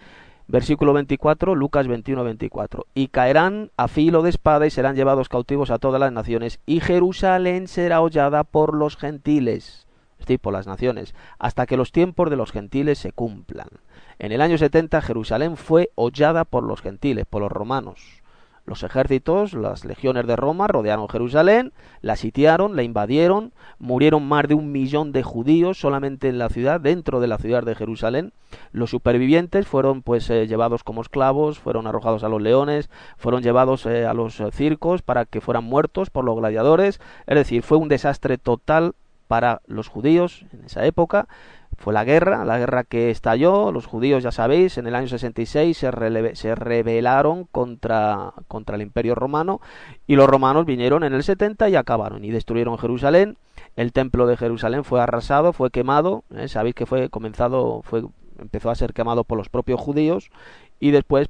[SPEAKER 1] Versículo 24, Lucas 21-24. Y caerán a filo de espada y serán llevados cautivos a todas las naciones, y Jerusalén será hollada por los gentiles, es decir, por las naciones, hasta que los tiempos de los gentiles se cumplan. En el año 70 Jerusalén fue hollada por los gentiles, por los romanos. Los ejércitos, las legiones de Roma rodearon Jerusalén, la sitiaron, la invadieron, murieron más de 1 millón de judíos solamente en la ciudad, dentro de la ciudad de Jerusalén. Los supervivientes fueron llevados como esclavos, fueron arrojados a los leones, fueron llevados a los circos para que fueran muertos por los gladiadores. Es decir, fue un desastre total para los judíos en esa época. Fue la guerra que estalló. Los judíos, ya sabéis, en el año 66 se rebelaron contra el Imperio Romano, y los romanos vinieron en el 70 y acabaron y destruyeron Jerusalén. El templo de Jerusalén fue arrasado, fue quemado, sabéis que empezó a ser quemado por los propios judíos, y después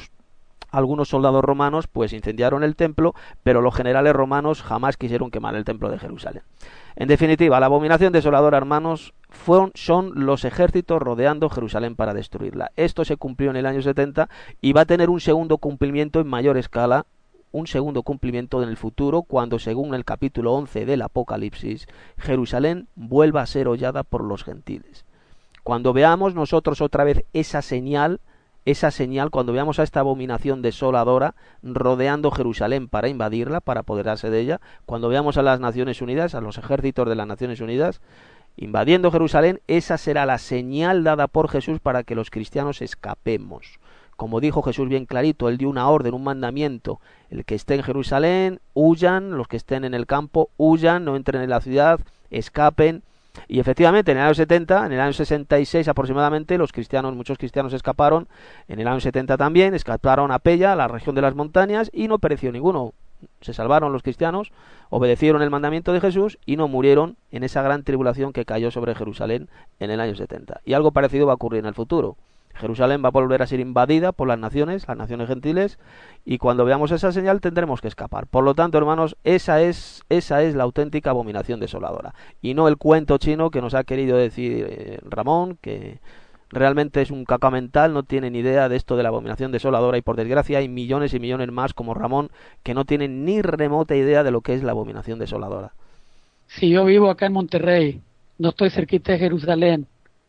[SPEAKER 1] algunos soldados romanos incendiaron el templo, pero los generales romanos jamás quisieron quemar el templo de Jerusalén. En definitiva, la abominación desoladora, hermanos, son los ejércitos rodeando Jerusalén para destruirla. Esto se cumplió en el año 70 y va a tener un segundo cumplimiento en mayor escala, un segundo cumplimiento en el futuro, cuando, según el capítulo 11 del Apocalipsis, Jerusalén vuelva a ser hollada por los gentiles. Cuando veamos nosotros otra vez esa señal, cuando veamos a esta abominación desoladora rodeando Jerusalén para invadirla, para apoderarse de ella, cuando veamos a las Naciones Unidas, a los ejércitos de las Naciones Unidas invadiendo Jerusalén, esa será la señal dada por Jesús para que los cristianos escapemos. Como dijo Jesús bien clarito, Él dio una orden, un mandamiento: el que esté en Jerusalén, huyan; los que estén en el campo, huyan, no entren en la ciudad, escapen. Y efectivamente, en el año 70, en el año 66 aproximadamente, muchos cristianos escaparon. En el año 70 también escaparon a Pella, a la región de las montañas, y no pereció ninguno. Se salvaron los cristianos, obedecieron el mandamiento de Jesús y no murieron en esa gran tribulación que cayó sobre Jerusalén en el año 70. Y algo parecido va a ocurrir en el futuro. Jerusalén va a volver a ser invadida por las naciones gentiles, y cuando veamos esa señal tendremos que escapar. Por lo tanto, hermanos, esa es la auténtica abominación desoladora, y no el cuento chino que nos ha querido decir Ramón, que realmente es un caca mental, no tiene ni idea de esto de la abominación desoladora, y por desgracia hay millones y millones más como Ramón que no tienen ni remota idea de lo que es la abominación desoladora.
[SPEAKER 3] Si yo vivo acá en Monterrey, no estoy cerquita de Jerusalén,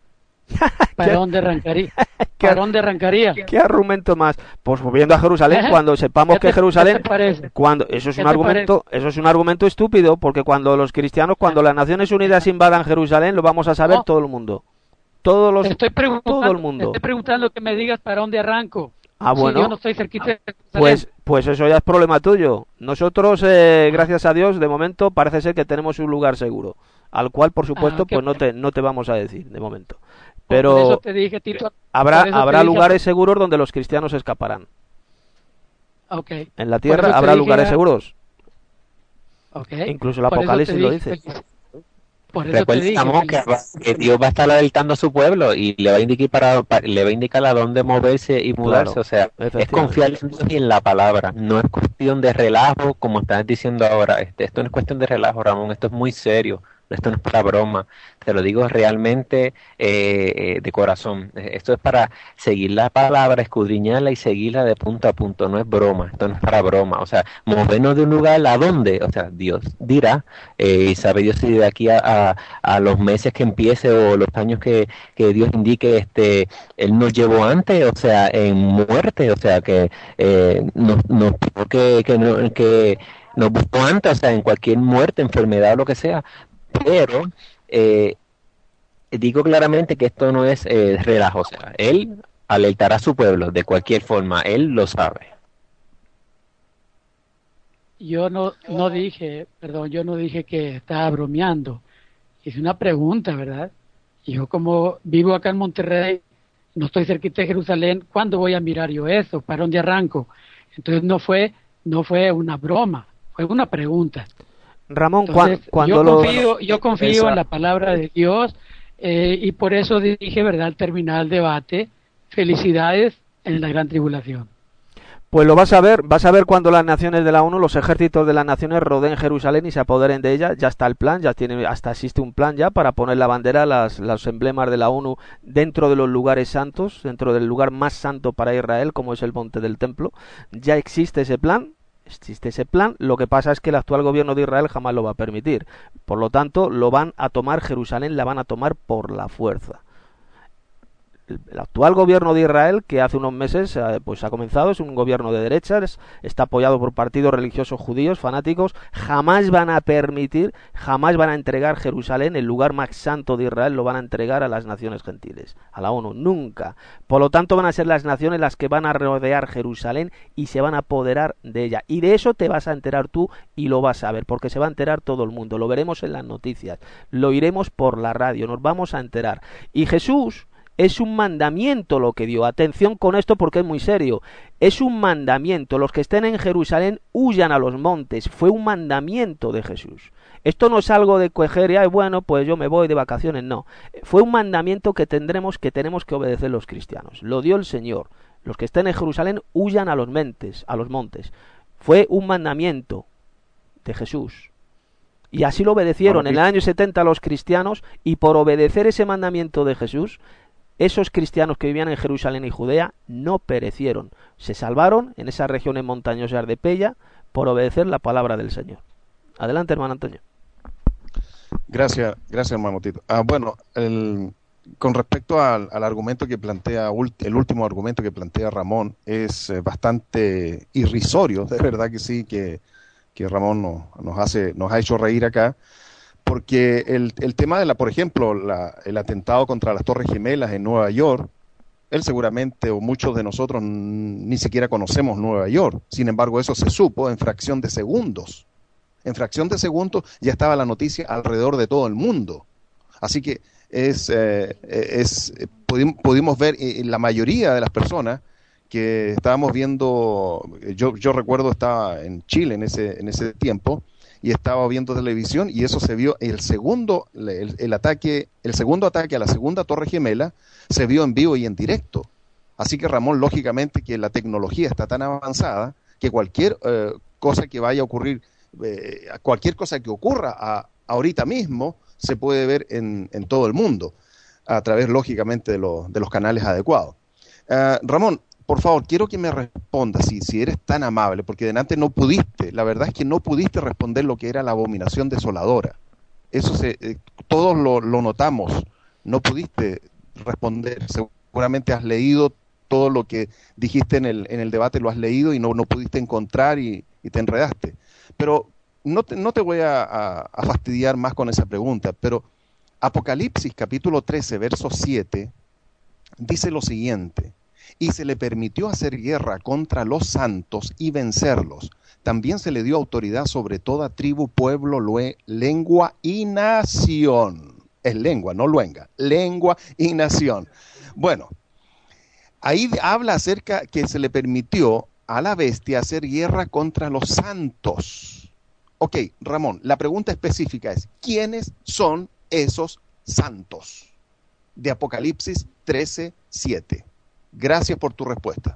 [SPEAKER 3] ¿para dónde arrancaría? ¿Para dónde arrancaría?
[SPEAKER 1] ¿Qué argumento más? Pues volviendo a Jerusalén, cuando sepamos que Jerusalén, eso es un argumento estúpido, porque cuando los cristianos, cuando las Naciones Unidas invadan Jerusalén, lo vamos a saber todo el mundo. Todo el mundo.
[SPEAKER 3] Estoy preguntando que me digas para dónde arranco.
[SPEAKER 1] Bueno.
[SPEAKER 3] Si yo no estoy cerquita de Jerusalén.
[SPEAKER 1] Pues eso ya es problema tuyo. Nosotros, gracias a Dios, de momento parece ser que tenemos un lugar seguro, al cual, por supuesto, no te vamos a decir de momento. Pero
[SPEAKER 3] por eso te dije, Tito,
[SPEAKER 1] habrá lugares seguros donde los cristianos escaparán.
[SPEAKER 3] Okay.
[SPEAKER 1] En la tierra habrá lugares seguros.
[SPEAKER 3] Okay.
[SPEAKER 1] Incluso el Apocalipsis lo dice.
[SPEAKER 3] Por eso
[SPEAKER 6] Recuerda que Dios va a estar alertando a su pueblo y le va a indicar a dónde moverse y mudarse.
[SPEAKER 1] Claro,
[SPEAKER 6] o sea, es confiar en Dios y en la palabra. No es cuestión de relajo, como estás diciendo ahora. Esto no es cuestión de relajo, Ramón. Esto es muy serio. Esto no es para broma. Te lo digo realmente de corazón. Esto es para seguir la palabra, escudriñarla y seguirla de punto a punto. No es broma. Esto no es para broma. O sea, movernos de un lugar a dónde. O sea, Dios dirá. Y sabe Dios si de aquí a los meses que empiece o los años que Dios indique, Él nos llevó antes, o sea, en muerte. O sea, que nos buscó antes, o sea, en cualquier muerte, enfermedad o lo que sea. Pero digo claramente que esto no es relajo, o sea, Él alertará a su pueblo de cualquier forma, Él lo sabe.
[SPEAKER 3] Yo no dije que estaba bromeando, hice una pregunta, ¿verdad? Yo, como vivo acá en Monterrey, no estoy cerquita de Jerusalén, ¿cuándo voy a mirar yo eso? ¿Para dónde arranco? Entonces no fue una broma, fue una pregunta.
[SPEAKER 1] Ramón,
[SPEAKER 3] entonces,
[SPEAKER 1] cuando
[SPEAKER 3] yo confío en la palabra de Dios, y por eso dije, ¿verdad?, al terminar el debate, felicidades en la gran tribulación.
[SPEAKER 1] Pues vas a ver cuando las naciones de la ONU, los ejércitos de las naciones rodeen Jerusalén y se apoderen de ella. Ya está el plan, hasta existe un plan ya para poner la bandera, los emblemas de la ONU dentro de los lugares santos, dentro del lugar más santo para Israel, como es el monte del templo. Ya existe ese plan. Lo que pasa es que el actual gobierno de Israel jamás lo va a permitir. Por lo tanto, lo van a tomar, Jerusalén la van a tomar por la fuerza. El actual gobierno de Israel, que hace unos meses pues ha comenzado, es un gobierno de derechas, está apoyado por partidos religiosos judíos fanáticos, jamás van a entregar Jerusalén, el lugar más santo de Israel, lo van a entregar a las naciones gentiles, a la ONU, nunca. Por lo tanto, van a ser las naciones las que van a rodear Jerusalén y se van a apoderar de ella. Y de eso te vas a enterar tú y lo vas a ver, porque se va a enterar todo el mundo, lo veremos en las noticias, lo oiremos por la radio, nos vamos a enterar. Y Jesús... es un mandamiento lo que dio. Atención con esto porque es muy serio. Es un mandamiento. Los que estén en Jerusalén huyan a los montes. Fue un mandamiento de Jesús. Esto no es algo de coger y bueno, pues yo me voy de vacaciones. No. Fue un mandamiento que tenemos que obedecer los cristianos. Lo dio el Señor. Los que estén en Jerusalén huyan a los montes. Fue un mandamiento de Jesús. Y así lo obedecieron en el año 70 los cristianos, y por obedecer ese mandamiento de Jesús, esos cristianos que vivían en Jerusalén y Judea no perecieron, se salvaron en esas regiones montañosas de Pella por obedecer la palabra del Señor. Adelante, hermano Antonio.
[SPEAKER 4] Gracias, hermano Tito. Bueno, con respecto al argumento que plantea, el último argumento que plantea Ramón, es bastante irrisorio, de verdad que sí, que Ramón nos ha hecho reír acá. Porque el tema por ejemplo, el atentado contra las Torres Gemelas en Nueva York, él seguramente, o muchos de nosotros, ni siquiera conocemos Nueva York. Sin embargo, eso se supo en fracción de segundos. En fracción de segundos ya estaba la noticia alrededor de todo el mundo. Así que pudimos ver la mayoría de las personas que estábamos viendo. Yo recuerdo, estaba en Chile en ese tiempo, y estaba viendo televisión, y eso se vio, el segundo ataque a la segunda Torre Gemela se vio en vivo y en directo. Así que, Ramón, lógicamente que la tecnología está tan avanzada que cualquier cosa que vaya a ocurrir, cualquier cosa que ocurra ahorita mismo, se puede ver en todo el mundo, a través, lógicamente, de los canales adecuados. Ramón, por favor, quiero que me respondas, si eres tan amable, porque delante no pudiste, la verdad es que no pudiste responder lo que era la abominación desoladora. Eso todos lo notamos, no pudiste responder. Seguramente has leído todo lo que dijiste en el debate, lo has leído y no pudiste encontrar y te enredaste. Pero no te voy a fastidiar más con esa pregunta, pero Apocalipsis capítulo 13, verso 7, dice lo siguiente: y se le permitió hacer guerra contra los santos y vencerlos. También se le dio autoridad sobre toda tribu, pueblo, lengua y nación. Es lengua, no luenga. Lengua y nación. Bueno, ahí habla acerca que se le permitió a la bestia hacer guerra contra los santos. Ok, Ramón, la pregunta específica es: ¿quiénes son esos santos? De Apocalipsis 13:7. Gracias por tu respuesta.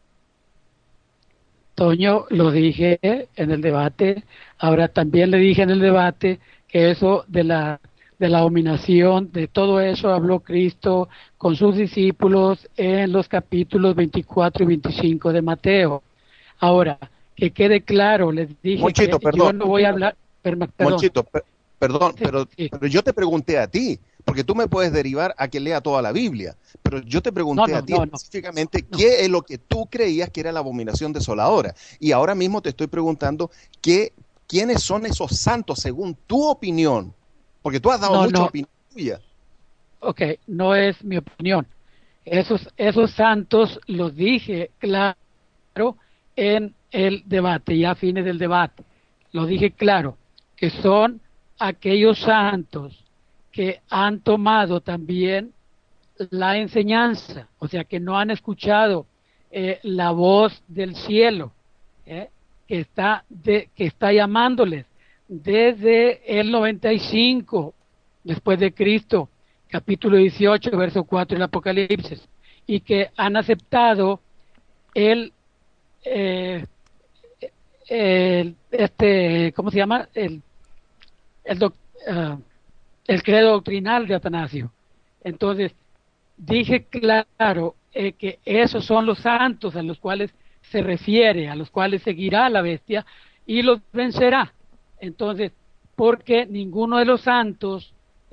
[SPEAKER 3] Toño, lo dije en el debate. Ahora también le dije en el debate que eso de la abominación, de todo eso habló Cristo con sus discípulos en los capítulos 24 y 25 de Mateo. Ahora, que quede claro, les dije
[SPEAKER 4] Monchito,
[SPEAKER 3] que yo no voy a hablar... Perdón.
[SPEAKER 4] Monchito, perdón,
[SPEAKER 3] Sí, sí.
[SPEAKER 4] pero yo te pregunté a ti, porque tú me puedes derivar a que lea toda la Biblia, pero yo te pregunté a ti específicamente qué es lo que tú creías que era la abominación desoladora, y ahora mismo te estoy preguntando quiénes son esos santos según tu opinión, porque tú has dado mucha opinión tuya.
[SPEAKER 3] Ok, no es mi opinión. Esos santos los dije claro en el debate, ya a fines del debate. Lo dije claro, que son aquellos santos que han tomado también la enseñanza, o sea, que no han escuchado la voz del cielo, que está llamándoles desde el 95 después de Cristo, capítulo 18, verso 4 del Apocalipsis, y que han aceptado el ¿cómo se llama? El, doc- ah, el credo doctrinal de Atanasio. Entonces, dije claro que esos son los santos a los cuales se refiere, a los cuales seguirá la bestia y los vencerá. Entonces, porque ninguno de los santos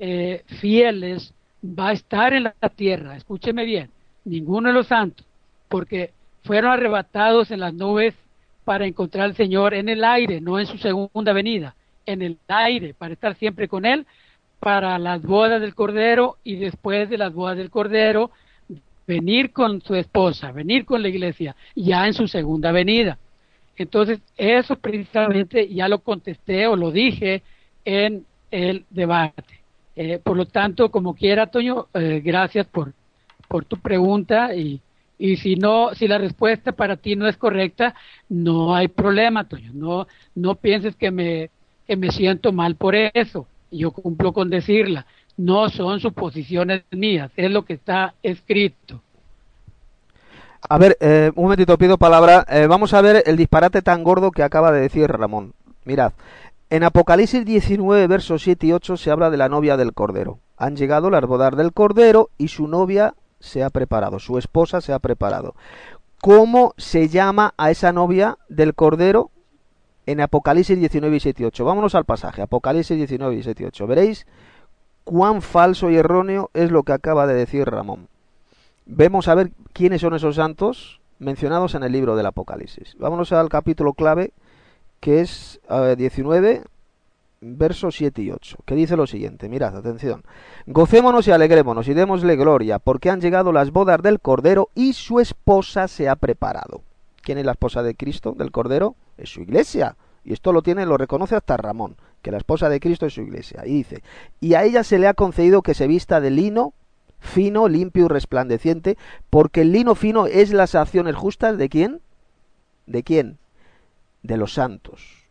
[SPEAKER 3] fieles va a estar en la tierra, escúcheme bien, ninguno de los santos, porque fueron arrebatados en las nubes para encontrar al Señor en el aire, no en su segunda venida, en el aire, para estar siempre con Él, para las bodas del Cordero, y después de las bodas del Cordero, venir con su esposa, venir con la iglesia, ya en su segunda venida. Entonces, eso precisamente ya lo contesté o lo dije en el debate. Por lo tanto, como quiera, Toño, gracias por tu pregunta, y si la respuesta para ti no es correcta, no hay problema, Toño. No pienses que me siento mal por eso. Yo cumplo con decirla. No son suposiciones mías, es lo que está escrito.
[SPEAKER 1] A ver, un momentito, pido palabra. Vamos a ver el disparate tan gordo que acaba de decir Ramón. Mirad, en Apocalipsis 19, versos 7 y 8 se habla de la novia del Cordero. Han llegado las bodas del Cordero y su novia se ha preparado, su esposa se ha preparado. ¿Cómo se llama a esa novia del Cordero? En Apocalipsis 19 y 7 y 8. Vámonos al pasaje, Apocalipsis 19 y 7 y 8. Veréis cuán falso y erróneo es lo que acaba de decir Ramón. Vemos a ver quiénes son esos santos mencionados en el libro del Apocalipsis. Vámonos al capítulo clave, que es 19, versos 7 y 8, que dice lo siguiente, mirad, atención. Gocémonos y alegrémonos y démosle gloria, porque han llegado las bodas del Cordero y su esposa se ha preparado. ¿Quién es la esposa de Cristo, del Cordero? Es su iglesia. Y esto lo reconoce hasta Ramón, que la esposa de Cristo es su iglesia. Y dice, y a ella se le ha concedido que se vista de lino fino, limpio y resplandeciente, porque el lino fino es las acciones justas ¿de quién? ¿De quién? De los santos.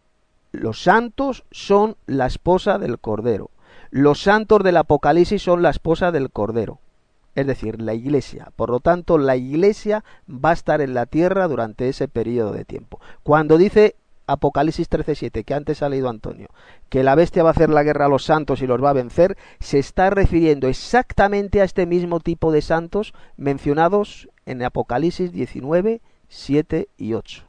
[SPEAKER 1] Los santos son la esposa del Cordero. Los santos del Apocalipsis son la esposa del Cordero. Es decir, la iglesia. Por lo tanto, la iglesia va a estar en la tierra durante ese periodo de tiempo. Cuando dice Apocalipsis 13:7, que antes ha leído Antonio, que la bestia va a hacer la guerra a los santos y los va a vencer, se está refiriendo exactamente a este mismo tipo de santos mencionados en Apocalipsis 19, 7 y 8.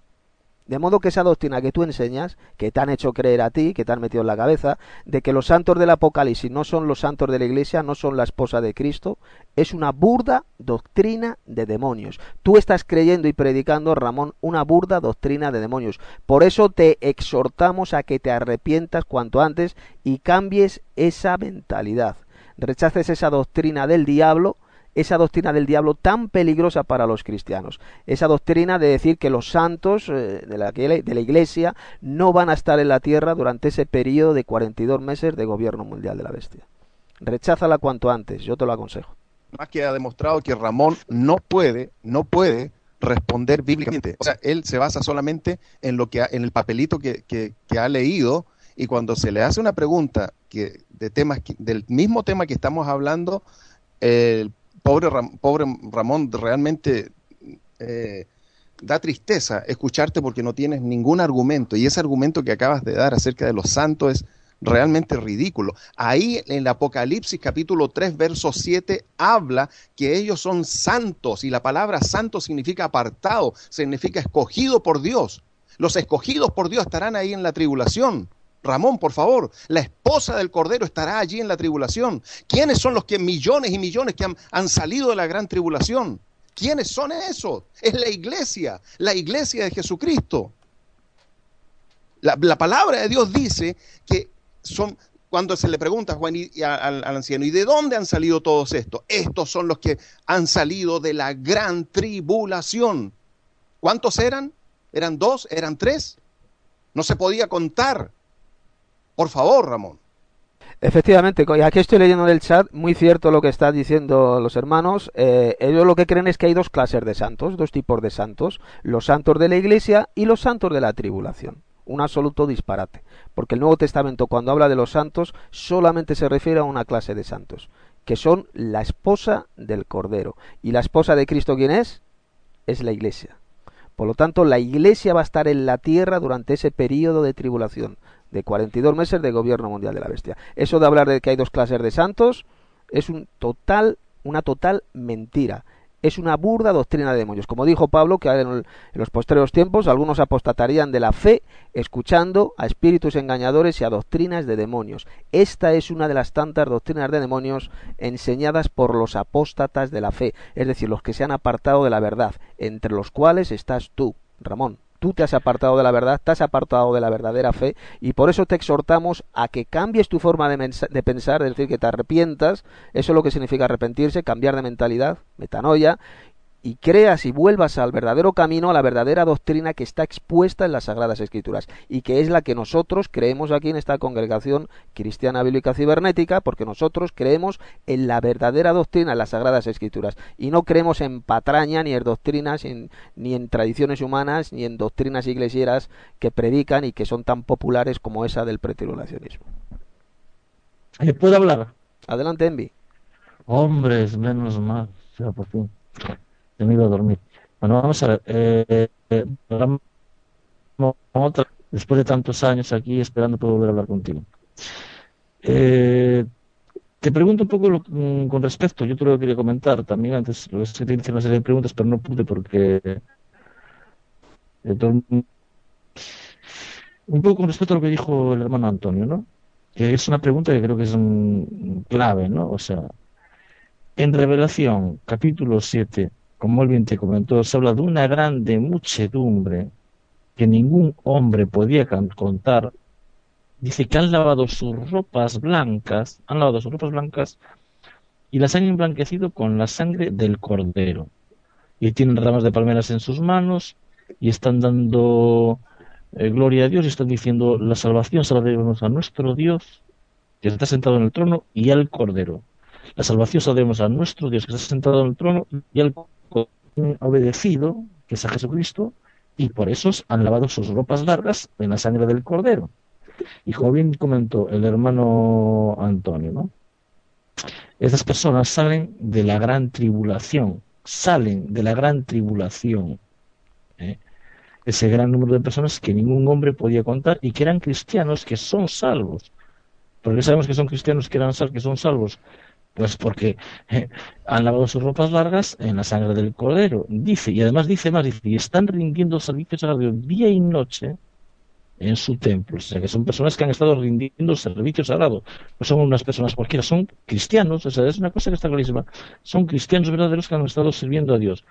[SPEAKER 1] De modo que esa doctrina que tú enseñas, que te han hecho creer a ti, que te han metido en la cabeza, de que los santos del Apocalipsis no son los santos de la Iglesia, no son la esposa de Cristo, es una burda doctrina de demonios. Tú estás creyendo y predicando, Ramón, una burda doctrina de demonios. Por eso te exhortamos a que te arrepientas cuanto antes y cambies esa mentalidad. Rechaces esa doctrina del diablo, esa doctrina del diablo tan peligrosa para los cristianos, esa doctrina de decir que los santos de la iglesia no van a estar en la tierra durante ese periodo de 42 meses de gobierno mundial de la bestia. Recházala cuanto antes, yo te lo aconsejo.
[SPEAKER 4] Más que ha demostrado que Ramón no puede responder bíblicamente. O sea, él se basa solamente en en el papelito que ha leído, y cuando se le hace una pregunta del mismo tema que estamos hablando, el pobre Ramón realmente da tristeza escucharte, porque no tienes ningún argumento, y ese argumento que acabas de dar acerca de los santos es realmente ridículo. Ahí en el Apocalipsis capítulo 3 verso 7 habla que ellos son santos, y la palabra santo significa apartado, significa escogido por Dios. Los escogidos por Dios estarán ahí en la tribulación. Ramón, por favor, la esposa del Cordero estará allí en la tribulación. ¿Quiénes son los millones y millones que han salido de la gran tribulación? ¿Quiénes son esos? Es la iglesia de Jesucristo. La palabra de Dios dice que son, cuando se le pregunta a Juan al anciano, ¿y de dónde han salido todos estos? Estos son los que han salido de la gran tribulación. ¿Cuántos eran? ¿Eran 2? ¿Eran 3? No se podía contar. Por favor, Ramón.
[SPEAKER 1] Efectivamente, aquí estoy leyendo en el chat, muy cierto lo que están diciendo los hermanos. Ellos lo que creen es que hay dos clases de santos, dos tipos de santos, los santos de la iglesia y los santos de la tribulación. Un absoluto disparate, porque el Nuevo Testamento, cuando habla de los santos, solamente se refiere a una clase de santos, que son la esposa del Cordero. ¿Y la esposa de Cristo quién es? Es la iglesia. Por lo tanto, la Iglesia va a estar en la tierra durante ese periodo de tribulación, de 42 meses de gobierno mundial de la bestia. Eso de hablar de que hay dos clases de santos es una total mentira. Es una burda doctrina de demonios. Como dijo Pablo, que en los posteriores tiempos algunos apostatarían de la fe escuchando a espíritus engañadores y a doctrinas de demonios. Esta es una de las tantas doctrinas de demonios enseñadas por los apóstatas de la fe, es decir, los que se han apartado de la verdad, entre los cuales estás tú, Ramón. Tú te has apartado de la verdad, te has apartado de la verdadera fe, y por eso te exhortamos a que cambies tu forma de pensar, es decir, que te arrepientas. Eso es lo que significa arrepentirse, cambiar de mentalidad, metanoia, y creas y vuelvas al verdadero camino, a la verdadera doctrina que está expuesta en las Sagradas Escrituras, y que es la que nosotros creemos aquí en esta congregación cristiana bíblica cibernética, porque nosotros creemos en la verdadera doctrina en las Sagradas Escrituras, y no creemos en patraña, ni en doctrinas, ni en tradiciones humanas, ni en doctrinas iglesieras que predican y que son tan populares como esa del pretribulacionismo.
[SPEAKER 7] ¿Puedo hablar?
[SPEAKER 1] Adelante, Envi.
[SPEAKER 7] Hombres, menos mal, ya por fin. Me iba a dormir. Bueno, vamos a ver. Después de tantos años aquí esperando poder volver a hablar contigo. Te pregunto un poco con respecto, yo te lo quería comentar también antes, lo que te hice una serie de preguntas, pero no pude porque un poco con respecto a lo que dijo el hermano Antonio, ¿no? Que es una pregunta que creo que es clave, ¿no? O sea, en Revelación, capítulo 7, como él bien te comentó, se habla de una grande muchedumbre que ningún hombre podía contar. Dice que han lavado sus ropas blancas y las han emblanquecido con la sangre del Cordero. Y tienen ramas de palmeras en sus manos y están dando gloria a Dios y están diciendo: la salvación se la debemos a nuestro Dios, que está sentado en el trono, y al Cordero. La salvación se la debemos a nuestro Dios, que está sentado en el trono, y al obedecido, que es a Jesucristo, y por eso han lavado sus ropas largas en la sangre del Cordero. Y como bien comentó el hermano Antonio, ¿no? Estas personas salen de la gran tribulación, ¿eh? Ese gran número de personas que ningún hombre podía contar y que eran cristianos, que son salvos. ¿Por qué sabemos que son cristianos que son salvos? Pues porque han lavado sus ropas largas en la sangre del Cordero. Dice, y además dice más, dice, y están rindiendo servicios a Dios día y noche en su templo. O sea, que son personas que han estado rindiendo servicios sagrados. No son unas personas cualquiera, son cristianos. O sea, es una cosa que está clarísima. Son cristianos verdaderos que han estado sirviendo a Dios.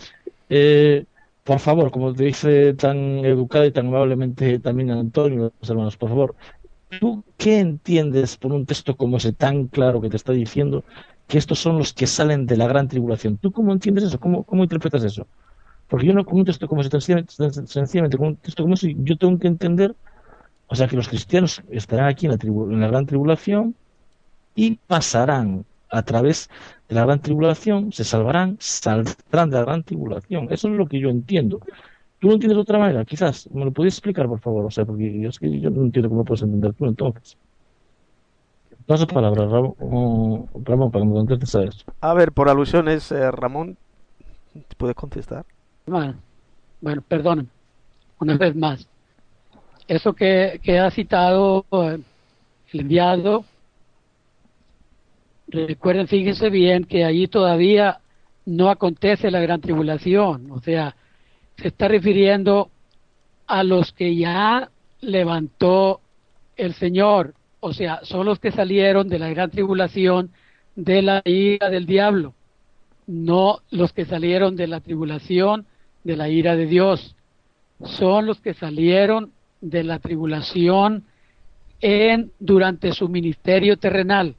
[SPEAKER 7] Por favor, como te dice tan educada y tan amablemente también Antonio, los hermanos, por favor, ¿tú qué entiendes por un texto como ese tan claro que te está diciendo que estos son los que salen de la gran tribulación? ¿Tú cómo entiendes eso? ¿Cómo interpretas eso? Porque yo no, con un texto como ese, sencillamente con un texto como ese, yo tengo que entender, o sea, que los cristianos estarán aquí en la gran tribulación y pasarán a través de la gran tribulación, se salvarán, saldrán de la gran tribulación. Eso es lo que yo entiendo. ¿Tú lo entiendes de otra manera? Quizás, ¿me lo podías explicar, por favor? O sea, porque es que yo no entiendo cómo lo puedes entender tú, entonces. Paso palabra, Ramón, para que me contestes a eso.
[SPEAKER 1] A ver, por alusiones, Ramón, ¿puedes contestar?
[SPEAKER 3] Bueno, perdón, una vez más. Eso que ha citado el enviado, recuerden, fíjense bien que allí todavía no acontece la gran tribulación, o sea, se está refiriendo a los que ya levantó el Señor, o sea, son los que salieron de la gran tribulación de la ira del diablo, no los que salieron de la tribulación de la ira de Dios, son los que salieron de la tribulación durante su ministerio terrenal.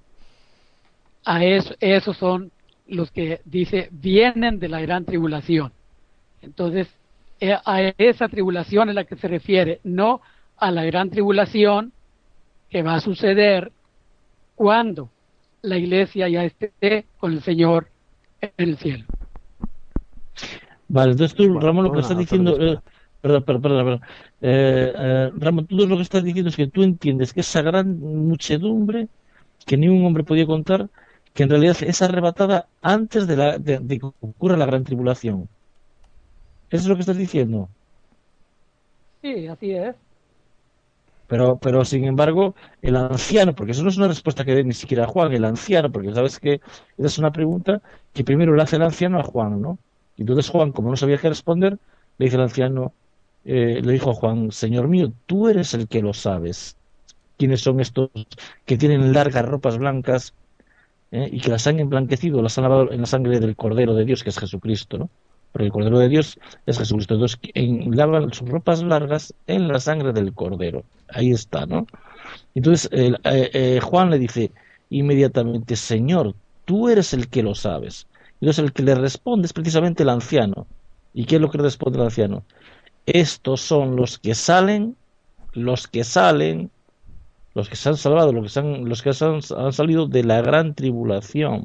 [SPEAKER 3] Esos son los que dice vienen de la gran tribulación. Entonces, a esa tribulación es la que se refiere, no a la gran tribulación que va a suceder cuando la iglesia ya esté con el Señor en el cielo.
[SPEAKER 7] Vale, entonces tú, Ramón, lo que estás diciendo... Perdón. Ramón, tú lo que estás diciendo es que tú entiendes que esa gran muchedumbre que ningún hombre podía contar, que en realidad es arrebatada antes de que ocurra la gran tribulación. ¿Eso es lo que estás diciendo?
[SPEAKER 3] Sí, así es.
[SPEAKER 7] Pero sin embargo, el anciano, porque eso no es una respuesta que dé ni siquiera Juan, el anciano, porque sabes que esa es una pregunta que primero le hace el anciano a Juan, ¿no? Y entonces Juan, como no sabía qué responder, le dice el anciano, le dijo a Juan, Señor mío, tú eres el que lo sabes. ¿Quiénes son estos que tienen largas ropas blancas y que las han emblanquecido, las han lavado en la sangre del Cordero de Dios, que es Jesucristo, ¿no? Porque el Cordero de Dios es Jesucristo. Entonces, lavan sus ropas largas en la sangre del Cordero. Ahí está, ¿no? Entonces, Juan le dice inmediatamente, Señor, tú eres el que lo sabes. Entonces, el que le responde es precisamente el anciano. ¿Y qué es lo que le responde el anciano? Estos son los que salen, los que se han salvado, los que han salido de la gran tribulación.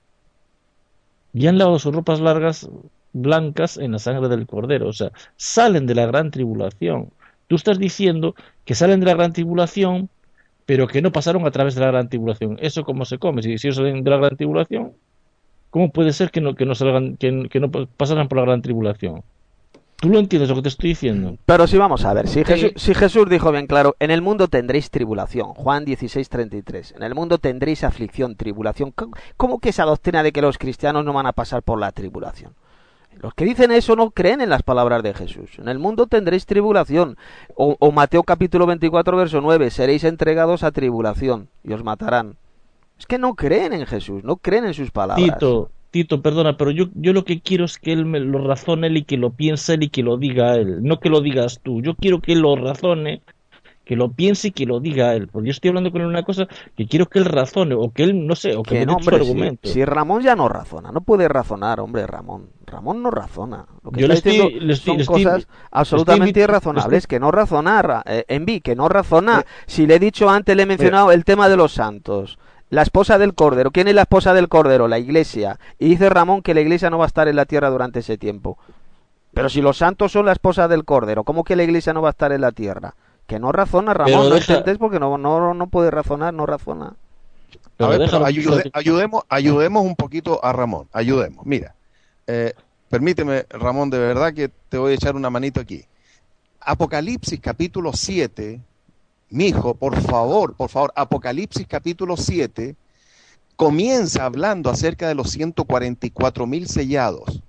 [SPEAKER 7] Y han lavado sus ropas largas blancas en la sangre del Cordero. O sea, salen de la gran tribulación. Tú estás diciendo que salen de la gran tribulación, pero que no pasaron a través de la gran tribulación. ¿Eso cómo se come? Si ellos salen de la gran tribulación, ¿cómo puede ser que no salgan, que no pasaran por la gran tribulación? ¿Tú lo entiendes lo que te estoy diciendo?
[SPEAKER 1] Pero sí, vamos a ver, si Jesús dijo bien claro, en el mundo tendréis tribulación, Juan 16:33, en el mundo tendréis aflicción, tribulación. ¿Cómo que esa doctrina de que los cristianos no van a pasar por la tribulación? Los que dicen eso no creen en las palabras de Jesús. En el mundo tendréis tribulación. O Mateo capítulo 24, verso 9, seréis entregados a tribulación y os matarán. Es que no creen en Jesús, no creen en sus palabras.
[SPEAKER 7] Tito, perdona, pero yo lo que quiero es que él me lo razone él y que lo piense él y que lo diga él, no que lo digas tú. Yo quiero que él lo razone, que lo piense y que lo diga él. Porque yo estoy hablando con él una cosa que quiero que él razone, o que él, no sé, o que me dé su argumento.
[SPEAKER 1] Si Ramón ya no razona, no puede razonar, hombre, Ramón. Ramón no razona. Lo que
[SPEAKER 7] yo
[SPEAKER 1] está diciendo son cosas absolutamente irrazonables, que no razona, Envi, que no razona. Si le he dicho antes, le he mencionado el tema de los santos. La esposa del Cordero. ¿Quién es la esposa del Cordero? La Iglesia. Y dice Ramón que la Iglesia no va a estar en la tierra durante ese tiempo. Pero si los santos son la esposa del Cordero, ¿cómo que la Iglesia no va a estar en la tierra? Que no razona, Ramón, no intentes porque no puede razonar, no razona.
[SPEAKER 4] A ver, pero ayudemos un poquito a Ramón, ayudemos. Mira, permíteme, Ramón, de verdad que te voy a echar una manito aquí. Apocalipsis capítulo 7, mijo, por favor, Apocalipsis capítulo 7 comienza hablando acerca de los 144,000 sellados.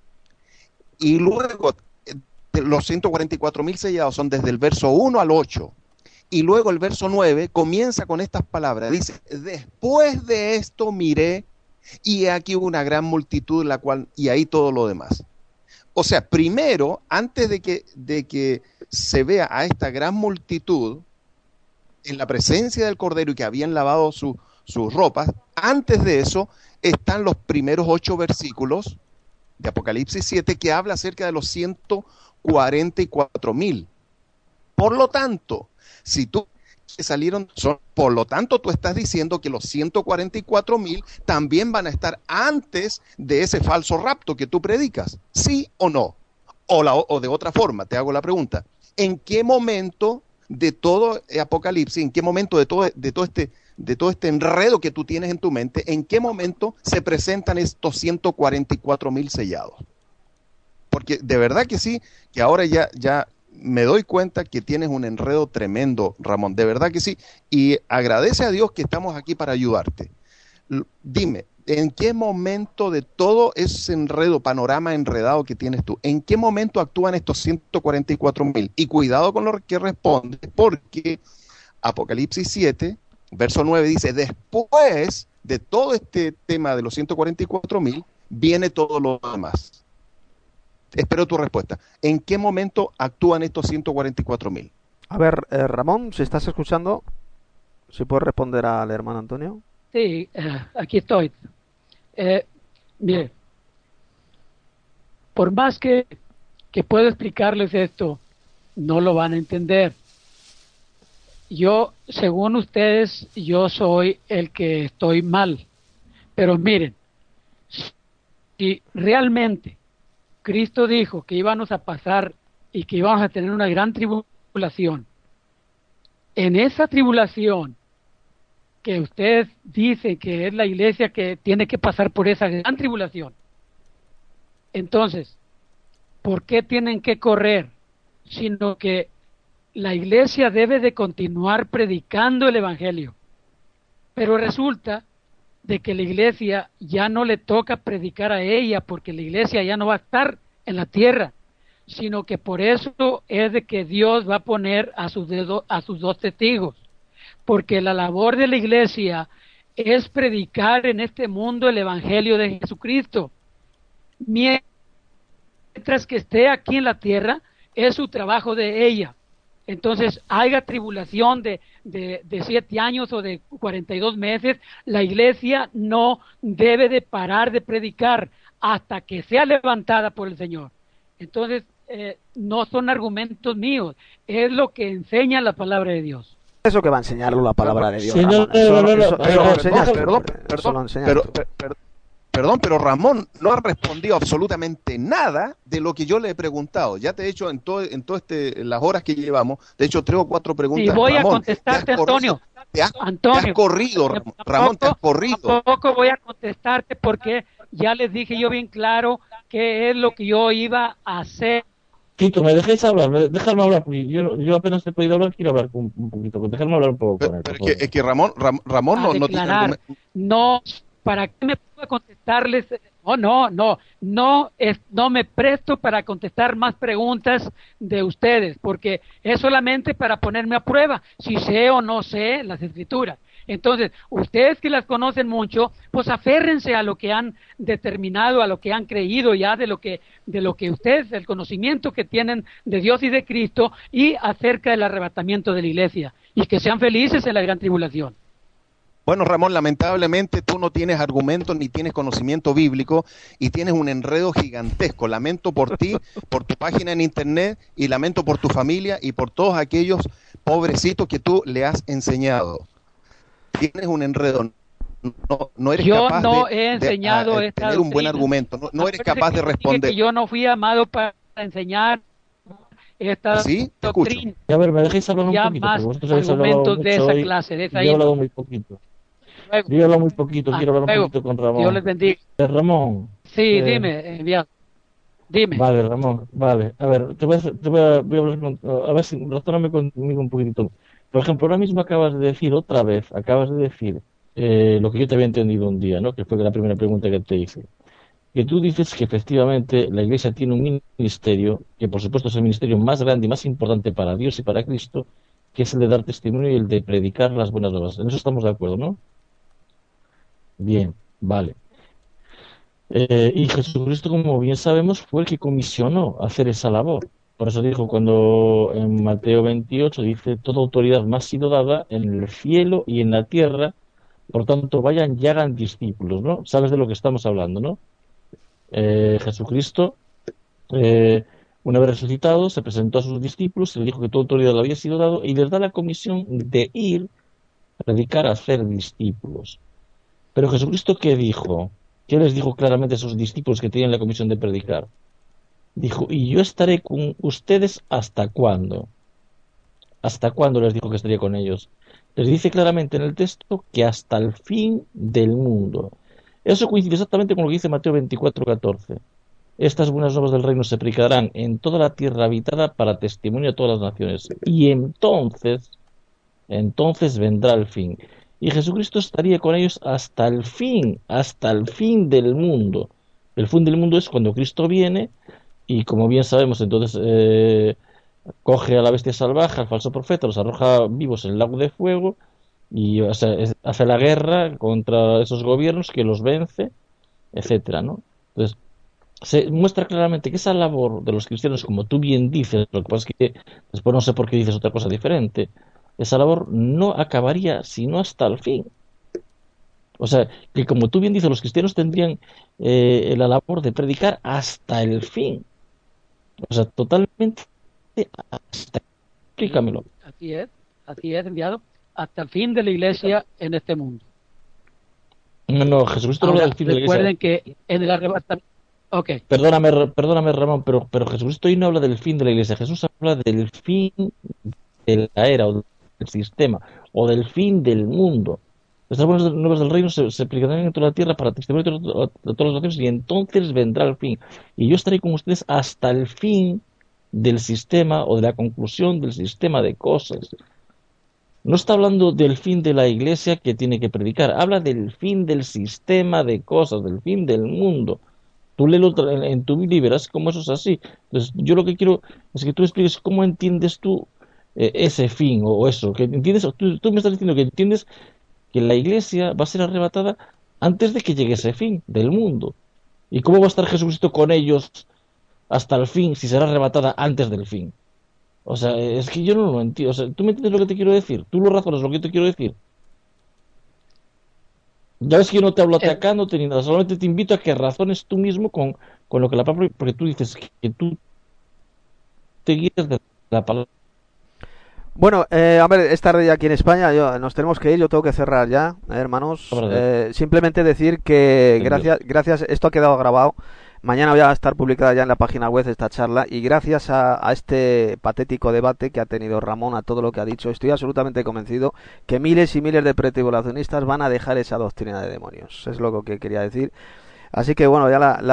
[SPEAKER 4] Y luego los 144,000 sellados son desde el verso 1 al 8. Y luego el verso 9 comienza con estas palabras. Dice, después de esto miré y aquí hubo una gran multitud, la cual, y ahí todo lo demás. O sea, primero, antes de que se vea a esta gran multitud en la presencia del Cordero y que habían lavado sus ropas, antes de eso están los primeros 8 versículos de Apocalipsis 7 que habla acerca de los 144,000. Por lo tanto, si tú por lo tanto tú estás diciendo que los 144,000 también van a estar antes de ese falso rapto que tú predicas, ¿sí o no? O de otra forma, te hago la pregunta, ¿en qué momento de todo Apocalipsis, en qué momento de todo este enredo que tú tienes en tu mente, en qué momento se presentan estos 144,000 sellados? Porque de verdad que sí, que ahora ya me doy cuenta que tienes un enredo tremendo, Ramón, de verdad que sí, y agradece a Dios que estamos aquí para ayudarte. Dime, ¿en qué momento de todo ese panorama enredado que tienes tú, en qué momento actúan estos 144,000? Y cuidado con lo que respondes, porque Apocalipsis 7, verso 9 dice, después de todo este tema de los 144,000, viene todo lo demás. Espero tu respuesta. ¿En qué momento actúan estos 144,000?
[SPEAKER 1] A ver, Ramón, si estás escuchando, si puedes responder al hermano Antonio.
[SPEAKER 3] Sí, aquí estoy. Mire, por más que puedo explicarles esto, no lo van a entender. Yo, según ustedes, yo soy el que estoy mal. Pero miren, si realmente Cristo dijo que íbamos a pasar y que íbamos a tener una gran tribulación, en esa tribulación que ustedes dicen que es la iglesia que tiene que pasar por esa gran tribulación, entonces, por qué tienen que correr, sino que la iglesia debe de continuar predicando el evangelio. Pero resulta de que la iglesia ya no le toca predicar a ella, porque la iglesia ya no va a estar en la tierra, sino que por eso es de que Dios va a poner a sus dos testigos, porque la labor de la iglesia es predicar en este mundo el evangelio de Jesucristo. Mientras que esté aquí en la tierra, es su trabajo de ella. Entonces, haya tribulación de 7 años o de 42 meses, la iglesia no debe de parar de predicar hasta que sea levantada por el Señor. Entonces, no son argumentos míos, es lo que enseña la palabra de Dios.
[SPEAKER 1] Eso que va a enseñarlo la palabra de Dios,
[SPEAKER 7] Sí,
[SPEAKER 1] Ramón.
[SPEAKER 4] Perdón, pero Ramón no ha respondido absolutamente nada de lo que yo le he preguntado. Ya te he hecho en las horas que llevamos, te he hecho 3 o 4 preguntas.
[SPEAKER 3] Y voy
[SPEAKER 4] Ramón,
[SPEAKER 3] a contestarte, Antonio.
[SPEAKER 4] Te has corrido, Ramón, te has corrido.
[SPEAKER 3] Tampoco voy a contestarte porque ya les dije yo bien claro qué es lo que yo iba a hacer.
[SPEAKER 7] Tito, ¿me dejáis hablar? Déjame hablar, porque yo apenas he podido hablar, quiero hablar un poquito. Déjame hablar un poco con él.
[SPEAKER 4] Pero es que Ramón no tiene argumento.
[SPEAKER 3] No, ¿para qué me puedo contestarles? No me presto para contestar más preguntas de ustedes, porque es solamente para ponerme a prueba, si sé o no sé las escrituras. Entonces, ustedes que las conocen mucho, pues aférrense a lo que han determinado, a lo que han creído ya de lo que ustedes, el conocimiento que tienen de Dios y de Cristo y acerca del arrebatamiento de la iglesia, y que sean felices en la gran tribulación.
[SPEAKER 4] Bueno, Ramón, lamentablemente tú no tienes argumentos ni tienes conocimiento bíblico y tienes un enredo gigantesco. Lamento por ti, por tu página en internet, y lamento por tu familia y por todos aquellos pobrecitos que tú le has enseñado. Tienes un enredo. No eres capaz de tener un buen argumento. No eres capaz de responder.
[SPEAKER 3] Que yo no fui amado para enseñar esta doctrina.
[SPEAKER 7] A ver, me dejéis hablar un poquito.
[SPEAKER 3] Más argumentos de esa clase, de esa
[SPEAKER 7] Yo he hablado muy poquito. Yo he hablado muy poquito, quiero hablar un poquito con Ramón.
[SPEAKER 3] Dios les bendiga.
[SPEAKER 7] Ramón.
[SPEAKER 3] Sí, dime, enviado. Dime.
[SPEAKER 7] Vale, Ramón, vale. A ver, voy a hablar a ver si razóname conmigo un poquito. Por ejemplo, ahora mismo acabas de decir lo que yo te había entendido un día, ¿no? Que fue la primera pregunta que te hice. Que tú dices que efectivamente la Iglesia tiene un ministerio, que por supuesto es el ministerio más grande y más importante para Dios y para Cristo, que es el de dar testimonio y el de predicar las buenas nuevas. En eso estamos de acuerdo, ¿no? Bien, vale. Y Jesucristo, como bien sabemos, fue el que comisionó hacer esa labor. Por eso dijo cuando en Mateo 28 dice: toda autoridad me ha sido dada en el cielo y en la tierra, por tanto vayan y hagan discípulos, ¿no? Sabes de lo que estamos hablando, ¿no? Jesucristo, una vez resucitado, se presentó a sus discípulos, le dijo que toda autoridad le había sido dado y les da la comisión de ir a predicar, a hacer discípulos. Pero Jesucristo, ¿qué dijo? ¿Qué les dijo claramente a esos discípulos que tenían la comisión de predicar? Dijo: y yo estaré con ustedes ¿hasta cuándo? ¿Hasta cuándo les dijo que estaría con ellos? Les dice claramente en el texto que hasta el fin del mundo. Eso coincide exactamente con lo que dice Mateo 24:14. Estas buenas nuevas del reino se predicarán en toda la tierra habitada para testimonio a todas las naciones. Y entonces vendrá el fin. Y Jesucristo estaría con ellos hasta el fin del mundo. El fin del mundo es cuando Cristo viene y, como bien sabemos, entonces coge a la bestia salvaje, al falso profeta, los arroja vivos en el lago de fuego y hace la guerra contra esos gobiernos, que los vence, etcétera, ¿no? Entonces, se muestra claramente que esa labor de los cristianos, como tú bien dices, lo que pasa es que después no sé por qué dices otra cosa diferente, esa labor no acabaría sino hasta el fin. O sea, que como tú bien dices, los cristianos tendrían la labor de predicar hasta el fin. O sea, totalmente hasta... Explícamelo.
[SPEAKER 3] Así es, enviado, hasta el fin de la iglesia en este mundo.
[SPEAKER 7] No, Jesucristo no habla del fin de la iglesia.
[SPEAKER 3] Recuerden que en el arrebatamiento... Okay.
[SPEAKER 7] Perdóname, Ramón, pero Jesucristo hoy no habla del fin de la iglesia. Jesús habla del fin de la era o del sistema o del fin del mundo. Estas buenas nuevas del reino se aplicarán en toda la tierra para testimonio de todas las naciones, y entonces vendrá el fin. Y yo estaré con ustedes hasta el fin del sistema, o de la conclusión del sistema de cosas. No está hablando del fin de la iglesia que tiene que predicar, habla del fin del sistema de cosas, del fin del mundo. Tú léelo en tu Biblia y verás cómo eso es así. Entonces, yo lo que quiero es que tú expliques cómo entiendes tú ese fin, o eso. Que entiendes, tú me estás diciendo que entiendes que la iglesia va a ser arrebatada antes de que llegue ese fin del mundo. ¿Y cómo va a estar Jesucristo con ellos hasta el fin si será arrebatada antes del fin? O sea, es que yo no lo entiendo. O sea, ¿tú me entiendes lo que te quiero decir? ¿Tú lo razonas lo que yo te quiero decir? Ya ves que yo no te hablo atacándote ni nada, solamente te invito a que razones tú mismo con lo que la palabra, porque tú dices que tú te guías de la palabra.
[SPEAKER 1] Bueno, a ver, es tarde ya aquí en España, nos tenemos que ir, yo tengo que cerrar ya, hermanos. Simplemente decir que gracias, esto ha quedado grabado. Mañana va a estar publicada ya en la página web esta charla, y gracias a este patético debate que ha tenido Ramón, a todo lo que ha dicho, estoy absolutamente convencido que miles y miles de pretribulacionistas van a dejar esa doctrina de demonios. Es lo que quería decir. Así que bueno, ya la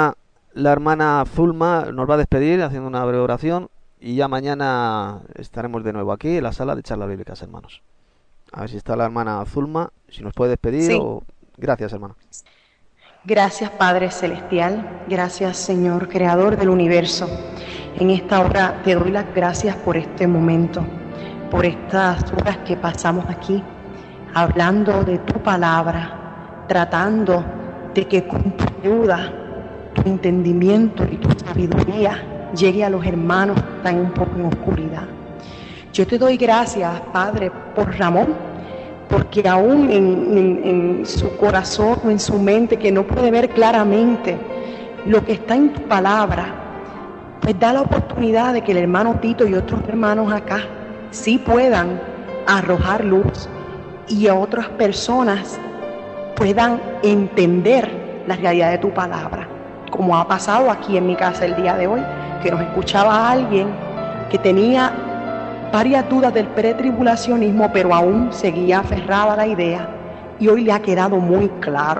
[SPEAKER 1] hermana Zulma nos va a despedir haciendo una breve oración, y ya mañana estaremos de nuevo aquí en la sala de charlas bíblicas, hermanos. A ver si está la hermana Zulma, si nos puede despedir.
[SPEAKER 5] Sí.
[SPEAKER 1] Gracias, hermano.
[SPEAKER 5] Gracias, Padre Celestial. Gracias, Señor, Creador del universo. En esta hora te doy las gracias por este momento, por estas horas que pasamos aquí, hablando de tu palabra, tratando de que con tu ayuda, tu entendimiento y tu sabiduría llegue a los hermanos que están un poco en oscuridad. Yo te doy gracias, Padre, por Ramón, porque aún en su corazón o en su mente, que no puede ver claramente lo que está en tu palabra, pues da la oportunidad de que el hermano Tito y otros hermanos acá sí puedan arrojar luz, y a otras personas puedan entender la realidad de tu palabra, como ha pasado aquí en mi casa el día de hoy, que nos escuchaba alguien que tenía varias dudas del pretribulacionismo, pero aún seguía aferrada a la idea, y hoy le ha quedado muy claro.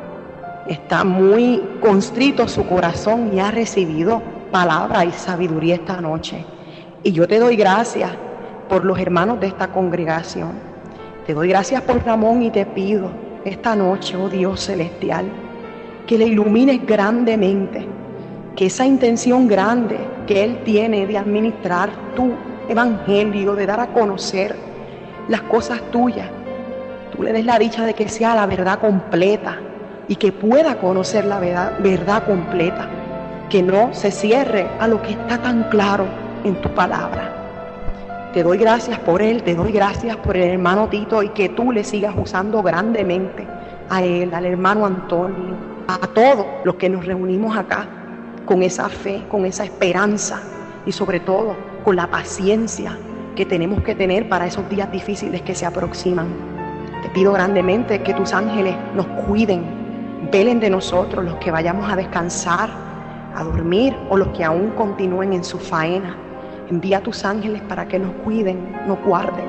[SPEAKER 5] Está muy constrito su corazón y ha recibido palabra y sabiduría esta noche. Y yo te doy gracias por los hermanos de esta congregación. Te doy gracias por Ramón, y te pido esta noche, oh Dios celestial, que le ilumines grandemente, que esa intención grande que él tiene de administrar tu evangelio, de dar a conocer las cosas tuyas, tú le des la dicha de que sea la verdad completa, y que pueda conocer la verdad completa, que no se cierre a lo que está tan claro en tu palabra. Te doy gracias por él, te doy gracias por el hermano Tito, y que tú le sigas usando grandemente a él, al hermano Antonio, a todos los que nos reunimos acá con esa fe, con esa esperanza, y sobre todo con la paciencia que tenemos que tener para esos días difíciles que se aproximan. Te pido grandemente que tus ángeles nos cuiden, velen de nosotros, los que vayamos a descansar, a dormir, o los que aún continúen en su faena. Envía a tus ángeles para que nos cuiden, nos guarden.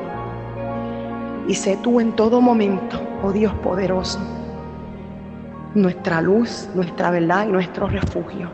[SPEAKER 5] Y sé tú en todo momento, oh Dios poderoso, nuestra luz, nuestra verdad y nuestro refugio.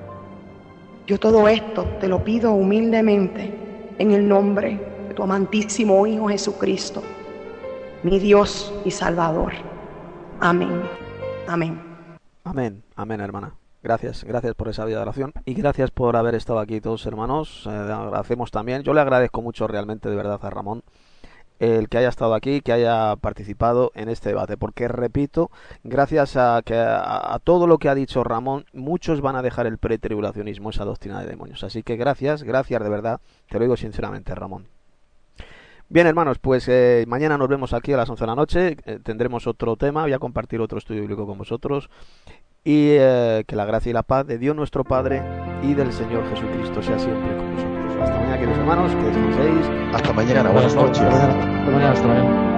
[SPEAKER 5] Yo todo esto te lo pido humildemente en el nombre de tu amantísimo Hijo Jesucristo, mi Dios y Salvador. Amén. Amén.
[SPEAKER 1] Amén. Amén, hermana. Gracias por esa vida de oración, y gracias por haber estado aquí todos, hermanos. Agradecemos también, yo le agradezco mucho realmente, de verdad, a Ramón, el que haya estado aquí, que haya participado en este debate, porque repito, gracias a todo lo que ha dicho Ramón, muchos van a dejar el pretribulacionismo, esa doctrina de demonios. Así que gracias de verdad, te lo digo sinceramente, Ramón. Bien, hermanos, pues mañana nos vemos aquí a las 11 de la noche, tendremos otro tema, voy a compartir otro estudio bíblico con vosotros, y que la gracia y la paz de Dios nuestro Padre y del Señor Jesucristo sea siempre con nosotros. Hasta mañana, queridos hermanos, que descanséis.
[SPEAKER 4] Hasta mañana, buenas noches.
[SPEAKER 7] Hasta mañana.